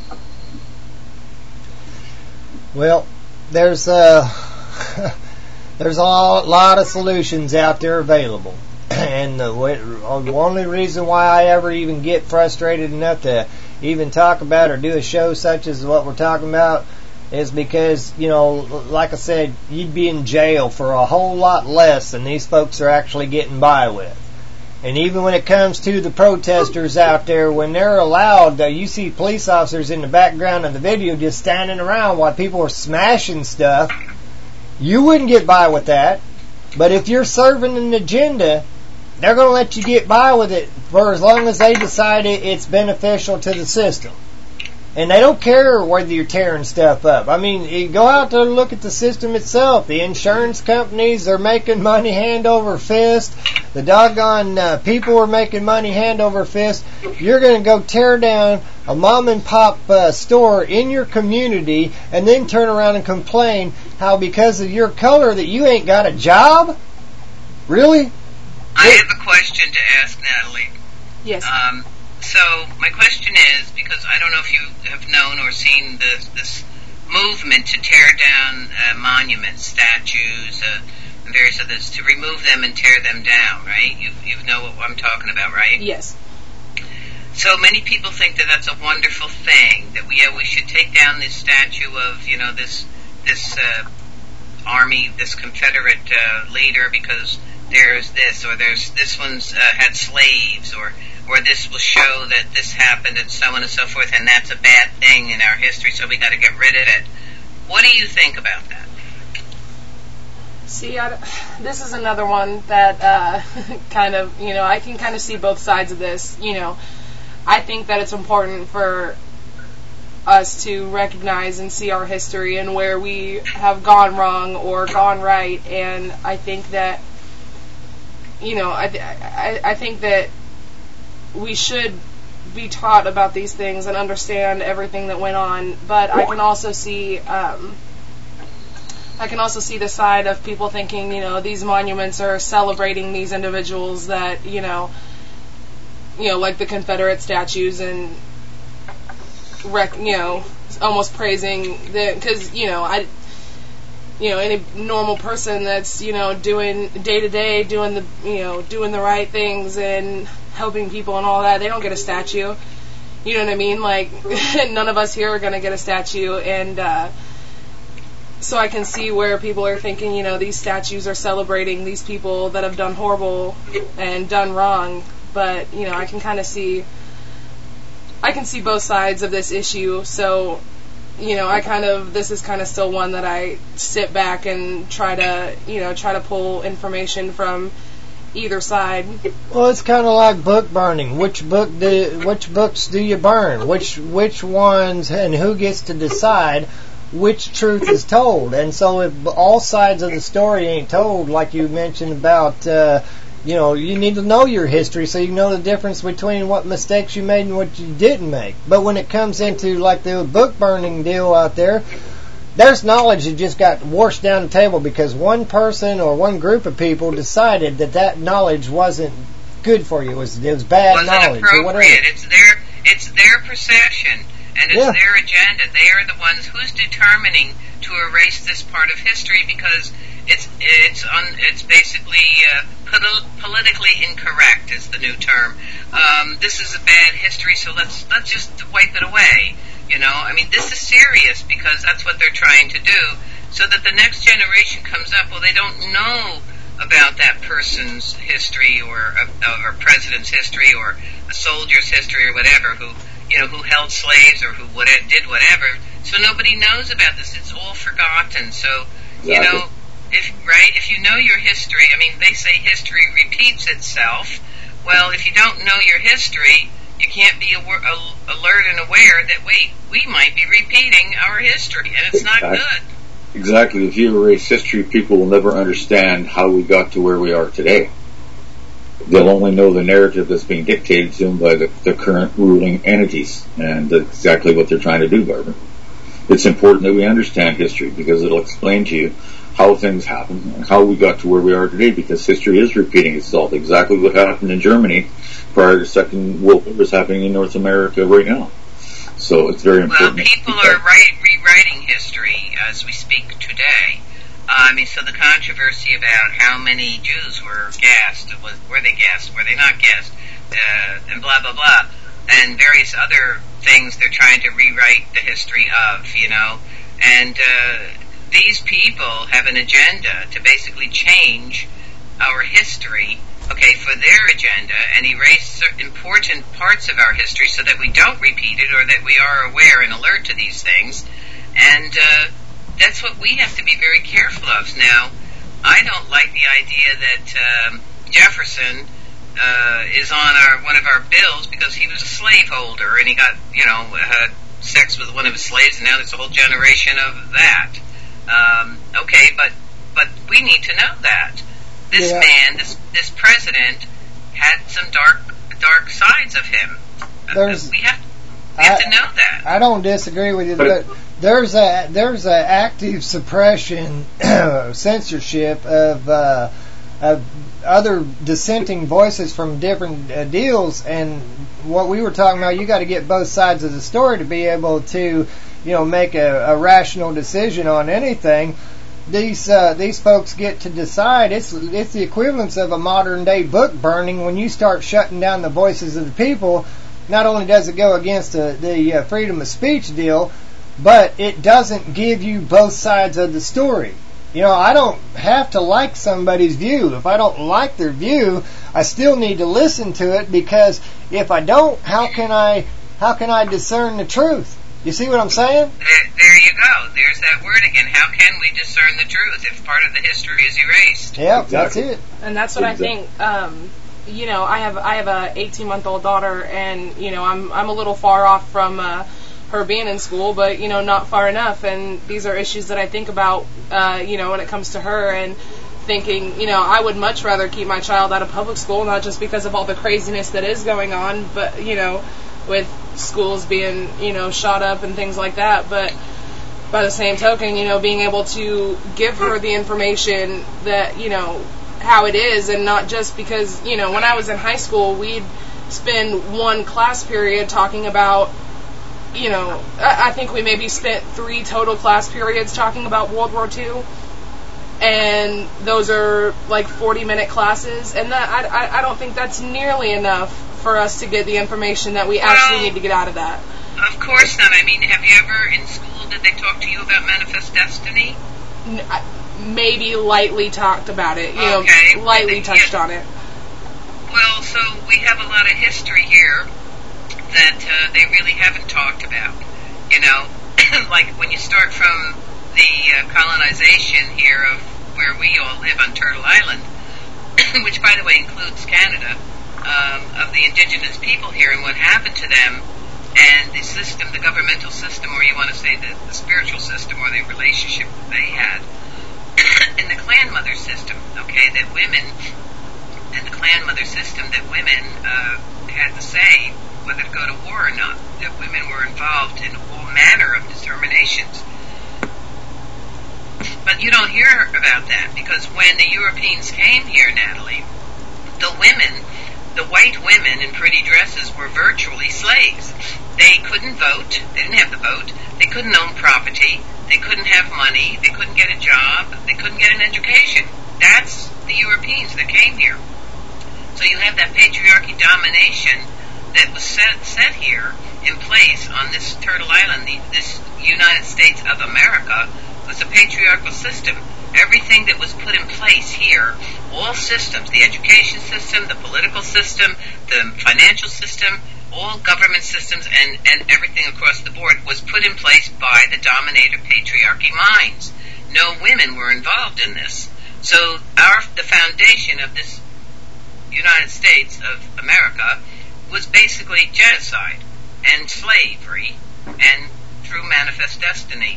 Well, there's uh, there's a lot of solutions out there available, and the, way, the only reason why I ever even get frustrated enough to even talk about or do a show such as what we're talking about is because, you know, like I said, you'd be in jail for a whole lot less than these folks are actually getting by with. And even when it comes to the protesters out there, when they're allowed, uh, you see police officers in the background of the video just standing around while people are smashing stuff. You wouldn't get by with that. But if you're serving an agenda, they're going to let you get by with it for as long as they decide it's beneficial to the system. And they don't care whether you're tearing stuff up. I mean, you go out there and look at the system itself. The insurance companies are making money hand over fist. The doggone uh, people are making money hand over fist. You're going to go tear down a mom and pop uh, store in your community and then turn around and complain how because of your color that you ain't got a job? Really? I have a question to ask Natalie. Yes. Um, so my question is, because I don't know if you have known or seen this, this movement to tear down uh, monuments, statues, uh, and various others, to remove them and tear them down, right? You you know what I'm talking about, right? Yes. So many people think that that's a wonderful thing, that we uh, we should take down this statue of, you know, this this uh, army, this Confederate uh, leader, because there's this, or there's this one's uh, had slaves, or or this will show that this happened, and so on and so forth, and that's a bad thing in our history, so we got to get rid of it. What do you think about that? See, I, this is another one that uh, kind of, you know, I can kind of see both sides of this, you know. I think that it's important for us to recognize and see our history and where we have gone wrong or gone right. And I think that, you know, I, I, I think that we should be taught about these things and understand everything that went on. But I can also see, um, I can also see the side of people thinking, you know, these monuments are celebrating these individuals that, you know, you know, like the Confederate statues, and rec- you know, almost praising the, because, you know, I, you know, any normal person that's, you know, doing day to day, doing the, you know, doing the right things and helping people and all that, they don't get a statue. You know what I mean? Like, none of us here are going to get a statue, and uh, so I can see where people are thinking, you know, these statues are celebrating these people that have done horrible and done wrong. But, you know, I can kind of see, I can see both sides of this issue. So, you know, I kind of, this is kind of still one that I sit back and try to, you know, try to pull information from either side. Well, it's kind of like book burning. Which book do, which books do you burn? Which which ones, and who gets to decide which truth is told? And so if all sides of the story ain't told, like you mentioned about, uh, you know, you need to know your history so you know the difference between what mistakes you made and what you didn't make. But when it comes into like the book burning deal out there, there's knowledge that just got washed down the table because one person or one group of people decided that that knowledge wasn't good for you. It was, it was bad wasn't knowledge or whatever. It's their, it's their procession, and it's Yeah. their agenda. They are the ones who's determining to erase this part of history because it's it's un, it's basically uh, pol- politically incorrect is the new term. Um, this is a bad history, so let's let's just wipe it away. You know, I mean, this is serious because that's what they're trying to do, so that the next generation comes up. Well, they don't know about that person's history or a, or a president's history or a soldier's history or whatever, who you know who held slaves or who what, did whatever. So nobody knows about this. It's all forgotten. So you Exactly. know. If, right, if you know your history, I mean, they say history repeats itself. Well, if you don't know your history, you can't be aware, alert and aware that, wait, we might be repeating our history, and it's not Exactly. good. Exactly. If you erase history, people will never understand how we got to where we are today. They'll only know the narrative that's being dictated to them by the, the current ruling entities, and that's exactly what they're trying to do, Barbara. It's important that we understand history because it'll explain to you how things happen and how we got to where we are today, because history is repeating itself. Exactly what happened in Germany prior to the Second World War is happening in North America right now. So it's very important. Well, people are right, rewriting history as we speak today. Uh, I mean, so the controversy about how many Jews were gassed, was, were they gassed, were they not gassed, uh, and blah, blah, blah, and various other things they're trying to rewrite the history of, you know, and uh, these people have an agenda to basically change our history, okay, for their agenda, and erase certain important parts of our history so that we don't repeat it or that we are aware and alert to these things. And uh, that's what we have to be very careful of. Now, I don't like the idea that um, Jefferson uh, is on our one of our bills because he was a slaveholder and he got, you know, had sex with one of his slaves, and now there's a whole generation of that. Um, okay, but but we need to know that this Yeah. man, this this president, had some dark dark sides of him. There's, we have we have I, to know that. I don't disagree with you, but there's a there's a active suppression, censorship of uh, of other dissenting voices from different uh, deals, and what we were talking about, you got to get both sides of the story to be able to, you know, make a, a rational decision on anything. these uh, these folks get to decide. It's it's the equivalence of a modern day book burning when you start shutting down the voices of the people. Not only does it go against the, the uh, freedom of speech deal, but it doesn't give you both sides of the story. You know, I don't have to like somebody's view. If I don't like their view, I still need to listen to it, because if I don't, how can I how can I discern the truth? You see what I'm saying? There, there you go. There's that word again. How can we discern the truth if part of the history is erased? Yeah, exactly. That's it. And that's what exactly. I think. Um, you know, I have I have a eighteen month old daughter, and you know, I'm I'm a little far off from uh, her being in school, but you know, not far enough. And these are issues that I think about. Uh, you know, when it comes to her, and thinking, you know, I would much rather keep my child out of public school, not just because of all the craziness that is going on, but you know, with schools being, you know, shot up and things like that. But by the same token, you know, being able to give her the information that, you know, how it is, and not just because, you know, when I was in high school, we'd spend one class period talking about, you know, I, I think we maybe spent three total class periods talking about World War Two. And those are like forty minute classes, and that I, I, I don't think that's nearly enough for us to get the information that we actually well, need to get out of that. Of course not. I mean, have you ever in school, did they talk to you about Manifest Destiny? N- I, maybe lightly talked about it, you okay. know, lightly they, touched yeah. on it. Well, so we have a lot of history here that uh, they really haven't talked about. You know, like when you start from the uh, colonization here of where we all live on Turtle Island, which, by the way, includes Canada, um, of the indigenous people here and what happened to them, and the system, the governmental system, or you want to say the, the spiritual system, or the relationship that they had, and the clan mother system, okay, that women, and the clan mother system that women uh, had to say whether to go to war or not, that women were involved in all manner of determinations. But you don't hear about that, because when the Europeans came here, Natalie, the women, the white women in pretty dresses were virtually slaves. They couldn't vote. They didn't have the vote. They couldn't own property. They couldn't have money. They couldn't get a job. They couldn't get an education. That's the Europeans that came here. So you have that patriarchy domination that was set, set here in place on this Turtle Island, the, this United States of America, was a patriarchal system. Everything that was put in place here, all systems, the education system, the political system, the financial system, all government systems, and, and everything across the board was put in place by the dominator patriarchy minds. No women were involved in this. So our the foundation of this United States of America was basically genocide and slavery and through Manifest Destiny.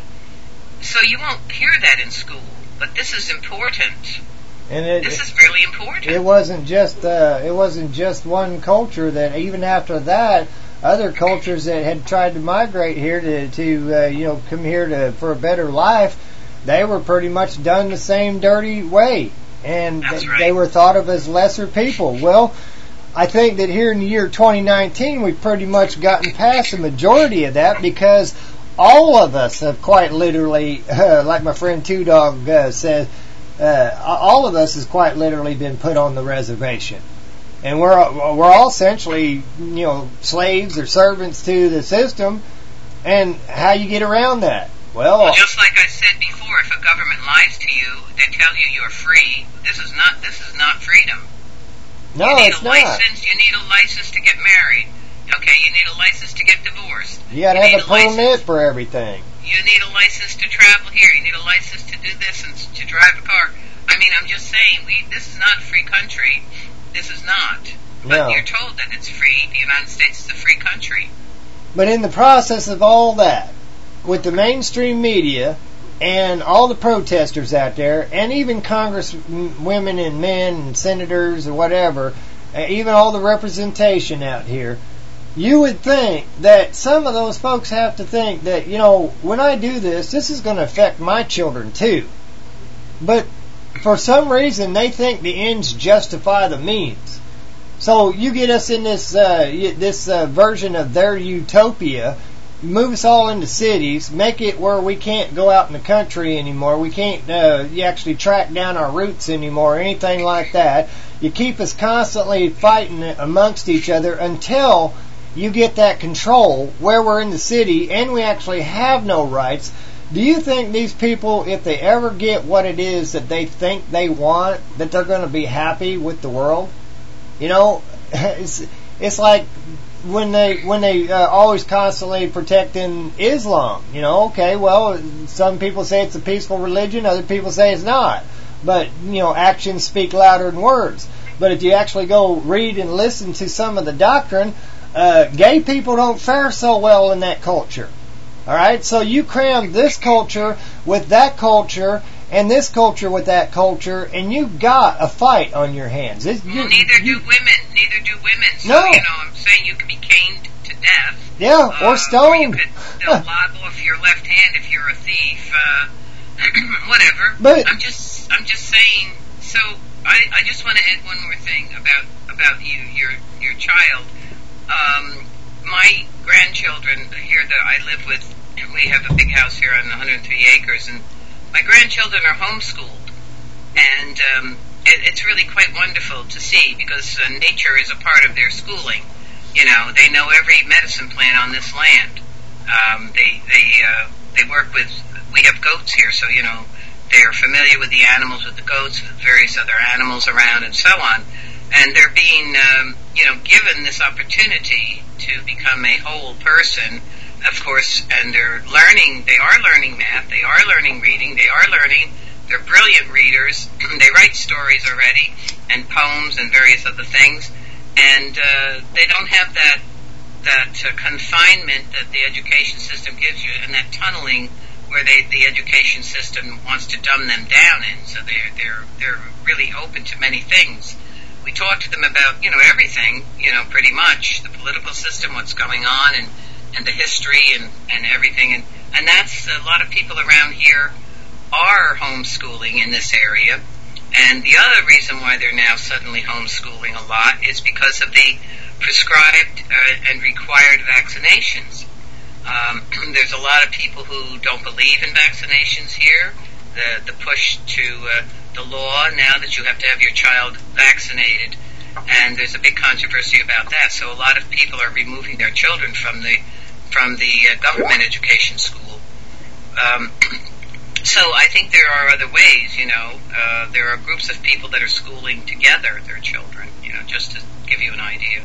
So you won't hear that in school, but this is important. And it, this is really important. It wasn't just uh, it wasn't just one culture. That even after that, other cultures that had tried to migrate here to to uh, you know come here to for a better life, they were pretty much done the same dirty way, and th- right. they were thought of as lesser people. Well, I think that here in the year twenty nineteen, we've pretty much gotten past the majority of that, because all of us have quite literally, uh, like my friend Two Dog uh, says, uh, all of us has quite literally been put on the reservation, and we're we're all essentially, you know, slaves or servants to the system. And how you get around that? Well, well, just like I said before, if a government lies to you, they tell you you're free. This is not this is not freedom. No, you need it's a not. license. You need a license to get married. Okay, you need a license to get divorced. You gotta you have a, a permit license. for everything. You need a license to travel here. You need a license to do this and to drive a car. I mean, I'm just saying, we this is not a free country. This is not. But no. You're told that it's free. The United States is a free country. But in the process of all that, with the mainstream media and all the protesters out there, and even congresswomen and men and senators or whatever, even all the representation out here, you would think that some of those folks have to think that, you know, when I do this, this is going to affect my children too. But for some reason, they think the ends justify the means. So you get us in this uh, this uh, version of their utopia, move us all into cities, make it where we can't go out in the country anymore. We can't uh, you actually track down our roots anymore, or anything like that. You keep us constantly fighting amongst each other until you get that control where we're in the city and we actually have no rights. Do you think these people, if they ever get what it is that they think they want, that they're going to be happy with the world? You know, it's it's like when they when they uh, always constantly protecting Islam. You know, okay, well, some people say it's a peaceful religion, other people say it's not. But, you know, actions speak louder than words. But if you actually go read and listen to some of the doctrine, uh, gay people don't fare so well in that culture. All right, so you cram this culture with that culture and this culture with that culture, and you've got a fight on your hands. It's, well, you, neither you, do women. Neither do women. So, no. you know, I'm saying you could be caned to death. Yeah, uh, or stoned. Or you could, they'll liable if your left hand if you're a thief. Uh, whatever. But I'm just, I'm just saying. So, I, I just want to add one more thing about about you, your your child. Um, my grandchildren here that I live with, we have a big house here on one hundred three acres, and my grandchildren are homeschooled, and um, it, it's really quite wonderful to see because uh, nature is a part of their schooling. You know, they know every medicine plant on this land. Um, they they uh, they work with. We have goats here, so you know they're familiar with the animals, with the goats, with various other animals around, and so on. And they're being, um, you know, given this opportunity to become a whole person, of course, and they're learning, they are learning math, they are learning reading, they are learning, they're brilliant readers, they write stories already, and poems and various other things, and uh, they don't have that that uh, confinement that the education system gives you, and that tunneling where they, the education system wants to dumb them down in, so they're, they're, they're really open to many things. We talk to them about, you know, everything, you know, pretty much, the political system, what's going on, and, and the history and, and everything. And, and that's, a lot of people around here are homeschooling in this area. And the other reason why they're now suddenly homeschooling a lot is because of the prescribed uh, and required vaccinations. Um, there's a lot of people who don't believe in vaccinations here. The, the push to... Uh, the law now that you have to have your child vaccinated, and there's a big controversy about that. So a lot of people are removing their children from the from the uh, government education school. Um, so I think there are other ways. You know, uh, there are groups of people that are schooling together their children. You know, just to give you an idea.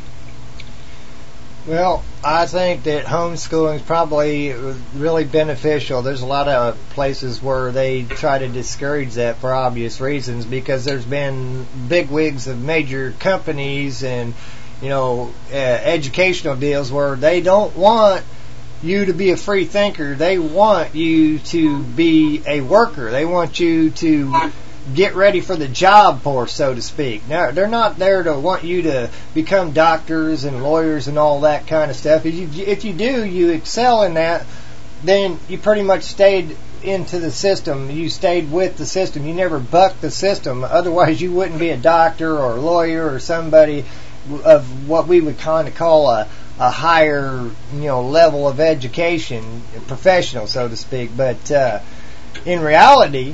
Well, I think that homeschooling is probably really beneficial. There's a lot of places where they try to discourage that for obvious reasons, because there's been bigwigs of major companies and, you know, uh, educational deals where they don't want you to be a free thinker. They want you to be a worker. They want you to get ready for the job force, so to speak. Now, they're not there to want you to become doctors and lawyers and all that kind of stuff. If you, if you do, you excel in that, then you pretty much stayed into the system. You stayed with the system. You never bucked the system. Otherwise, you wouldn't be a doctor or a lawyer or somebody of what we would kind of call a, a higher, you know, level of education, professional, so to speak. But uh, in reality,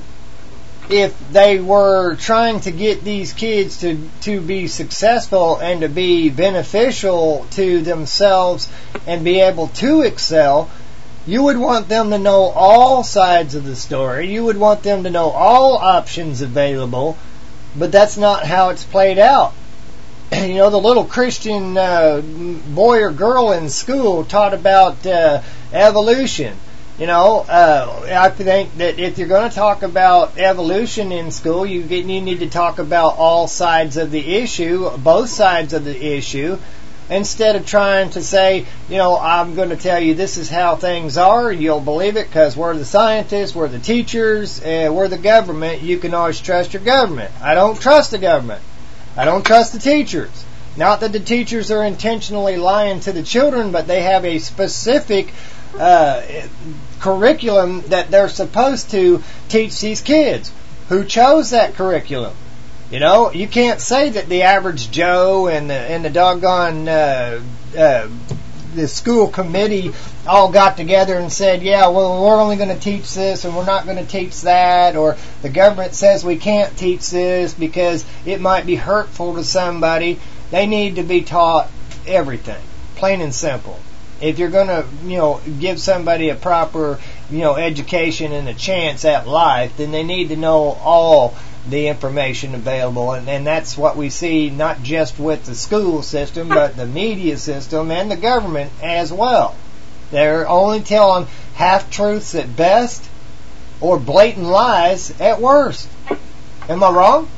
if they were trying to get these kids to, to be successful and to be beneficial to themselves and be able to excel, you would want them to know all sides of the story. You would want them to know all options available, but that's not how it's played out. You know, the little Christian uh, boy or girl in school taught about uh, evolution. You know, uh, I think that if you're going to talk about evolution in school, you get, you need to talk about all sides of the issue, both sides of the issue, instead of trying to say, you know, I'm going to tell you this is how things are, and you'll believe it because we're the scientists, we're the teachers, uh, we're the government. You can always trust your government. I don't trust the government. I don't trust the teachers. Not that the teachers are intentionally lying to the children, but they have a specific Uh, curriculum that they're supposed to teach these kids. Who chose that curriculum? You know, you can't say that the average Joe and the, and the doggone uh, uh, the school committee all got together and said, yeah, well, we're only going to teach this and we're not going to teach that, or the government says we can't teach this because it might be hurtful to somebody. They need to be taught everything, plain and simple. If you're going to, you know, give somebody a proper, you know, education and a chance at life, then they need to know all the information available. And, and that's what we see not just with the school system, but the media system and the government as well. They're only telling half-truths at best or blatant lies at worst. Am I wrong?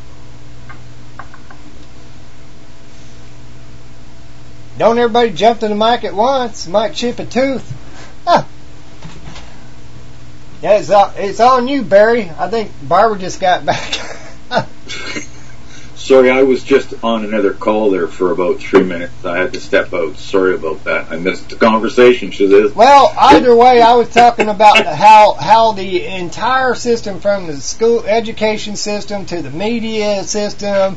Don't everybody jump to the mic at once. Might chip a tooth. Huh. Yeah, it's, uh, it's on you, Barry. I think Barbara just got back. Sorry, I was just on another call there for about three minutes. I had to step out. Sorry about that. I missed the conversation, Shazam. Well, either way, I was talking about how how the entire system, from the school education system to the media system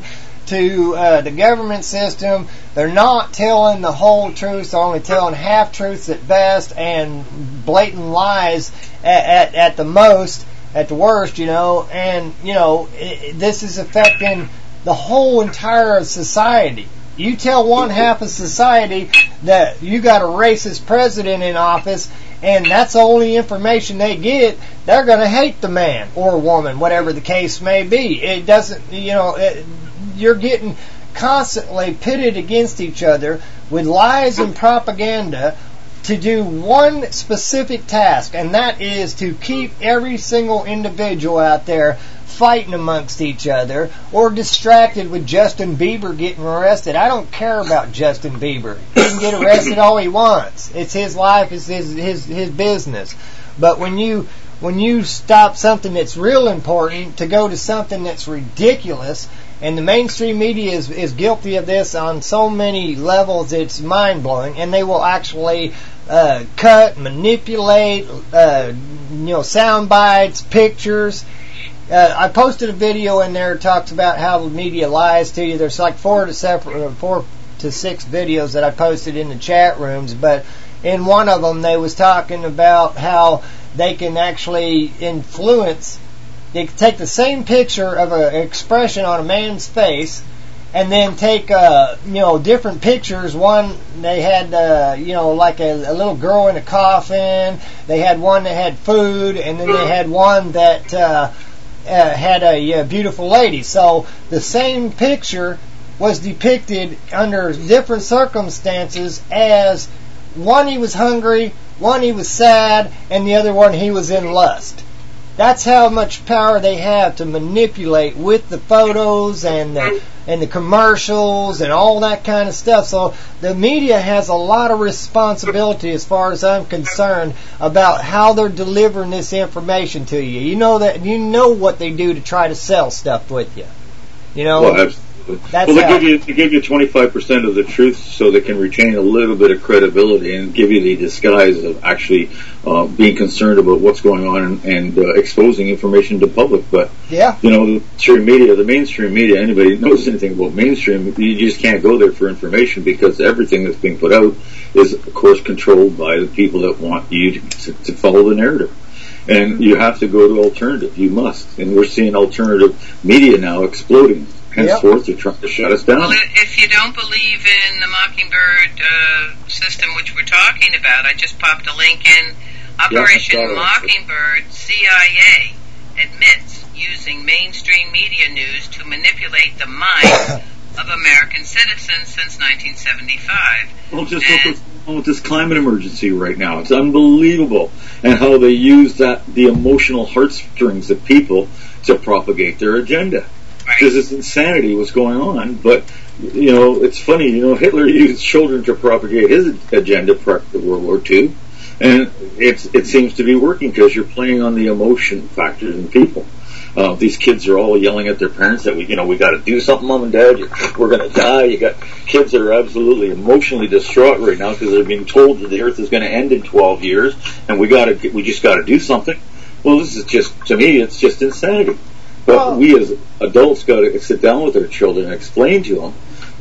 to uh, the government system, they're not telling the whole truth. They're only telling half-truths at best and blatant lies at, at, at the most, at the worst, you know. And, you know, it, this is affecting the whole entire society. You tell one half of society that you got a racist president in office, and that's the only information they get, they're going to hate the man or woman, whatever the case may be. It doesn't, you know, it, you're getting constantly pitted against each other with lies and propaganda to do one specific task, and that is to keep every single individual out there fighting amongst each other or distracted with Justin Bieber getting arrested. I don't care about Justin Bieber. He can get arrested all he wants. It's his life, it's his his his business. But when you when you stop something that's real important to go to something that's ridiculous, and the mainstream media is, is guilty of this on so many levels, it's mind-blowing, and they will actually uh, cut, manipulate, uh, you know, sound bites, pictures. Uh, I posted a video in there that talks about how the media lies to you. There's like four to separate, four to six videos that I posted in the chat rooms, but in one of them they was talking about how they can actually influence. They can take the same picture of an expression on a man's face, and then take uh, you know different pictures. One they had uh, you know like a, a little girl in a coffin. They had one that had food, and then they had one that uh, uh, had a, a beautiful lady. So the same picture was depicted under different circumstances as one he was hungry, one he was sad, and the other one he was in lust. That's how much power they have to manipulate with the photos and the, and the commercials and all that kind of stuff. So the media has a lot of responsibility, as far as I'm concerned, about how they're delivering this information to you. You know that you know what they do to try to sell stuff with you. You know. Well, absolutely. That's well, they how. give you they give you twenty-five percent of the truth, so they can retain a little bit of credibility and give you the disguise of actually uh, being concerned about what's going on and, and uh, exposing information to the public. But yeah, you know, the mainstream media, the mainstream media, anybody knows anything about mainstream, you just can't go there for information, because everything that's being put out is, of course, controlled by the people that want you to, to follow the narrative. And you have to go to alternative. You must. And we're seeing alternative media now exploding. Henceforth, they're trying to shut us down. Well, if you don't believe in the Mockingbird uh, system, which we're talking about, I just popped a link in. Operation yeah, Mockingbird, C I A admits using mainstream media news to manipulate the minds of American citizens since nineteen seventy-five. Well, just look what's going on with this climate emergency right now. It's unbelievable. And how they use that, the emotional heartstrings of people to propagate their agenda. Because it's insanity what's going on. But, you know, it's funny, you know, Hitler used children to propagate his agenda prior to World War Two. And it's, it seems to be working, because you're playing on the emotion factors in people. Uh, these kids are all yelling at their parents that we, you know, we got to do something, mom and dad. We're going to die. You got kids that are absolutely emotionally distraught right now because they're being told that the earth is going to end in twelve years, and we got to, we just got to do something. Well, this is just, to me, it's just insanity. But we as adults got to sit down with our children and explain to them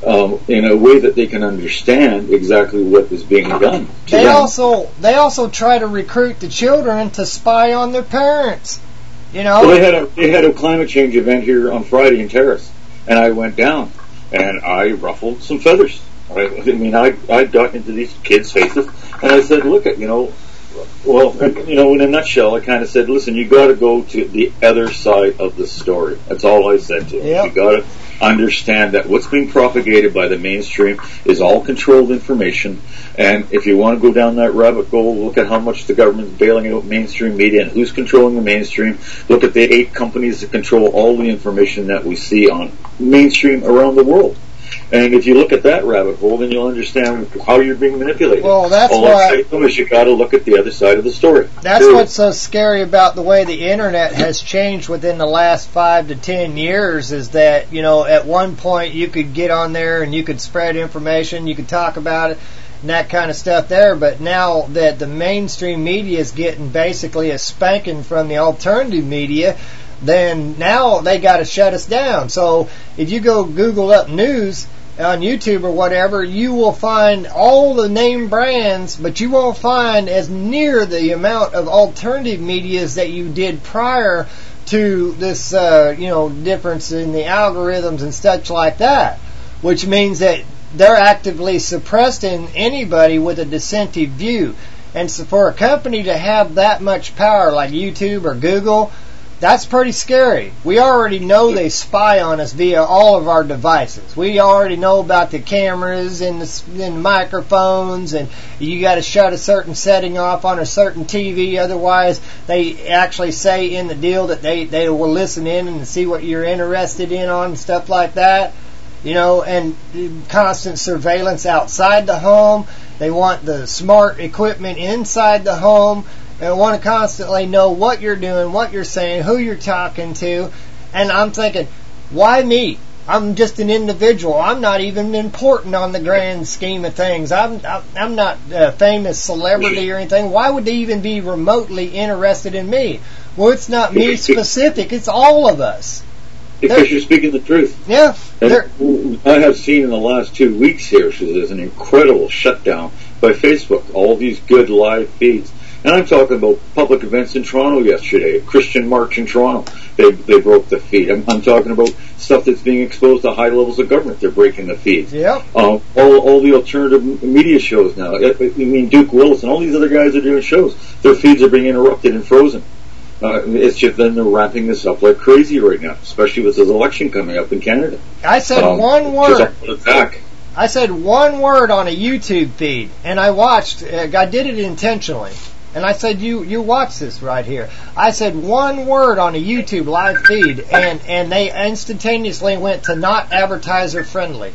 um, in a way that they can understand exactly what is being done. To They them. also they also try to recruit the children to spy on their parents. You know, Well, they had a they had a climate change event here on Friday in Terrace, and I went down and I ruffled some feathers. I, I mean, I I got into these kids' faces and I said, look at you know, well, you know, in a nutshell, I kind of said, listen, you got to go to the other side of the story. That's all I said to them. Yep. You got to understand that what's being propagated by the mainstream is all controlled information. And if you want to go down that rabbit hole, look at how much the government's bailing out mainstream media and who's controlling the mainstream. Look at the eight companies that control all the information that we see on mainstream around the world. And if you look at that rabbit hole, then you'll understand how you're being manipulated. Well, that's all why- I'm saying to them is you got to look at the other side of the story. That's Period. what's so scary about the way the internet has changed within the last five to ten years is that, you know, at one point you could get on there and you could spread information, you could talk about it, and that kind of stuff there, but now that the mainstream media is getting basically a spanking from the alternative media, then now they got to shut us down. So if you go Google up news on YouTube or whatever, you will find all the name brands, but you won't find as near the amount of alternative medias that you did prior to this, uh, you know, difference in the algorithms and such like that, which means that they're actively suppressing anybody with a dissenting view. And so for a company to have that much power like YouTube or Google, that's pretty scary. We already know they spy on us via all of our devices. We already know about the cameras and the, and the microphones, and you got to shut a certain setting off on a certain T V. Otherwise, they actually say in the deal that they, they will listen in and see what you're interested in on and stuff like that. You know, and constant surveillance outside the home. They want the smart equipment inside the home. They want to constantly know what you're doing, what you're saying, who you're talking to. And I'm thinking, why me? I'm just an individual. I'm not even important on the grand scheme of things. I'm I'm not a famous celebrity or anything. Why would they even be remotely interested in me? Well, it's not me specific. It's all of us. Because They're, you're speaking the truth. Yeah. And I have seen in the last two weeks here, so there's an incredible shutdown by Facebook. All these good live feeds. And I'm talking about public events in Toronto yesterday, a Christian march in Toronto. They they broke the feed. I'm, I'm talking about stuff that's being exposed to high levels of government. They're breaking the feeds. Yeah. Um, all all the alternative media shows now. I, I mean, Duke Willis and all these other guys are doing shows. Their feeds are being interrupted and frozen. Uh, it's just then they're wrapping this up like crazy right now, especially with this election coming up in Canada. I said um, one word. Attack. I said one word on a YouTube feed, and I watched. Uh, I did it intentionally. And I said, you, you watch this right here. I said one word on a YouTube live feed, and, and they instantaneously went to not advertiser friendly.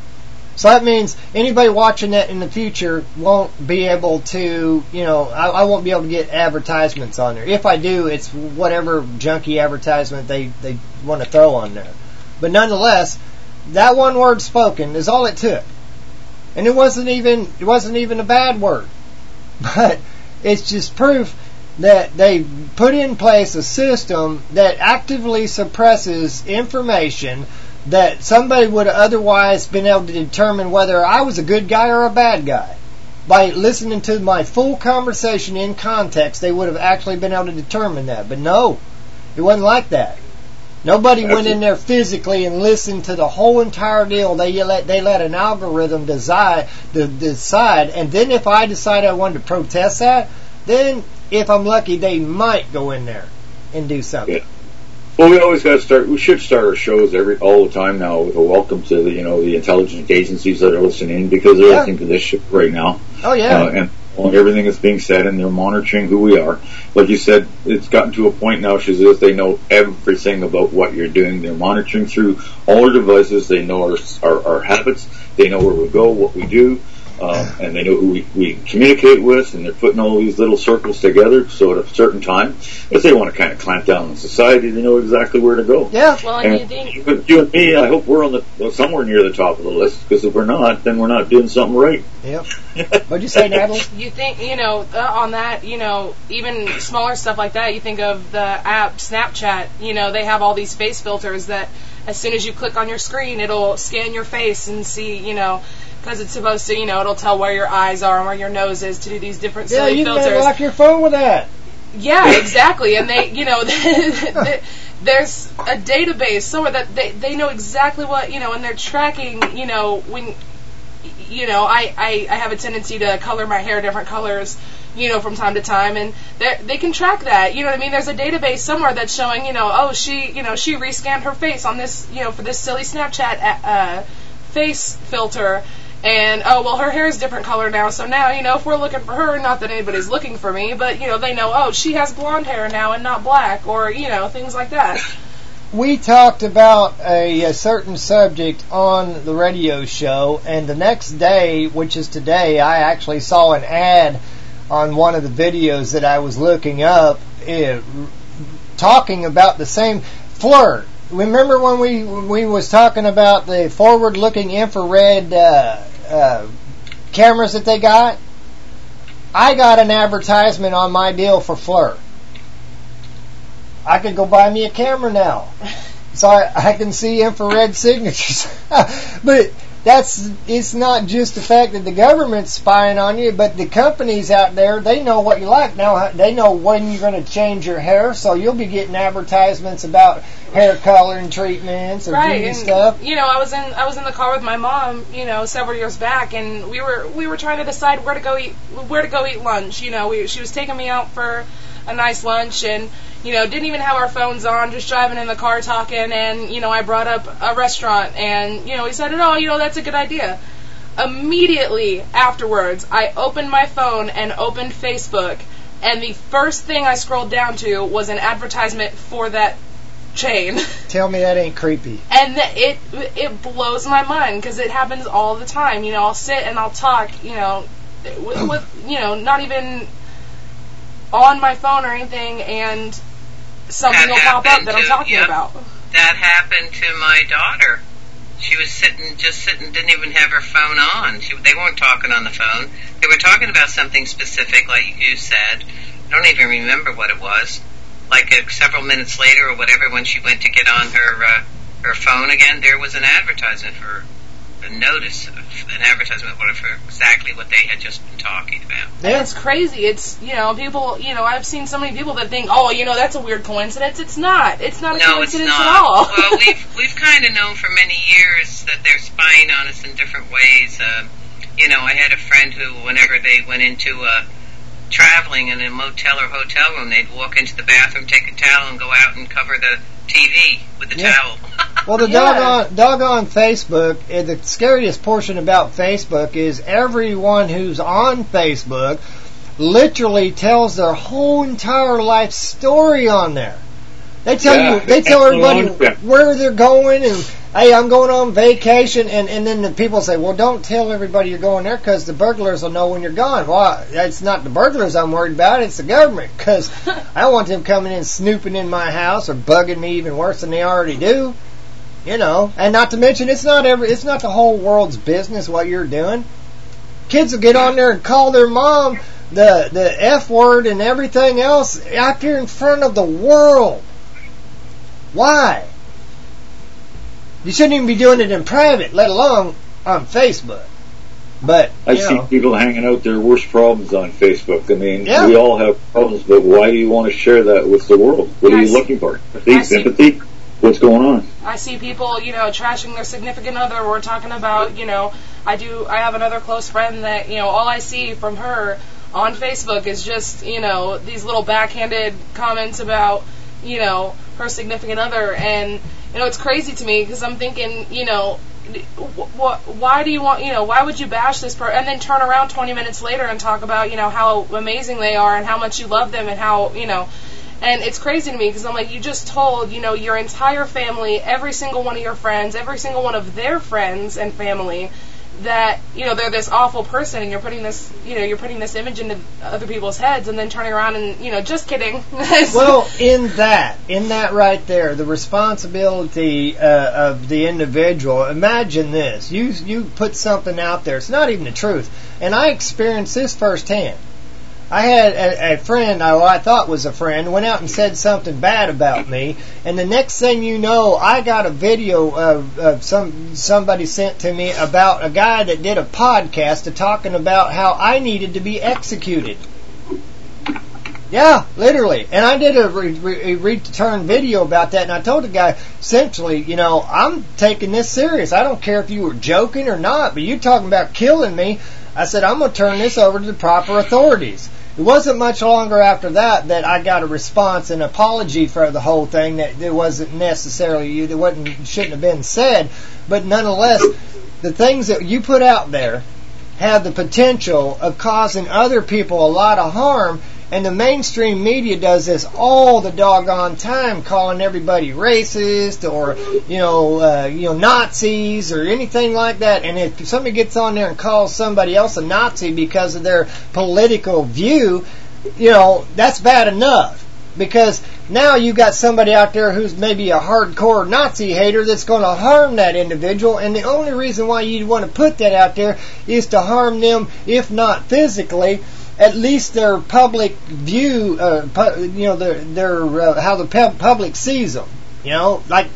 So that means anybody watching that in the future won't be able to, you know, I, I won't be able to get advertisements on there. If I do, it's whatever junky advertisement they, they want to throw on there. But nonetheless, that one word spoken is all it took. And it wasn't even, it wasn't even a bad word. But it's just proof that they put in place a system that actively suppresses information that somebody would have otherwise been able to determine whether I was a good guy or a bad guy. By listening to my full conversation in context, they would have actually been able to determine that. But no, it wasn't like that. Nobody went in there physically and listened to the whole entire deal. They let they let an algorithm decide, decide, and then if I decide I wanted to protest that, then if I'm lucky, they might go in there and do something. Yeah. Well, we always got to start. We should start our shows every all the time now with a welcome to the you know the intelligence agencies that are listening, because they're Yeah. listening to this shit right now. Oh yeah. Uh, and everything that's being said, and they're monitoring who we are. Like you said, it's gotten to a point now, Shazuz, they know everything about what you're doing. They're monitoring through all our devices. They know our, our, our habits. They know where we go, what we do. Um, and they know who we, we communicate with, and they're putting all these little circles together, so at a certain time, if they want to kind of clamp down on society, they know exactly where to go. Yeah, well, and, and you think... you, you and me, I hope we're on the well, somewhere near the top of the list, because if we're not, then we're not doing something right. Yep. What'd you say, Natalie? You think, you know, uh, on that, you know, even smaller stuff like that, you think of the app Snapchat, you know, they have all these face filters that as soon as you click on your screen, it'll scan your face and see, you know, because it's supposed to, you know, it'll tell where your eyes are and where your nose is to do these different yeah, silly you filters. can lock your phone with that. Yeah, exactly. And they, you know, there's a database somewhere that they, they know exactly what, you know, and they're tracking, you know, when, you know, I, I, I have a tendency to color my hair different colors, you know, from time to time, and they can track that. You know what I mean? There's a database somewhere that's showing, you know, oh, she, you know, she rescanned her face on this, you know, for this silly Snapchat uh, face filter. And, oh, well, her hair is different color now, so now, you know, if we're looking for her, not that anybody's looking for me, but, you know, they know, oh, she has blonde hair now and not black, or, you know, things like that. We talked about a, a certain subject on the radio show, and the next day, which is today, I actually saw an ad on one of the videos that I was looking up uh, talking about the same flirt. Remember when we when we was talking about the forward-looking infrared uh, uh, cameras that they got? I got an advertisement on my deal for Flirt. I could go buy me a camera now, so I, I can see infrared signatures. But that's it's not just the fact that the government's spying on you, but the companies out there, they know what you like now. They know when you're going to change your hair, so you'll be getting advertisements about hair coloring treatments or right, beauty and, stuff. You know, I was in I was in the car with my mom, you know, several years back, and we were we were trying to decide where to go eat where to go eat lunch. You know, we, she was taking me out for a nice lunch, and you know, didn't even have our phones on, just driving in the car talking, and you know, I brought up a restaurant, and you know, he said, "Oh, you know, that's a good idea." Immediately afterwards, I opened my phone and opened Facebook, and the first thing I scrolled down to was an advertisement for that chain. Tell me that ain't creepy. And it it blows my mind because it happens all the time. You know, I'll sit and I'll talk, you know, with, with you know, not even on my phone or anything, and something will pop up that I'm talking yep, about. That happened to my daughter. She was sitting, just sitting, didn't even have her phone on. She, they weren't talking on the phone. They were talking about something specific, like you said. I don't even remember what it was. Like uh, several minutes later or whatever, when she went to get on her uh, her phone again, there was an advertisement for a notice, of an advertisement for exactly what they had just been talking about. Yeah, it's crazy. It's, you know, people, you know, I've seen so many people that think, oh, you know, that's a weird coincidence. It's not. It's not a no, coincidence it's not. at all. Well, we've we've kind of known for many years that they're spying on us in different ways. Uh, you know, I had a friend who, whenever they went into uh, traveling in a motel or hotel room, they'd walk into the bathroom, take a towel, and go out and cover the T V with the yeah. towel. Well, the Yeah. doggone, doggone Facebook, uh, the scariest portion about Facebook is everyone who's on Facebook literally tells their whole entire life story on there. They tell Yeah, you, they tell everybody excellent. where they're going and, hey, I'm going on vacation, and, and then the people say, well, don't tell everybody you're going there because the burglars will know when you're gone. Well, it's not the burglars I'm worried about, it's the government, because I don't want them coming in snooping in my house or bugging me even worse than they already do. You know, and not to mention, it's not every, it's not the whole world's business what you're doing. Kids will get on there and call their mom the the F word and everything else out there in front of the world. Why? You shouldn't even be doing it in private, let alone on Facebook. But I you see know, people hanging out their worst problems on Facebook. I mean, Yeah. we all have problems, but why do you want to share that with the world? What I are you see- looking for? I Sympathy? see- Sympathy? What's going on? I see people, you know, trashing their significant other. We're talking about, you know, I do, I have another close friend that, you know, all I see from her on Facebook is just, you know, these little backhanded comments about, you know, her significant other. And, you know, it's crazy to me because I'm thinking, you know, wh- wh- why do you want, you know, why would you bash this person and then turn around twenty minutes later and talk about, you know, how amazing they are and how much you love them and how, you know, and it's crazy to me because I'm like, you just told, you know, your entire family, every single one of your friends, every single one of their friends and family that, you know, they're this awful person, and you're putting this, you know, you're putting this image into other people's heads, and then turning around and, you know, just kidding. Well, in that, in that right there, the responsibility uh, of the individual. Imagine this: you you put something out there. It's not even the truth, and I experienced this firsthand. I had a, a friend I, I thought was a friend went out and said something bad about me, and the next thing you know, I got a video of, of some somebody sent to me about a guy that did a podcast talking about how I needed to be executed. Yeah, literally. And I did a re- re- return video about that, and I told the guy, essentially, you know, I'm taking this serious. I don't care if you were joking or not, but you're talking about killing me. I said, I'm going to turn this over to the proper authorities. It wasn't much longer after that that I got a response, an apology for the whole thing, that it wasn't necessarily, it wasn't, shouldn't have been said, but nonetheless, the things that you put out there have the potential of causing other people a lot of harm, and the mainstream media does this all the doggone time, calling everybody racist or, you know, uh, you know, Nazis or anything like that. And if somebody gets on there and calls somebody else a Nazi because of their political view, you know, that's bad enough. Because now you got somebody out there who's maybe a hardcore Nazi hater that's going to harm that individual, and the only reason why you'd want to put that out there is to harm them, if not physically, at least their public view, uh, pu- you know, their, their uh, how the pe- public sees them. You know, like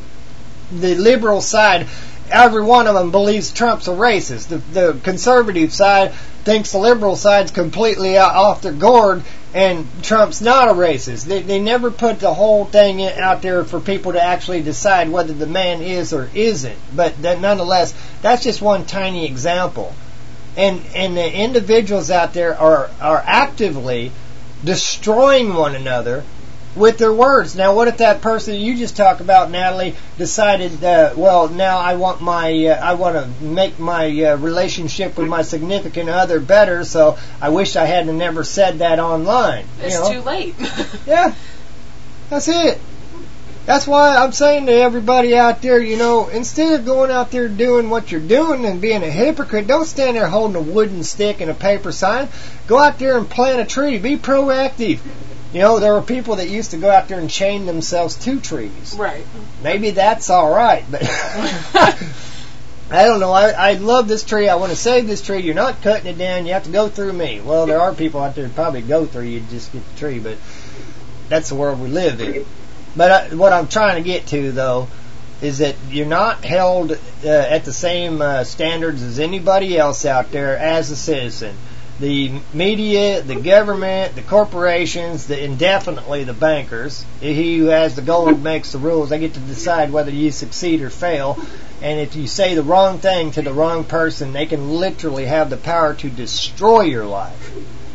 the liberal side, every one of them believes Trump's a racist. The, the conservative side thinks the liberal side's completely out, off their gourd, and Trump's not a racist. They, they never put the whole thing in, out there for people to actually decide whether the man is or isn't. But that, nonetheless, that's just one tiny example. And and the individuals out there are, are actively destroying one another with their words. Now, what if that person you just talked about, Natalie, decided, uh, well, now I want my, uh, I want to make my uh, relationship with my significant other better, so I wish I hadn't never said that online. It's you know? too late. Yeah, that's it. That's why I'm saying to everybody out there, you know, instead of going out there doing what you're doing and being a hypocrite, don't stand there holding a wooden stick and a paper sign. Go out there and plant a tree. Be proactive. You know, there were people that used to go out there and chain themselves to trees. Right. Maybe that's all right, but I don't know. I, I love this tree. I want to save this tree. You're not cutting it down. You have to go through me. Well, there are people out there that probably go through you to just get the tree, but that's the world we live in. But I, what I'm trying to get to, though, is that you're not held uh, at the same uh, standards as anybody else out there as a citizen. The media, the government, the corporations, the indefinitely the bankers. He who has the gold makes the rules. They get to decide whether you succeed or fail. And if you say the wrong thing to the wrong person, they can literally have the power to destroy your life.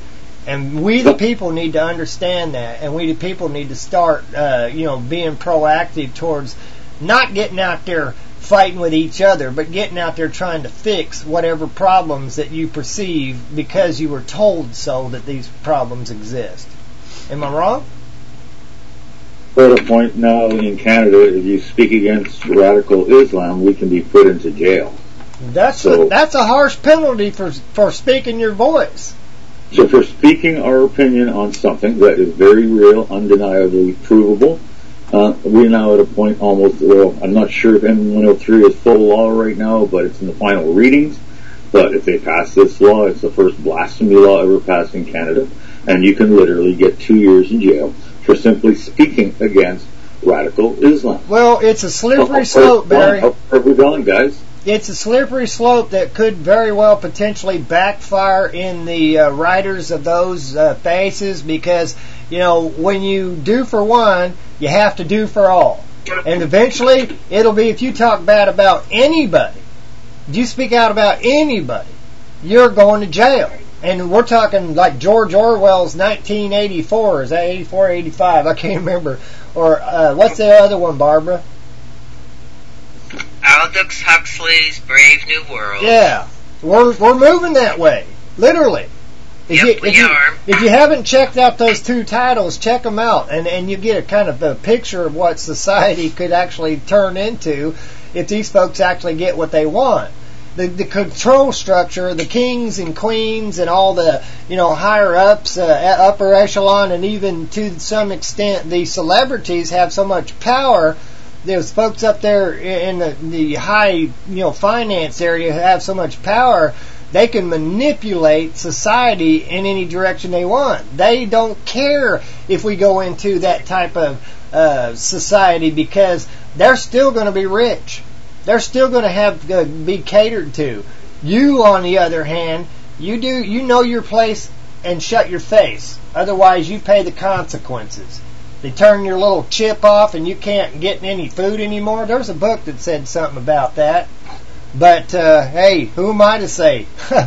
And we the people need to understand that, and we the people need to start, uh, you know, being proactive towards not getting out there fighting with each other, but getting out there trying to fix whatever problems that you perceive because you were told so that these problems exist. Am I wrong? We're at a point now in Canada, if you speak against radical Islam, we can be put into jail. That's so, a, that's a harsh penalty for for speaking your voice. So for speaking our opinion on something that is very real, undeniably provable, uh, we're now at a point almost, well, I'm not sure if M one oh three is full law right now, but it's in the final readings. But if they pass this law, it's the first blasphemy law ever passed in Canada, and you can literally get two years in jail for simply speaking against radical Islam. Well, it's a slippery slope, Barry. How far have we gone, guys? It's a slippery slope that could very well potentially backfire in the uh, writers of those uh, faces, because, you know, when you do for one, you have to do for all. And eventually, it'll be, if you talk bad about anybody, if you speak out about anybody, you're going to jail. And we're talking like George Orwell's nineteen eighty-four, is that eighty-four, eighty-five? I can't remember. Or uh, what's the other one, Barbara? Aldous Huxley's Brave New World. Yeah, we're we're moving that way, literally. If yep, you, we if you, are. If you haven't checked out those two titles, check them out, and and you get a kind of a picture of what society could actually turn into if these folks actually get what they want. the, the control structure, the kings and queens and all the, you know, higher ups, uh, upper echelon, and even to some extent the celebrities have so much power. There's folks up there in the, the high, you know, finance area who have so much power, they can manipulate society in any direction they want. They don't care if we go into that type of uh, society, because they're still going to be rich. They're still going to have to be catered to. You, on the other hand, you do you know your place and shut your face. Otherwise, you pay the consequences. They turn your little chip off and you can't get any food anymore. There's a book that said something about that. But, uh, hey, who am I to say?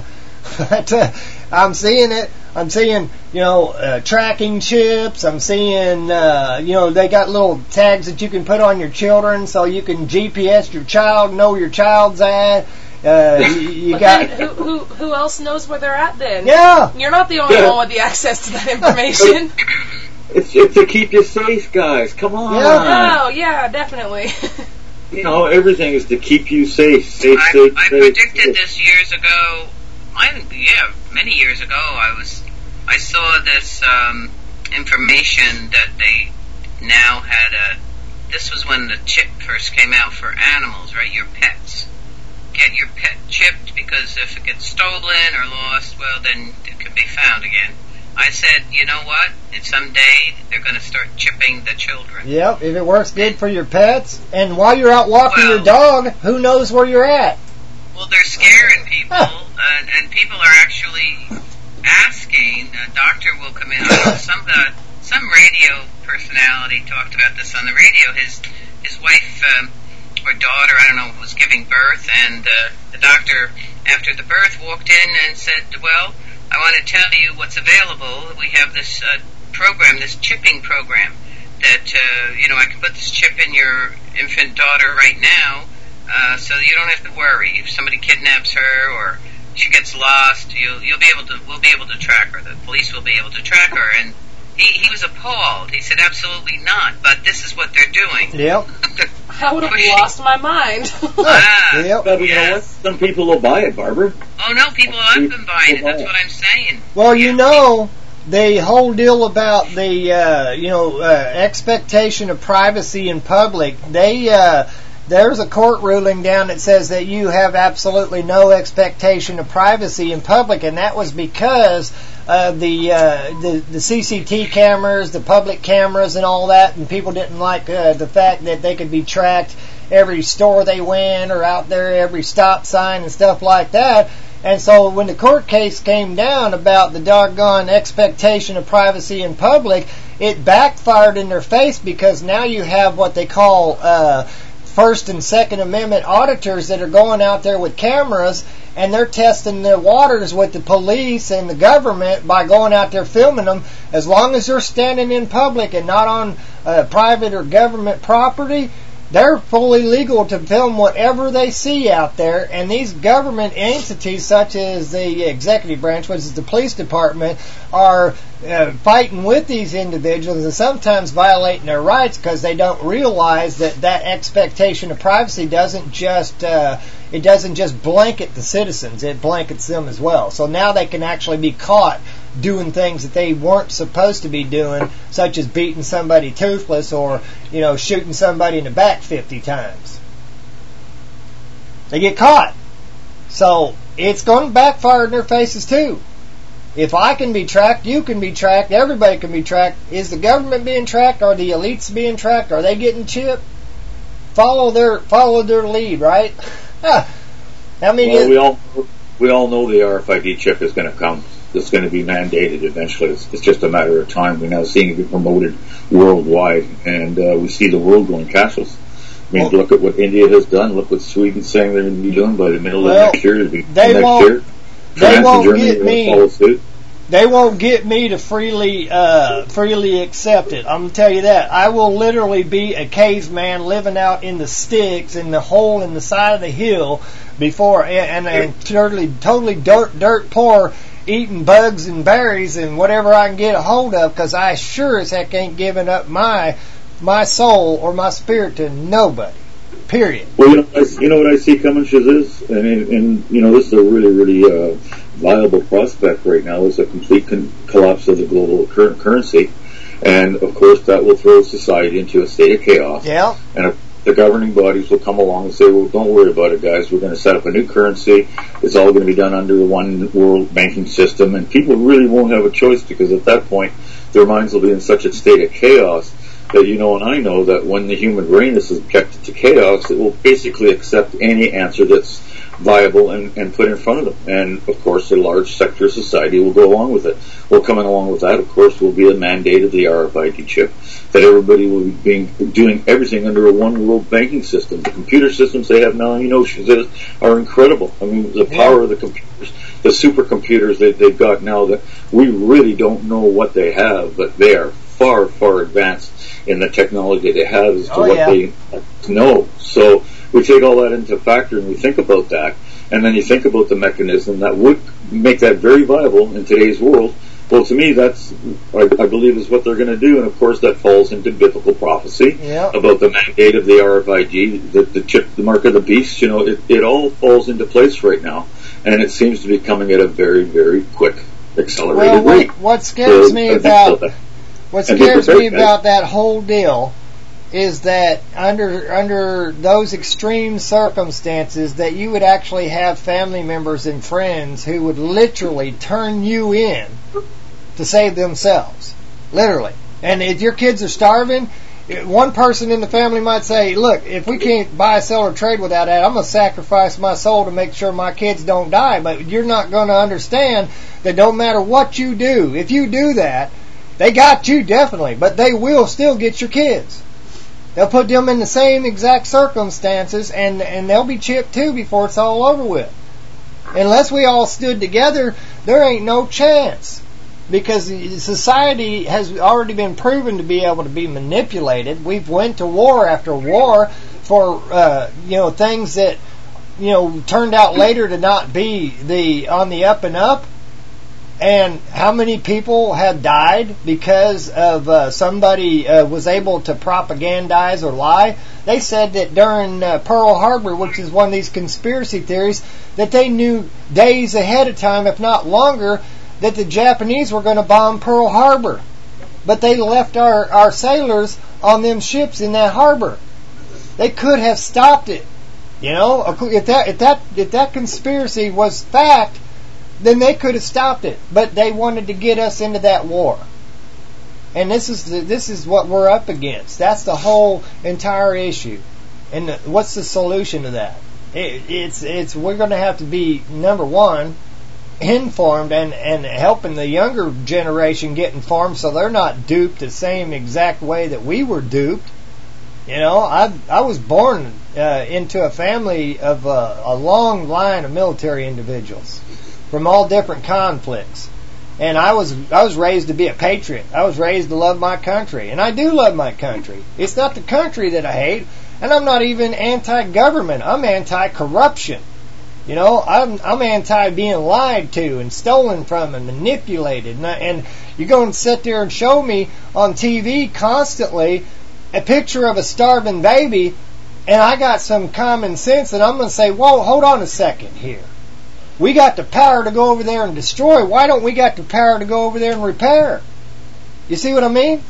But uh, I'm seeing it. I'm seeing, you know, uh, tracking chips. I'm seeing, uh, you know, they got little tags that you can put on your children so you can G P S your child, know where your child's at. Uh, you, you got. Then who, who who else knows where they're at then? Yeah. You're not the only Yeah. one with the access to that information. It's, it's to keep you safe, guys. Come on. Oh, yeah, definitely. You know, everything is to keep you safe. Safe, I, safe, I safe. predicted this years ago. I, yeah, many years ago. I was, I saw this um, information that they now had a. This was when the chip first came out for animals, right? Your pets. Get your pet chipped, because if it gets stolen or lost, well, then it can be found again. I said, you know what? If someday they're going to start chipping the children. Yep, if it works good for your pets. And while you're out walking Well- your dog, who knows where you're at? Well, they're scaring people, and, and people are actually asking. A doctor will come in. I don't know, some uh, some radio personality talked about this on the radio. His his wife um, or daughter, I don't know, was giving birth, and uh, the doctor, after the birth, walked in and said, "Well, I want to tell you what's available. We have this uh, program, this chipping program, that uh, you know I can put this chip in your infant daughter right now." Uh, so you don't have to worry. If somebody kidnaps her or she gets lost, you'll you'll be able to we'll be able to track her. The police will be able to track her. And he, he was appalled. He said, "Absolutely not. But this is what they're doing." Yep. I would have lost my mind. Ah, Yep. But you know what? Some people will buy it, Barbara. Oh no, people have been buying it. That's what I'm saying. Well, you know, the whole deal about the, uh, you know, uh, expectation of privacy in public, they, uh, there's a court ruling down that says that you have absolutely no expectation of privacy in public, and that was because uh, the, uh, the the C C T V cameras, the public cameras, and all that, and people didn't like uh, the fact that they could be tracked every store they went or out there every stop sign and stuff like that. And so when the court case came down about the doggone expectation of privacy in public, it backfired in their face, because now you have what they call uh, First and Second Amendment auditors that are going out there with cameras, and they're testing the waters with the police and the government by going out there filming them. As long as they're standing in public and not on uh, private or government property, they're fully legal to film whatever they see out there. And these government entities, such as the executive branch, which is the police department, are uh, fighting with these individuals and sometimes violating their rights, because they don't realize that that expectation of privacy doesn't just uh, it doesn't just blanket the citizens; it blankets them as well. So now they can actually be caught doing things that they weren't supposed to be doing, such as beating somebody toothless or, you know, shooting somebody in the back fifty times. They get caught. So it's going to backfire in their faces too. If I can be tracked, you can be tracked, everybody can be tracked. Is the government being tracked? Are the elites being tracked? Are they getting chipped? Follow their follow their lead, right? I mean, Well, it, we all we all know the R F I D chip is going to come. It's going to be mandated eventually. It's, it's just a matter of time. We're now seeing it be promoted worldwide, and uh, we see the world going cashless. I mean, Well- look at what India has done. Look what Sweden's saying they're going to be doing by the middle Well, of next year. It'll be they next won't- year. they France won't and Germany get are going me. to follow suit. They won't get me to freely uh, freely accept it. I'm going to tell you that. I will literally be a caveman living out in the sticks in the hole in the side of the hill before, and, and totally, totally dirt, dirt poor, eating bugs and berries and whatever I can get a hold of, because I sure as heck ain't giving up my my soul or my spirit to nobody. Period. Well, you know, I, you know what I see coming, Shaziz? And, and, you know, this is a really, really uh, viable prospect right now, is a complete con- collapse of the global cur- currency. And, of course, that will throw society into a state of chaos. Yeah. And if the governing bodies will come along and say, well, don't worry about it, guys. We're going to set up a new currency. It's all going to be done under the one world banking system. And people really won't have a choice, because at that point, their minds will be in such a state of chaos that you know and I know that when the human brain is subjected to chaos, it will basically accept any answer that's viable and, and put in front of them. And, of course, a large sector of society will go along with it. Well, coming along with that, of course, will be a mandate of the R F I D chip, that everybody will be being, doing everything under a one-world banking system. The computer systems they have now, you know, are incredible. I mean, the power yeah. of the computers, the supercomputers that they've got now, that we really don't know what they have, but they are far, far advanced in the technology they have as to oh, what yeah. they know. So we take all that into factor and we think about that, and then you think about the mechanism that would make that very viable in today's world. Well, to me, that's, I, I believe, is what they're going to do, and of course that falls into biblical prophecy yeah. about the mandate of the R F I D, the, the chip, the mark of the beast. You know, it, it all falls into place right now, and it seems to be coming at a very, very quick, accelerated well, what, rate. What scares so, me I about so. what and scares me guys. about that whole deal is that under under those extreme circumstances, that you would actually have family members and friends who would literally turn you in to save themselves, literally. And if your kids are starving, one person in the family might say, look, if we can't buy, sell, or trade without that, I'm going to sacrifice my soul to make sure my kids don't die. But you're not going to understand that no matter what you do, if you do that, they got you definitely, but they will still get your kids. They'll put them in the same exact circumstances, and, and they'll be chipped too before it's all over with. Unless we all stood together, there ain't no chance. Because society has already been proven to be able to be manipulated. We've went to war after war for uh, you know things that you know turned out later to not be the on the up and up. And how many people have died because of uh, somebody uh, was able to propagandize or lie? They said that during uh, Pearl Harbor, which is one of these conspiracy theories, that they knew days ahead of time, if not longer, that the Japanese were going to bomb Pearl Harbor. But they left our, our sailors on them ships in that harbor. They could have stopped it. You know, if that if that if that conspiracy was fact, then they could have stopped it. But they wanted to get us into that war. And this is the, this is what we're up against. That's the whole entire issue. And the, what's the solution to that? It, it's it's we're going to have to be, number one, informed and, and helping the younger generation get informed so they're not duped the same exact way that we were duped. You know, I I was born uh, into a family of uh, a long line of military individuals from all different conflicts. And I was I was raised to be a patriot. I was raised to love my country. And I do love my country. It's not the country that I hate. And I'm not even anti-government. I'm anti-corruption. You know, I'm I'm anti being lied to and stolen from and manipulated. And, I, and you're going to sit there and show me on T V constantly a picture of a starving baby, and I got some common sense, and I'm going to say, whoa, hold on a second here. We got the power to go over there and destroy. Why don't we got the power to go over there and repair? You see what I mean?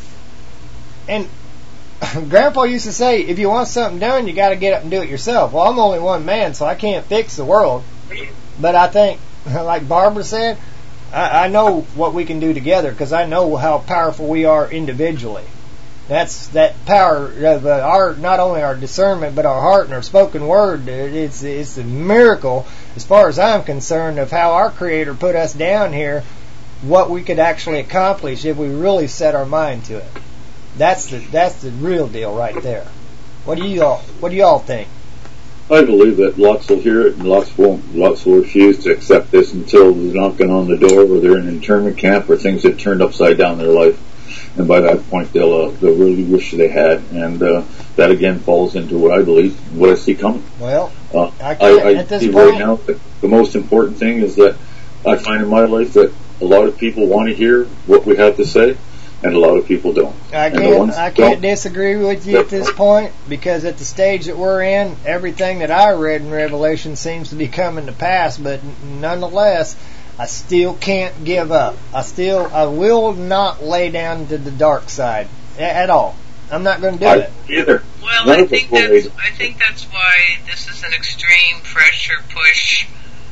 And Grandpa used to say, if you want something done, you got to get up and do it yourself. Well, I'm only one man, so I can't fix the world. But I think, like Barbara said, I, I know what we can do together because I know how powerful we are individually. That's that power of uh, our not only our discernment but our heart and our spoken word. It's it's a miracle as far as I'm concerned of how our Creator put us down here. What we could actually accomplish if we really set our mind to it. That's the that's the real deal right there. What do you all What do you all think? I believe that lots will hear it and lots won't. Lots will refuse to accept this until they're knocking on the door, or they're in an internment camp, or things have turned upside down in their life. And by that point, they'll uh, they'll really wish they had, and uh, that again falls into what I believe, what I see coming. Well, uh, I, I, I at this see point, right now that the most important thing is that I find in my life that a lot of people want to hear what we have to say, and a lot of people don't. I And the can't, ones I that can't don't, disagree with you at this point, because at the stage that we're in, everything that I read in Revelation seems to be coming to pass, but nonetheless, I still can't give up. I still, I will not lay down to the dark side at all. I'm not going to do I, it. Either. Well, None I of us think will that's lay- I think that's why this is an extreme pressure push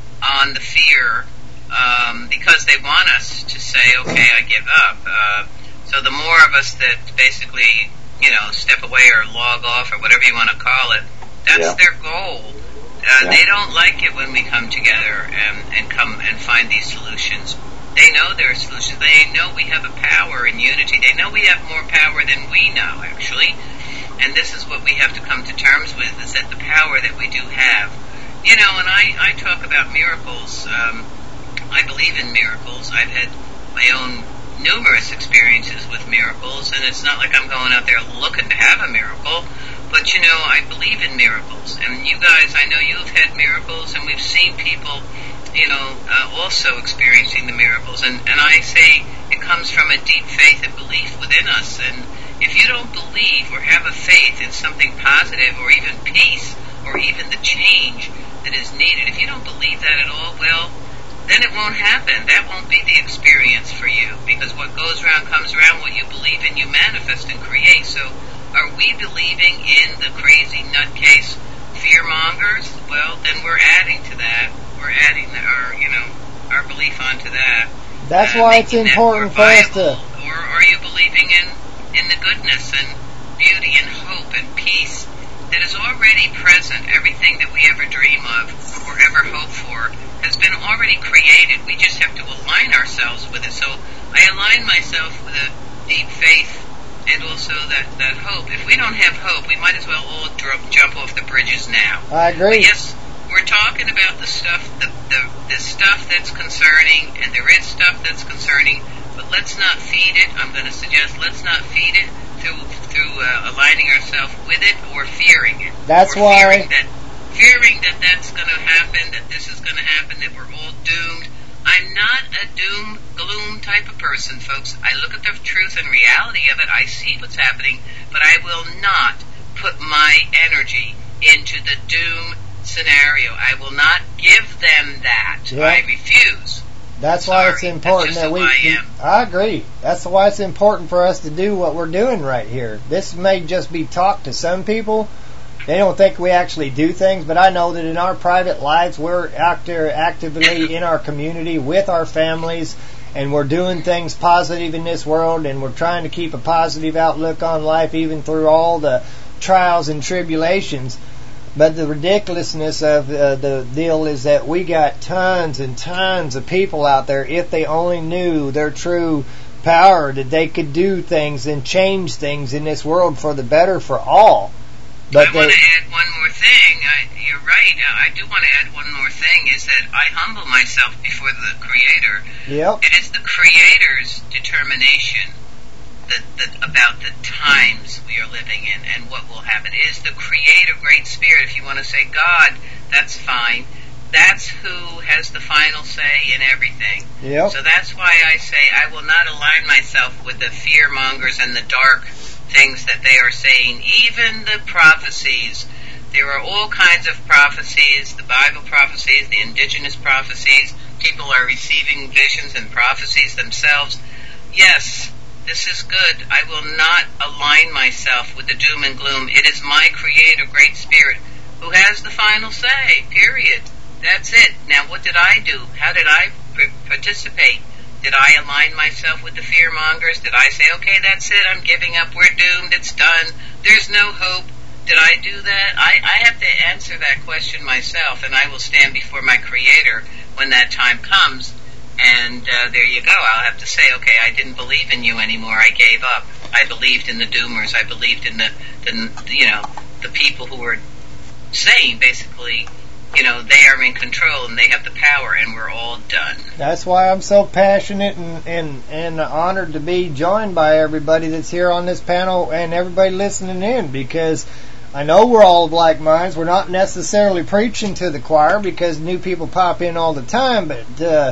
on the fear, um, because they want us to say, okay, I give up. Uh, so the more of us that basically, you know, step away or log off or whatever you want to call it, that's Yeah. their goal. Uh, Yeah. They don't like it when we come together and, and come and find these solutions. They know there are solutions. They know we have a power in unity. They know we have more power than we know, actually. And this is what we have to come to terms with, is that the power that we do have. You know, when I, I talk about miracles, um, I believe in miracles. I've had my own numerous experiences with miracles, and it's not like I'm going out there looking to have a miracle. But, you know, I believe in miracles. And you guys, I know you've had miracles, and we've seen people, you know, uh, also experiencing the miracles. And, and I say it comes from a deep faith and belief within us. And if you don't believe or have a faith in something positive or even peace or even the change that is needed, if you don't believe that at all, well, then it won't happen. That won't be the experience for you, because what goes around comes around. What you believe in, you manifest and create. So are we believing in the crazy nutcase fear mongers? Well, then we're adding to that. We're adding our, you know, our belief onto that. That's uh, why it's making that important more for us viable. to... Or are you believing in, in the goodness and beauty and hope and peace that is already present? Everything that we ever dream of or ever hope for has been already created. We just have to align ourselves with it. So I align myself with a deep faith and also that, that hope. If we don't have hope, we might as well all dr- jump off the bridges now. I agree. But yes, we're talking about the stuff, the, the, the stuff that's concerning, and there is stuff that's concerning, but let's not feed it. I'm going to suggest let's not feed it through through uh, aligning ourselves with it or fearing it. That's or why... Fearing that, fearing that that's going to happen, that this is going to happen, that we're all doomed. I'm not a doom, gloom type of person, folks. I look at the truth and reality of it. I see what's happening, but I will not put my energy into the doom scenario. I will not give them that. Yeah. I refuse. That's Sorry, why it's important that's just that we, who I we- am. I agree. That's why it's important for us to do what we're doing right here. This may just be talk to some people. They don't think we actually do things, but I know that in our private lives, we're out there actively in our community with our families, and we're doing things positive in this world, and we're trying to keep a positive outlook on life even through all the trials and tribulations. But the ridiculousness of uh, the deal is that we got tons and tons of people out there, if they only knew their true power, that they could do things and change things in this world for the better for all. But I want to add one more thing. I, you're right. I do want to add one more thing, is that I humble myself before the Creator. Yep. It is the Creator's determination that, that about the times we are living in and what will happen. It is the Creator, Great Spirit. If you want to say God, that's fine. That's who has the final say in everything. Yep. So that's why I say I will not align myself with the fear mongers and the dark things that they are saying. Even the prophecies, there are all kinds of prophecies, the Bible prophecies, the indigenous prophecies. People are receiving visions and prophecies themselves. Yes, this is good. I will not align myself with the doom and gloom. It is my Creator, Great Spirit, who has the final say, period. That's it. Now, what did I do? How did I p- participate? Did I align myself with the fear mongers? Did I say, okay, that's it, I'm giving up, we're doomed, it's done, there's no hope? Did I do that? I, I have to answer that question myself, and I will stand before my Creator when that time comes. And uh, there you go. I'll have to say, okay, I didn't believe in you anymore. I gave up. I believed in the doomers. I believed in the, the you know, the people who were saying, basically, you know, they are in control and they have the power, and we're all done. That's why I'm so passionate and, and, and honored to be joined by everybody that's here on this panel and everybody listening in, because I know we're all of like minds. We're not necessarily preaching to the choir because new people pop in all the time, but uh,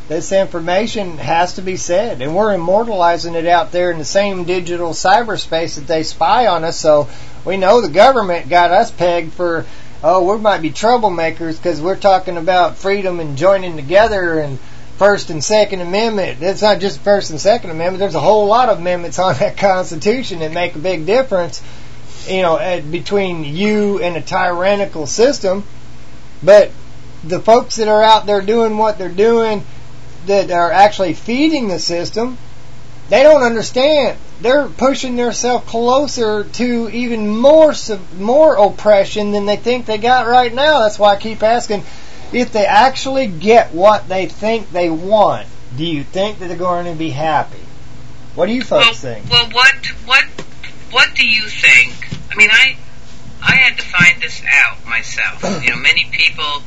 This information has to be said, and we're immortalizing it out there in the same digital cyberspace that they spy on us. So we know the government got us pegged for, oh, we might be troublemakers because we're talking about freedom and joining together and First and Second Amendment. It's not just First and Second Amendment. There's a whole lot of amendments on that Constitution that make a big difference, you know, between you and a tyrannical system. But the folks that are out there doing what they're doing, that are actually feeding the system, they don't understand. They're pushing themselves closer to even more more oppression than they think they got right now. That's why I keep asking, if they actually get what they think they want, do you think that they're going to be happy? What do you folks well, think? Well, what what what do you think? I mean, I I had to find this out myself. You know, many people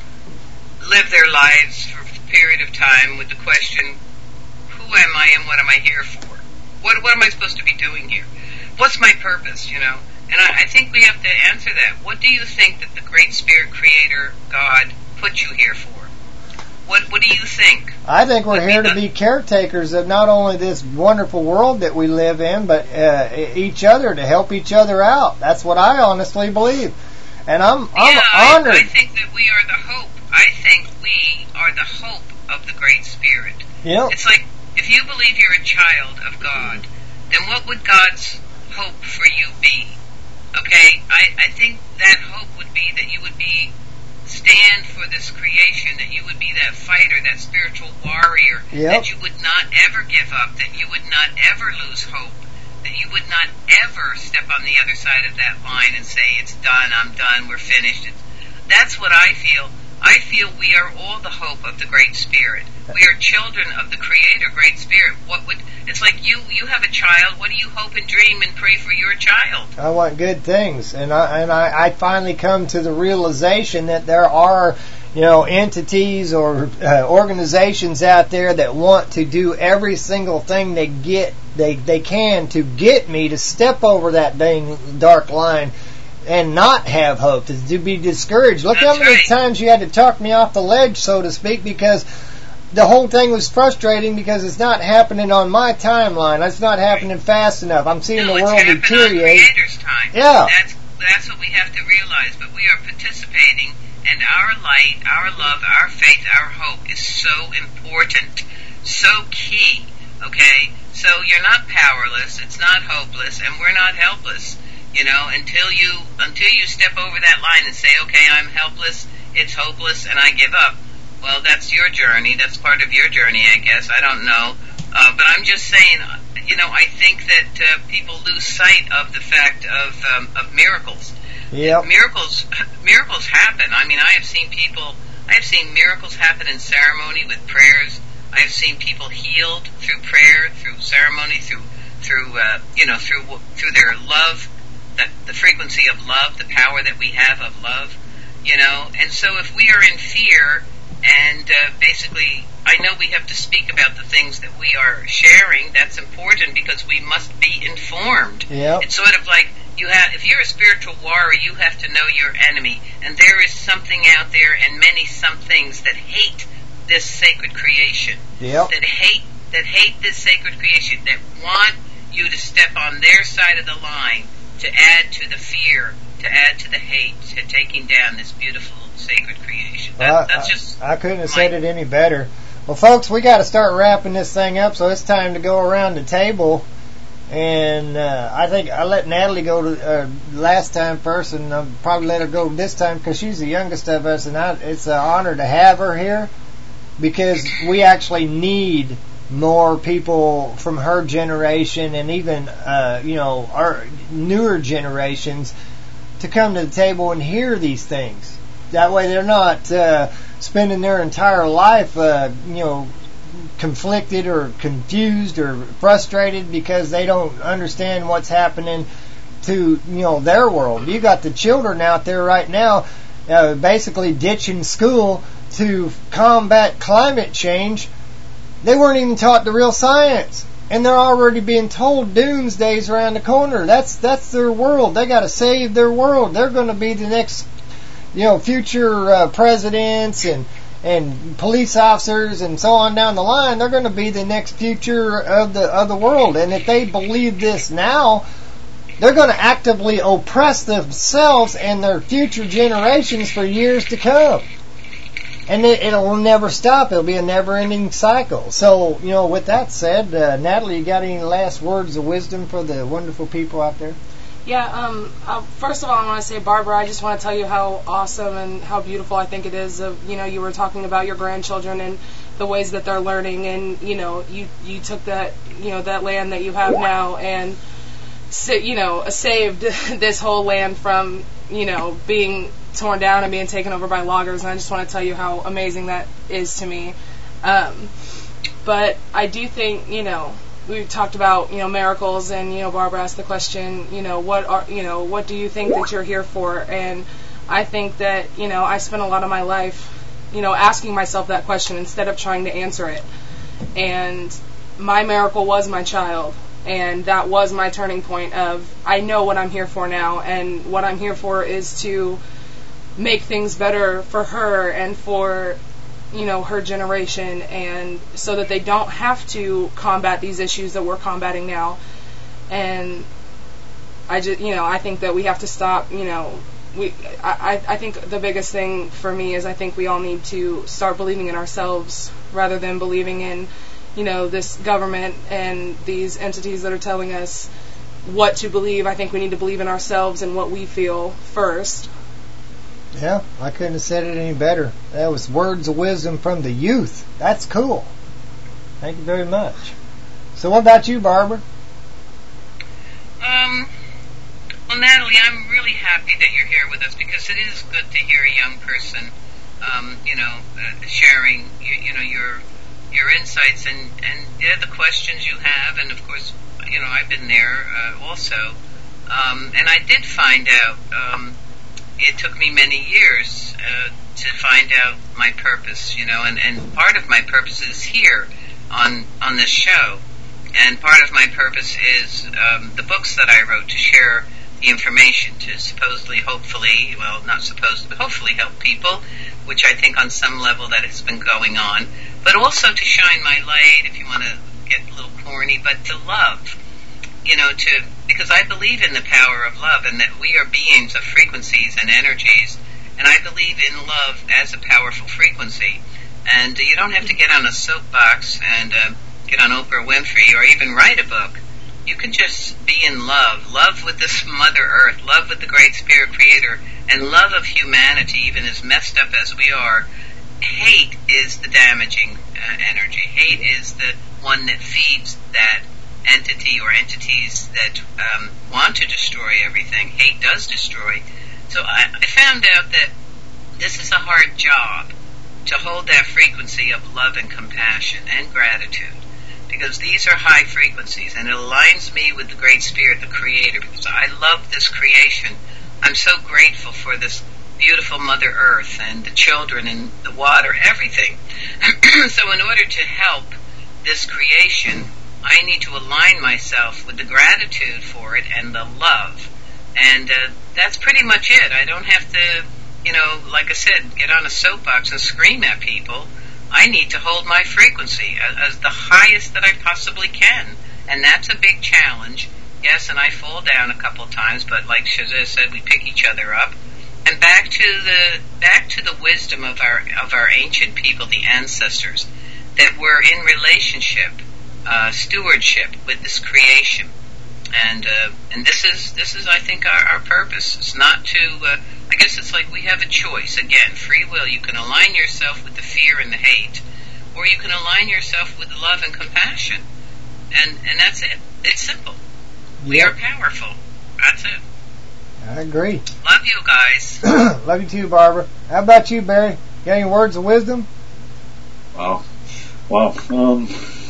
live their lives for period of time with the question, who am I and what am I here for? What what am I supposed to be doing here? What's my purpose, you know? And I, I think we have to answer that. What do you think that the Great Spirit Creator, God, put you here for? What what do you think? I think we're Would here be to the, be caretakers of not only this wonderful world that we live in, but uh, each other, to help each other out. That's what I honestly believe. And I'm, I'm yeah, honored. I, I think that we are the hope. I think we are the hope of the Great Spirit. Yep. It's like, if you believe you're a child of God, then what would God's hope for you be? Okay? I, I think that hope would be that you would be, stand for this creation, that you would be that fighter, that spiritual warrior, yep. that you would not ever give up, that you would not ever lose hope, that you would not ever step on the other side of that line and say, it's done, I'm done, we're finished. It's, that's what I feel. I feel we are all the hope of the Great Spirit. We are children of the Creator, Great Spirit. What would it's like you you have a child. What do you hope and dream and pray for your child? I want good things, and I and I, I finally come to the realization that there are, you know, entities or uh, organizations out there that want to do every single thing they get they they can to get me to step over that dang dark line and not have hope, to, to be discouraged. Look That's how many right. times you had to talk me off the ledge, so to speak, because the whole thing was frustrating because it's not happening on my timeline. It's not happening fast enough. I'm seeing no, the it's world happening deteriorate. on Creator's time. Yeah. That's, that's what we have to realize. But we are participating, and our light, our love, our faith, our hope is so important, so key. Okay? So you're not powerless. It's not hopeless, and we're not helpless. You know, until you until you step over that line and say, okay, I'm helpless, it's hopeless, and I give up. Well, that's your journey. That's part of your journey, I guess. I don't know. Uh, but I'm just saying, you know, I think that uh, people lose sight of the fact of um, of miracles. Yep. Miracles miracles happen. I mean, I have seen people, I have seen miracles happen in ceremony with prayers. I have seen people healed through prayer, through ceremony, through through uh, you know, through through their love. The, the frequency of love, the power that we have of love, you know. And so if we are in fear, and uh, basically, I know we have to speak about the things that we are sharing. That's important because we must be informed. Yep. It's sort of like you have, if you're a spiritual warrior, you have to know your enemy. And there is something out there, and many some things that hate this sacred creation. Yep. That hate that hate this sacred creation. That want you to step on their side of the line, to add to the fear, to add to the hate, to taking down this beautiful sacred creation. That, Well, that's I, just I couldn't have my- said it any better. Well, folks, we got to start wrapping this thing up, so it's time to go around the table. And uh, I think I let Natalie go to uh, last time first, and I'll probably let her go this time because she's the youngest of us, and I, it's an honor to have her here because we actually need more people from her generation and even uh, you know, our newer generations to come to the table and hear these things. That way they're not uh, spending their entire life uh, you know, conflicted or confused or frustrated because they don't understand what's happening to, you know, their world. You got the children out there right now uh, basically ditching school to combat climate change. They weren't even taught the real science, and they're already being told doomsday's around the corner. That's that's their world. They got to save their world. They're going to be the next, you know, future uh, presidents and and police officers and so on down the line, they're going to be the next future of the of the world. And if they believe this now, they're going to actively oppress themselves and their future generations for years to come. And it, it'll never stop. It'll be a never-ending cycle. So, you know, with that said, uh, Natalie, you got any last words of wisdom for the wonderful people out there? Yeah, um, uh, first of all, I want to say, Barbara, I just want to tell you how awesome and how beautiful I think it is. Of, you know, you were talking about your grandchildren and the ways that they're learning, and, you know, you, you took that, you know, that land that you have now and, you know, saved this whole land from, you know, being torn down and being taken over by loggers, and I just want to tell you how amazing that is to me. Um, but I do think, you know, we've talked about, you know, miracles, and, you know, Barbara asked the question, you know, what are, you know, what do you think that you're here for? And I think that, you know, I spent a lot of my life, you know, asking myself that question instead of trying to answer it. And my miracle was my child. And that was my turning point of, I know what I'm here for now, and what I'm here for is to make things better for her and for, you know, her generation, and so that they don't have to combat these issues that we're combating now. And I just, you know, I think that we have to stop, you know, we, I, I think the biggest thing for me is I think we all need to start believing in ourselves rather than believing in, you know, this government and these entities that are telling us what to believe. I think we need to believe in ourselves and what we feel first. Yeah, I couldn't have said it any better. That was words of wisdom from the youth. That's cool. Thank you very much. So what about you, Barbara? Um, well, Natalie, I'm really happy that you're here with us, because it is good to hear a young person, um, you know, uh, sharing, you, you know, your your insights and, and yeah, the questions you have. And, of course, you know, I've been there uh, also. Um, and I did find out... Um, It took me many years uh, to find out my purpose, you know, and, and part of my purpose is here on on this show, and part of my purpose is um, the books that I wrote to share the information to supposedly, hopefully, well, not supposedly, but hopefully help people, which I think on some level that has been going on, but also to shine my light, if you want to get a little corny, but to love. You know, to because I believe in the power of love, and that we are beings of frequencies and energies, and I believe in love as a powerful frequency. And uh, you don't have to get on a soapbox and uh, get on Oprah Winfrey or even write a book. You can just be in love, love with this Mother Earth, love with the Great Spirit Creator, and love of humanity, even as messed up as we are. Hate is the damaging uh, energy. Hate is the one that feeds that entity or entities that um, want to destroy everything. Hate does destroy. So I, I found out that this is a hard job, to hold that frequency of love and compassion and gratitude, because these are high frequencies, and it aligns me with the Great Spirit, the Creator, because I love this creation. I'm so grateful for this beautiful Mother Earth and the children and the water, everything. So in order to help this creation, I need to align myself with the gratitude for it and the love. And uh, that's pretty much it. I don't have to, you know, like I said, get on a soapbox and scream at people. I need to hold my frequency as, as the highest that I possibly can. And that's a big challenge. Yes, and I fall down a couple of times, but like Shazia said, we pick each other up. And back to the back to the wisdom of our of our ancient people, the ancestors, that were in relationship, Uh, stewardship with this creation, and uh, and this is this is I think our, our purpose. It's not to uh, I guess it's like we have a choice. Again, free will. You can align yourself with the fear and the hate, or you can align yourself with the love and compassion, and and that's it. It's simple. Yep. We are powerful. That's it. I agree. Love you guys. Love you too, Barbara. How about you, Barry? Got any words of wisdom? Wow, wow. Um.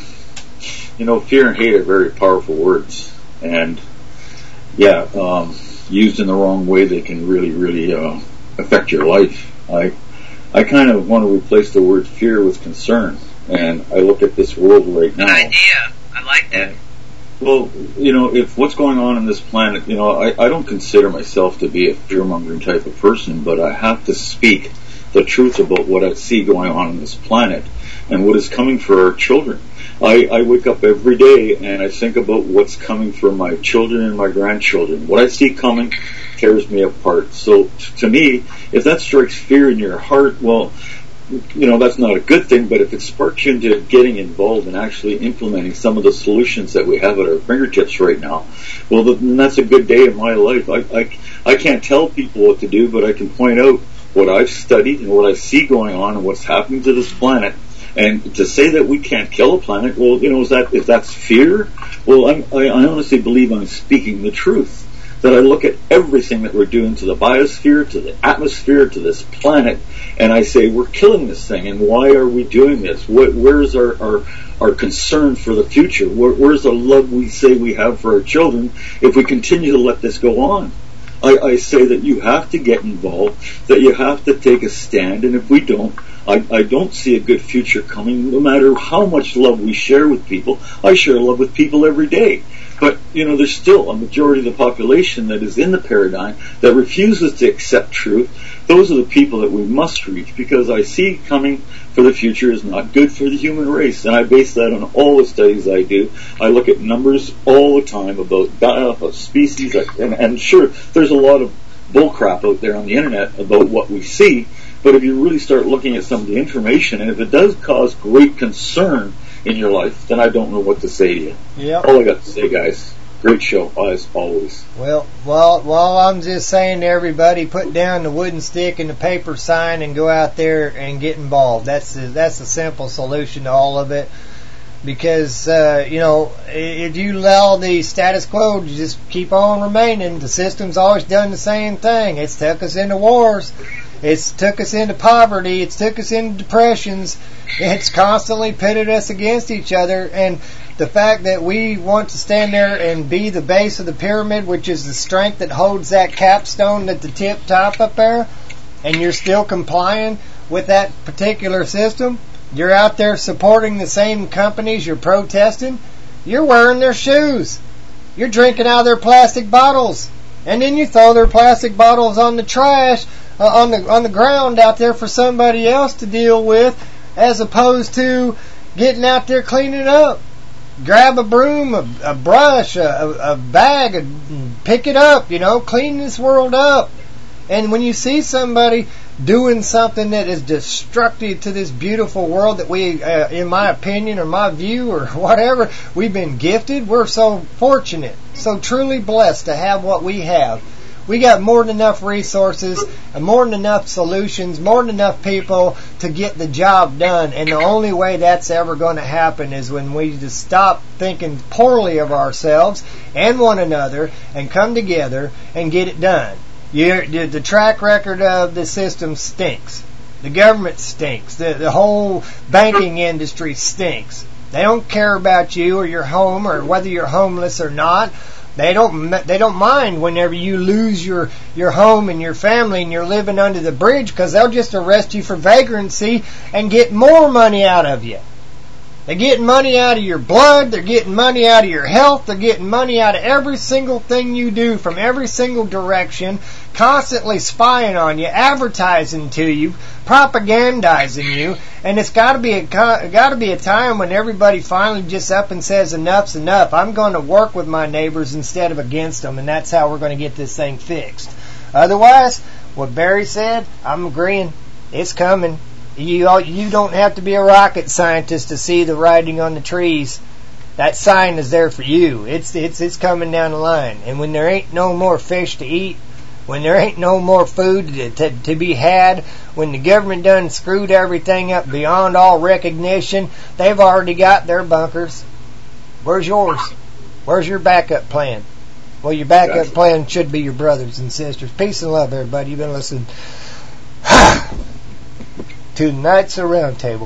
You know, fear and hate are very powerful words, and yeah, um, used in the wrong way, they can really, really uh, affect your life. I, I kind of want to replace the word fear with concern, and I look at this world right now. Good idea. I like that. And, well, you know, if what's going on in this planet, you know, I, I don't consider myself to be a fear-mongering type of person, but I have to speak the truth about what I see going on on this planet and what is coming for our children. I, I wake up every day and I think about what's coming for my children and my grandchildren. What I see coming tears me apart. So t- to me, if that strikes fear in your heart, well, you know, that's not a good thing, but if it sparks you into getting involved and actually implementing some of the solutions that we have at our fingertips right now, well, then that's a good day in my life. I, I, I can't tell people what to do, but I can point out what I've studied and what I see going on and what's happening to this planet. And to say that we can't kill a planet, well, you know, is that if that's fear? Well, I'm, I, I honestly believe I'm speaking the truth. That I look at everything that we're doing to the biosphere, to the atmosphere, to this planet, and I say we're killing this thing. And why are we doing this? What, where's our, our our concern for the future? Where, where's the love we say we have for our children if we continue to let this go on? I, I say that you have to get involved, that you have to take a stand, and if we don't, I, I don't see a good future coming, no matter how much love we share with people. I share love with people every day. But, you know, there's still a majority of the population that is in the paradigm that refuses to accept truth. Those are the people that we must reach, because I see coming for the future is not good for the human race. And I base that on all the studies I do. I look at numbers all the time about, about species. And, and sure, there's a lot of bullcrap out there on the internet about what we see. But if you really start looking at some of the information, and if it does cause great concern in your life, then I don't know what to say to you. Yep. All I got to say, guys, great show, as always. Well, well, well, I'm just saying to everybody, put down the wooden stick and the paper sign and go out there and get involved. That's the, that's the simple solution to all of it. Because, uh, you know, if you allow the status quo to just keep on remaining, the system's always done the same thing. It's took us into wars. It's took us into poverty. It's took us into depressions. It's constantly pitted us against each other. And the fact that we want to stand there and be the base of the pyramid, which is the strength that holds that capstone at the tip top up there, and you're still complying with that particular system, you're out there supporting the same companies you're protesting, you're wearing their shoes. You're drinking out of their plastic bottles. And then you throw their plastic bottles on the trash, uh, on the on the ground out there for somebody else to deal with, as opposed to getting out there cleaning up. Grab a broom, a, a brush, a, a bag, and pick it up, you know, clean this world up. And when you see somebody doing something that is destructive to this beautiful world that we, uh, in my opinion or my view or whatever, we've been gifted, we're so fortunate, so truly blessed to have what we have. We got more than enough resources, more than enough solutions, more than enough people to get the job done. And the only way that's ever going to happen is when we just stop thinking poorly of ourselves and one another and come together and get it done. You're, the track record of the system stinks. The government stinks. The, the whole banking industry stinks. They don't care about you or your home or whether you're homeless or not. They don't they don't mind whenever you lose your, your home and your family and you're living under the bridge, because they'll just arrest you for vagrancy and get more money out of you. They're getting money out of your blood. They're getting money out of your health. They're getting money out of every single thing you do from every single direction, constantly spying on you, advertising to you, propagandizing you. And it's got to be a got to be a time when everybody finally just up and says enough's enough. I'm going to work with my neighbors instead of against them, and that's how we're going to get this thing fixed. Otherwise, what Barry said, I'm agreeing. It's coming. You you don't have to be a rocket scientist to see the writing on the trees. That sign is there for you. It's it's it's coming down the line. And when there ain't no more fish to eat, when there ain't no more food to, to, to be had, when the government done screwed everything up beyond all recognition, they've already got their bunkers. Where's yours? Where's your backup plan? Well, your backup exactly. plan should be your brothers and sisters. Peace and love, everybody. You've been listening to Knights of Round Table.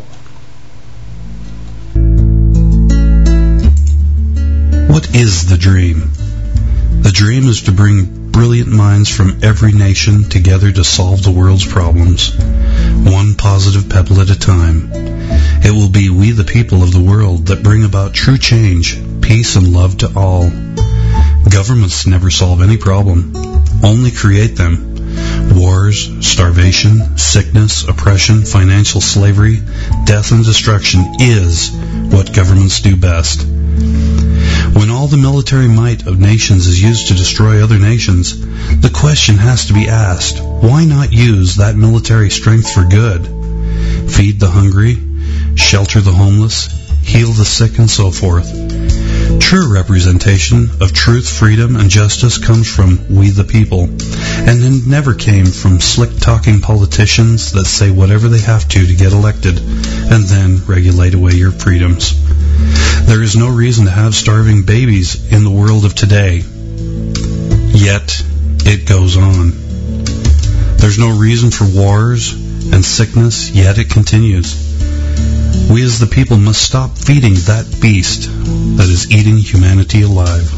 What is the dream? The dream is to bring brilliant minds from every nation together to solve the world's problems, one positive pebble at a time. It will be we the people of the world that bring about true change, peace and love to all. Governments never solve any problem, only create them. Wars, starvation, sickness, oppression, financial slavery, death and destruction is what governments do best. When all the military might of nations is used to destroy other nations, the question has to be asked, why not use that military strength for good? Feed the hungry, shelter the homeless, heal the sick, and so forth. True representation of truth, freedom, and justice comes from we the people, and it never came from slick-talking politicians that say whatever they have to to get elected, and then regulate away your freedoms. There is no reason to have starving babies in the world of today, yet it goes on. There's no reason for wars and sickness, yet it continues. We as the people must stop feeding that beast that is eating humanity alive.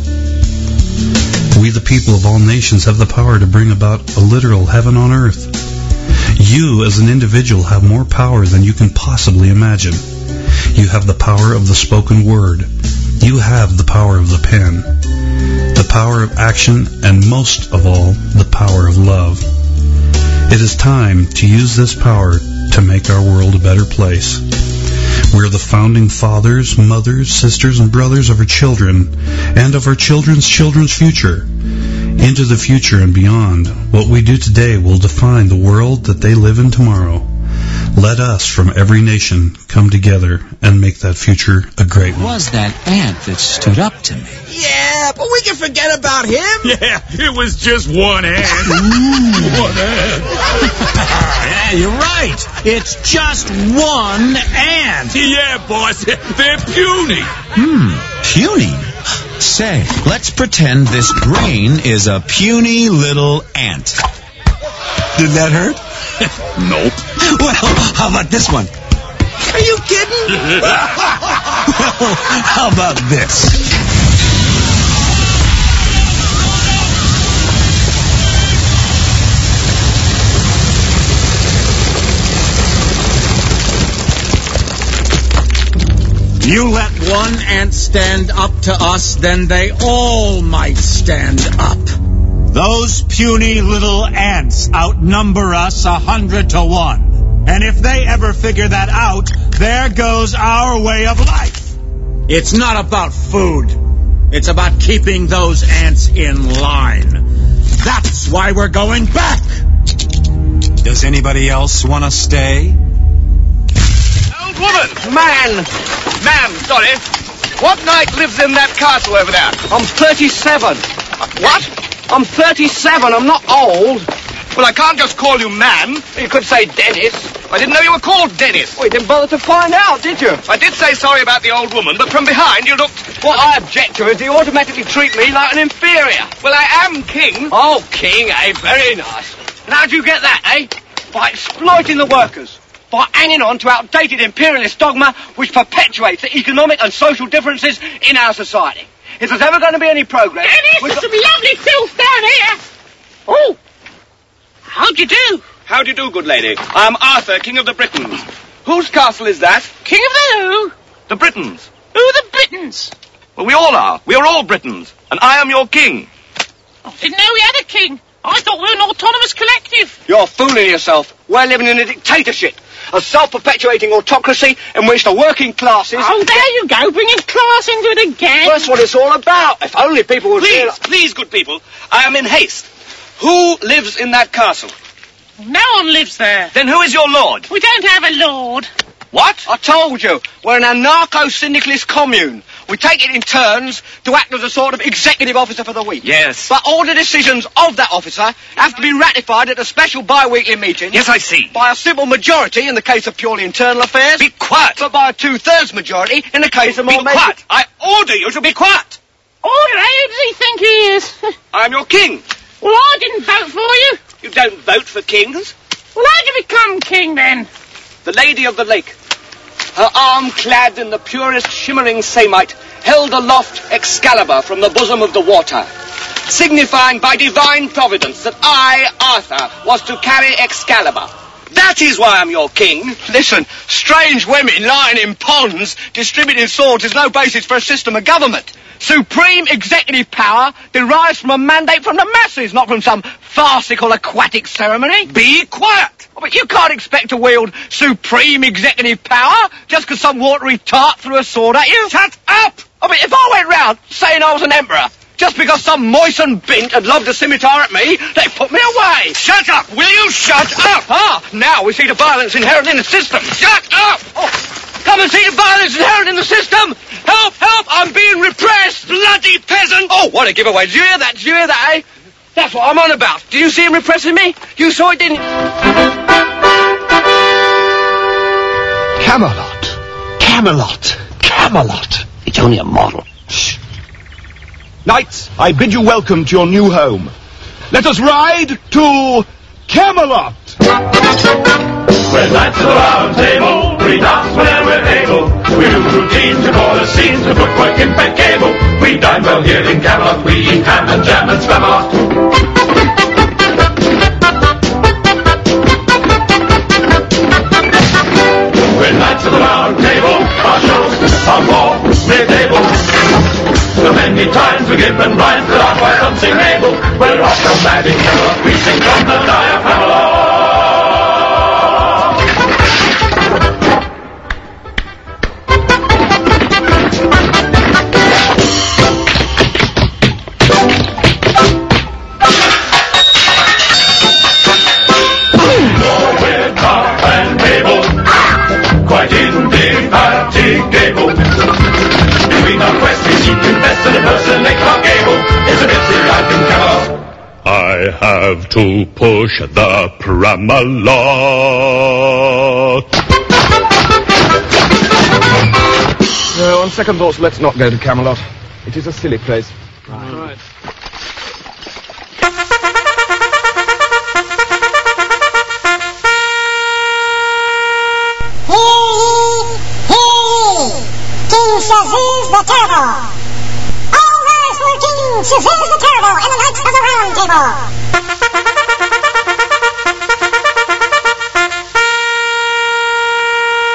We the people of all nations have the power to bring about a literal heaven on earth. You as an individual have more power than you can possibly imagine. You have the power of the spoken word. You have the power of the pen, the power of action, and most of all, the power of love. It is time to use this power to make our world a better place. We're the founding fathers, mothers, sisters, and brothers of our children and of our children's children's future. Into the future and beyond, what we do today will define the world that they live in tomorrow. Let us from every nation come together and make that future a great one. It was that ant that stood up to me. Yeah, but we can forget about him. Yeah, it was just one ant. Ooh, one ant. Yeah, you're right. It's just one ant. Yeah, boss. They're puny. Hmm, puny? Say, let's pretend this brain is a puny little ant. Did that hurt? Nope. Well, how about this one? Are you kidding? Well, how about this? You let one ant stand up to us, then they all might stand up. Those puny little ants outnumber us a hundred to one. And if they ever figure that out, there goes our way of life. It's not about food. It's about keeping those ants in line. That's why we're going back. Does anybody else want to stay? Old woman! Man! Ma'am, sorry. What knight lives in that castle over there? I'm thirty-seven. What? I'm thirty-seven. I'm not old. Well, I can't just call you ma'am. You could say Dennis. I didn't know you were called Dennis. Well, you didn't bother to find out, did you? I did say sorry about the old woman, but from behind you looked... What I object to is you automatically treat me like an inferior. Well, I am king. Oh, king, eh? Very nice. And how'd you get that, eh? By exploiting the workers. By hanging on to outdated imperialist dogma which perpetuates the economic and social differences in our society. If there's ever going to be any progress... Dennis, there's some lovely filth down here. Oh, how'd you do? How do you do, good lady? I am Arthur, King of the Britons. Whose castle is that? King of the who? The Britons. Who are the Britons? Well, we all are. We are all Britons. And I am your king. I didn't know we had a king. I thought we were an autonomous collective. You're fooling yourself. We're living in a dictatorship. A self-perpetuating autocracy in which the working classes... Oh, there you go, bringing class into it again. Well, that's what it's all about. If only people would... Please, realize... please, good people. I am in haste. Who lives in that castle? No one lives there. Then who is your lord? We don't have a lord. What? I told you, we're an anarcho-syndicalist commune. We take it in turns to act as a sort of executive officer for the week. Yes. But all the decisions of that officer have to be ratified at a special bi-weekly meeting. Yes, I see. By a simple majority in the case of purely internal affairs. Be quiet. But by a two-thirds majority in the case of more... Be quiet. I order you to be quiet. Order, who does he think he is? I am your king. Well, I didn't vote for you. You don't vote for kings. Well, how'd you become king, then? The Lady of the Lake, her arm clad in the purest shimmering samite, held aloft Excalibur from the bosom of the water, signifying by divine providence that I, Arthur, was to carry Excalibur. That is why I'm your king. Listen, strange women lying in ponds distributing swords is no basis for a system of government. Supreme executive power derives from a mandate from the masses, not from some farcical aquatic ceremony. Be quiet! Oh, but you can't expect to wield supreme executive power just because some watery tart threw a sword at you. Shut up! I mean, if I went round saying I was an emperor, just because some moistened bint had lobbed a scimitar at me, they put me away. Shut up! Will you shut up? Ah, now we see the violence inherent in the system. Shut up! Oh, come and see the violence inherent in the system. Help, help, I'm being repressed, bloody peasant. Oh, what a giveaway. Did you hear that? Did you hear that, eh? That's what I'm on about. Do you see him repressing me? You saw it, didn't you? Camelot. Camelot. Camelot. It's only a model. Shh. Knights, I bid you welcome to your new home. Let us ride to Camelot. We're knights of the round table, we dance whenever we're able. We do routines, we call the scenes, the footwork impeccable. We dine well here in Camelot, we eat ham and jam and Spamalot. We're knights of the round table, our shows are more mid-table. So many times we give and rhymes that are quite unsingable. We're off from mad in Camelot, we sing from the diaphragm. Quite indefatigable. Between our quest we seek to best and impersonate Clark Gable. It's a busy life in Camelot. I have to push the Pramalot. Uh, on second thoughts, let's not go to Camelot. It is a silly place. Right. Right. Shazuz the Terrible! All rise for King Shazuz the Terrible and the Knights of the Round Table!